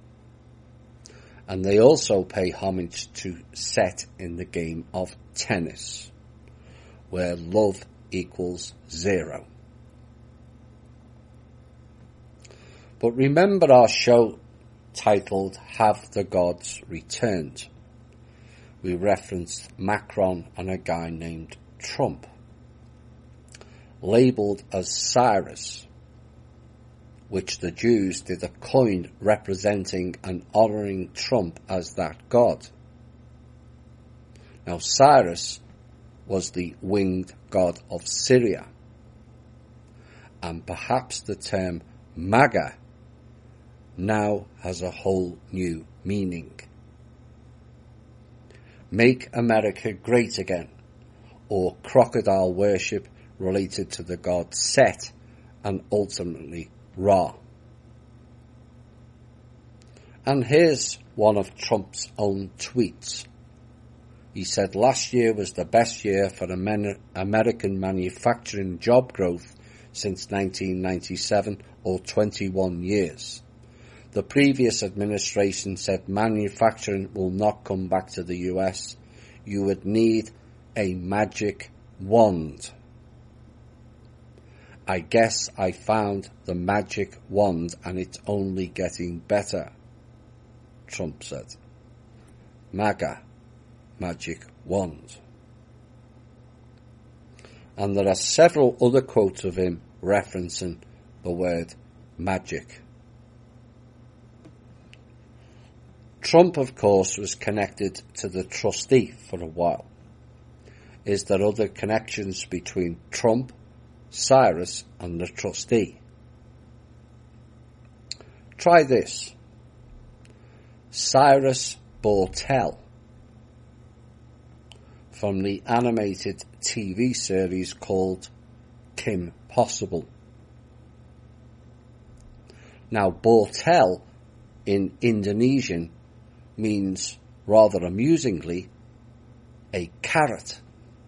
And they also pay homage to Set in the game of tennis, where love equals zero. But remember our show titled Have the Gods Returned? We referenced Macron and a guy named Trump, labelled as Cyrus, which the Jews did a coin representing and honouring Trump as that god. Now Cyrus was the winged god of Syria, and perhaps the term MAGA now has a whole new meaning. Make America Great Again, or crocodile worship related to the god Set and ultimately Ra. And here's one of Trump's own tweets. He said last year was the best year for American manufacturing job growth since nineteen ninety-seven, or twenty-one years. The previous administration said manufacturing will not come back to the U S. You would need a magic wand. I guess I found the magic wand and it's only getting better, Trump said. MAGA, magic wand. And there are several other quotes of him referencing the word magic. Trump, of course, was connected to the trustee for a while. Is there other connections between Trump, Cyrus and the trustee? Try this. Cyrus Bortel, from the animated T V series called Kim Possible. Now, Bortel in Indonesian means, rather amusingly, a carrot.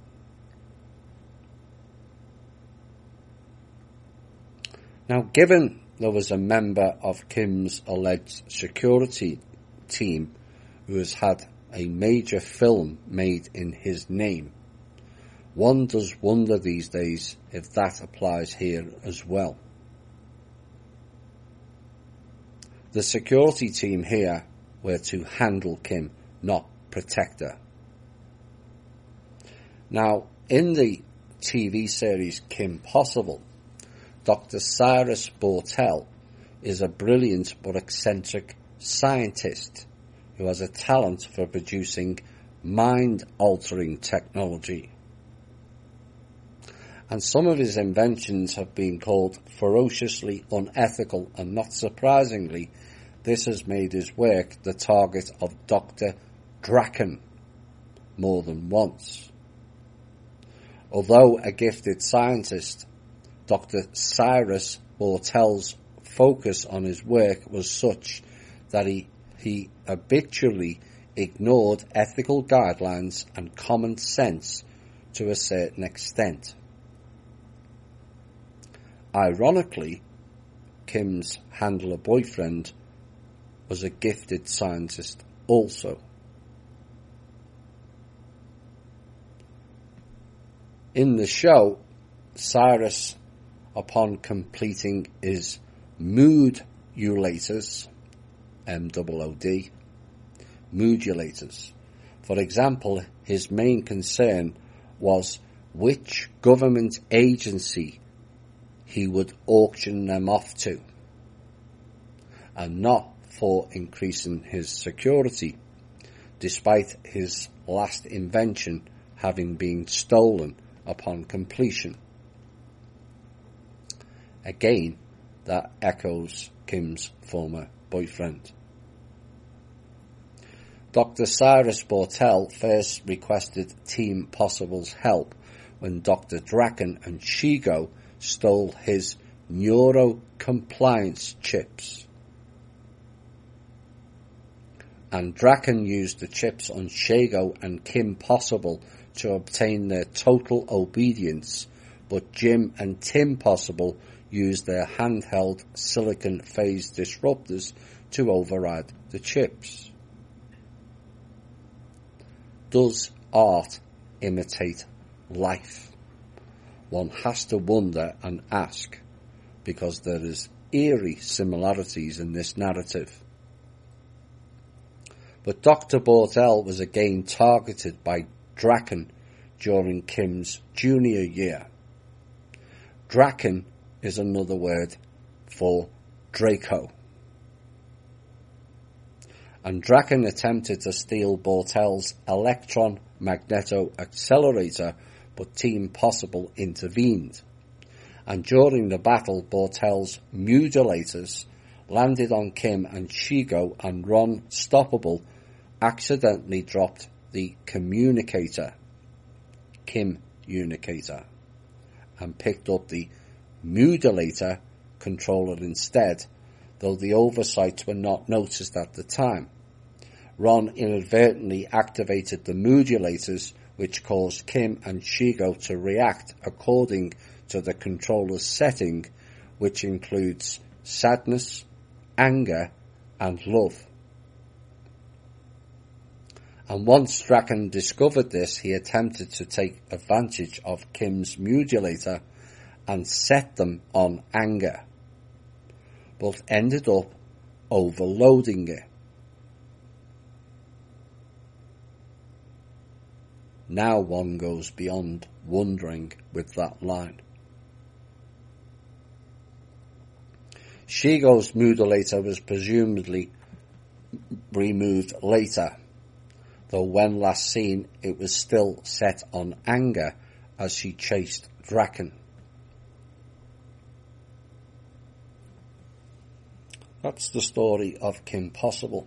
Now, given there was a member of Kim's alleged security team who has had a major film made in his name, one does wonder these days if that applies here as well. The security team here were to handle Kim, not protect her. Now, in the T V series Kim Possible, Doctor Cyrus Bortel is a brilliant but eccentric scientist who has a talent for producing mind-altering technology. And some of his inventions have been called ferociously unethical, and not surprisingly, this has made his work the target of Doctor Draken more than once. Although a gifted scientist, Doctor Cyrus Bortel's focus on his work was such that he, he habitually ignored ethical guidelines and common sense to a certain extent. Ironically, Kim's handler boyfriend was a gifted scientist also. In the show, Cyrus, upon completing his mood-ulators, M O O D, mood-ulators, for example, his main concern was which government agency he would auction them off to, and not for increasing his security, despite his last invention having been stolen upon completion. Again, that echoes Kim's former boyfriend. Doctor Cyrus Bortel first requested Team Possible's help when Doctor Draken and Shigo stole his neuro-compliance chips. And Draken used the chips on Shigo and Kim Possible to obtain their total obedience, but Jim and Tim Possible used their handheld silicon phase disruptors to override the chips. Does art imitate life? One has to wonder and ask, because there is eerie similarities in this narrative. But Doctor Bortel was again targeted by Draken during Kim's junior year. Draken is another word for Draco. And Draken attempted to steal Bortel's electron magneto accelerator, but Team Possible intervened. And during the battle, Bortel's mutilators landed on Kim and Shigo, and Ron Stoppable accidentally dropped the communicator, Kim-unicator, and picked up the mutilator controller instead, though the oversights were not noticed at the time. Ron inadvertently activated the modulators, which caused Kim and Shigo to react according to the controller's setting, which includes sadness, anger, and love. And once Draken discovered this, he attempted to take advantage of Kim's modulator and set them on anger, but ended up overloading it. Now one goes beyond wondering with that line. Shigo's modulator was presumably removed later, though when last seen it was still set on anger as she chased Draken. That's the story of Kim Possible.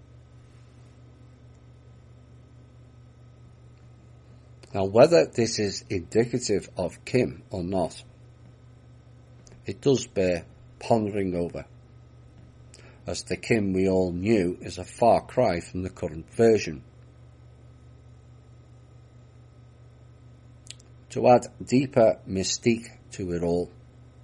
Now, whether this is indicative of Kim or not, it does bear pondering over, as the Kim we all knew is a far cry from the current version. To add deeper mystique to it all,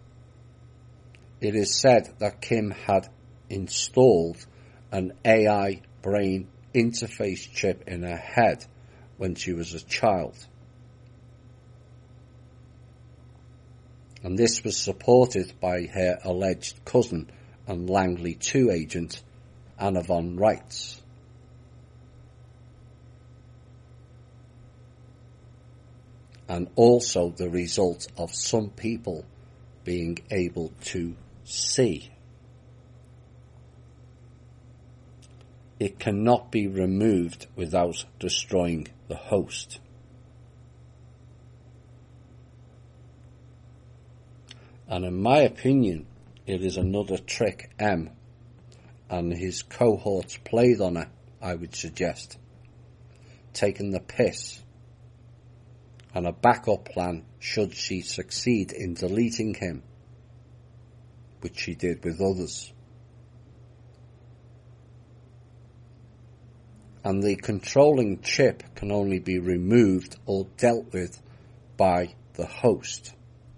it is said that Kim had installed an A I brain interface chip in her head when she was a child. And this was supported by her alleged cousin and Langley two agent, Anna von Reitz. And also the result of some people being able to see. It cannot be removed without destroying the host. And in my opinion, it is another trick M and his cohorts played on her, I would suggest, taking the piss, and a backup plan should she succeed in deleting him, which she did with others. And the controlling chip can only be removed or dealt with by the host.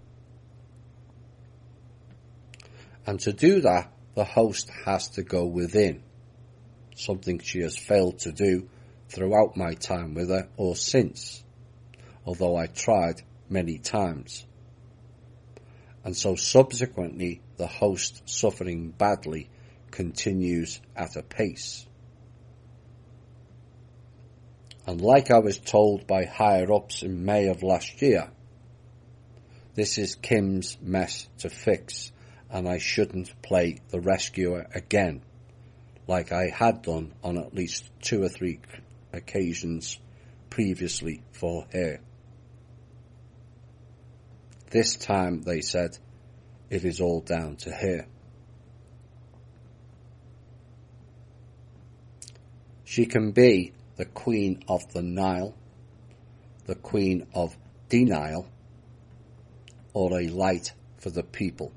And to do that, the host has to go within, something she has failed to do throughout my time with her or since, although I tried many times. And so subsequently, the host suffering badly continues at a pace. And like I was told by higher-ups in May of last year, this is Kim's mess to fix, and I shouldn't play the rescuer again, like I had done on at least two or three occasions previously for her. This time, they said, it is all down to her. She can be the Queen of the Nile, the Queen of Denial, or a light for the people.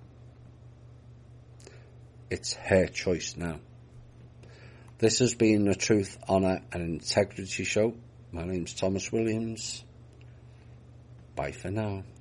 It's her choice now. This has been the Truth, Honour and Integrity Show. My name's Thomas Williams. Bye for now.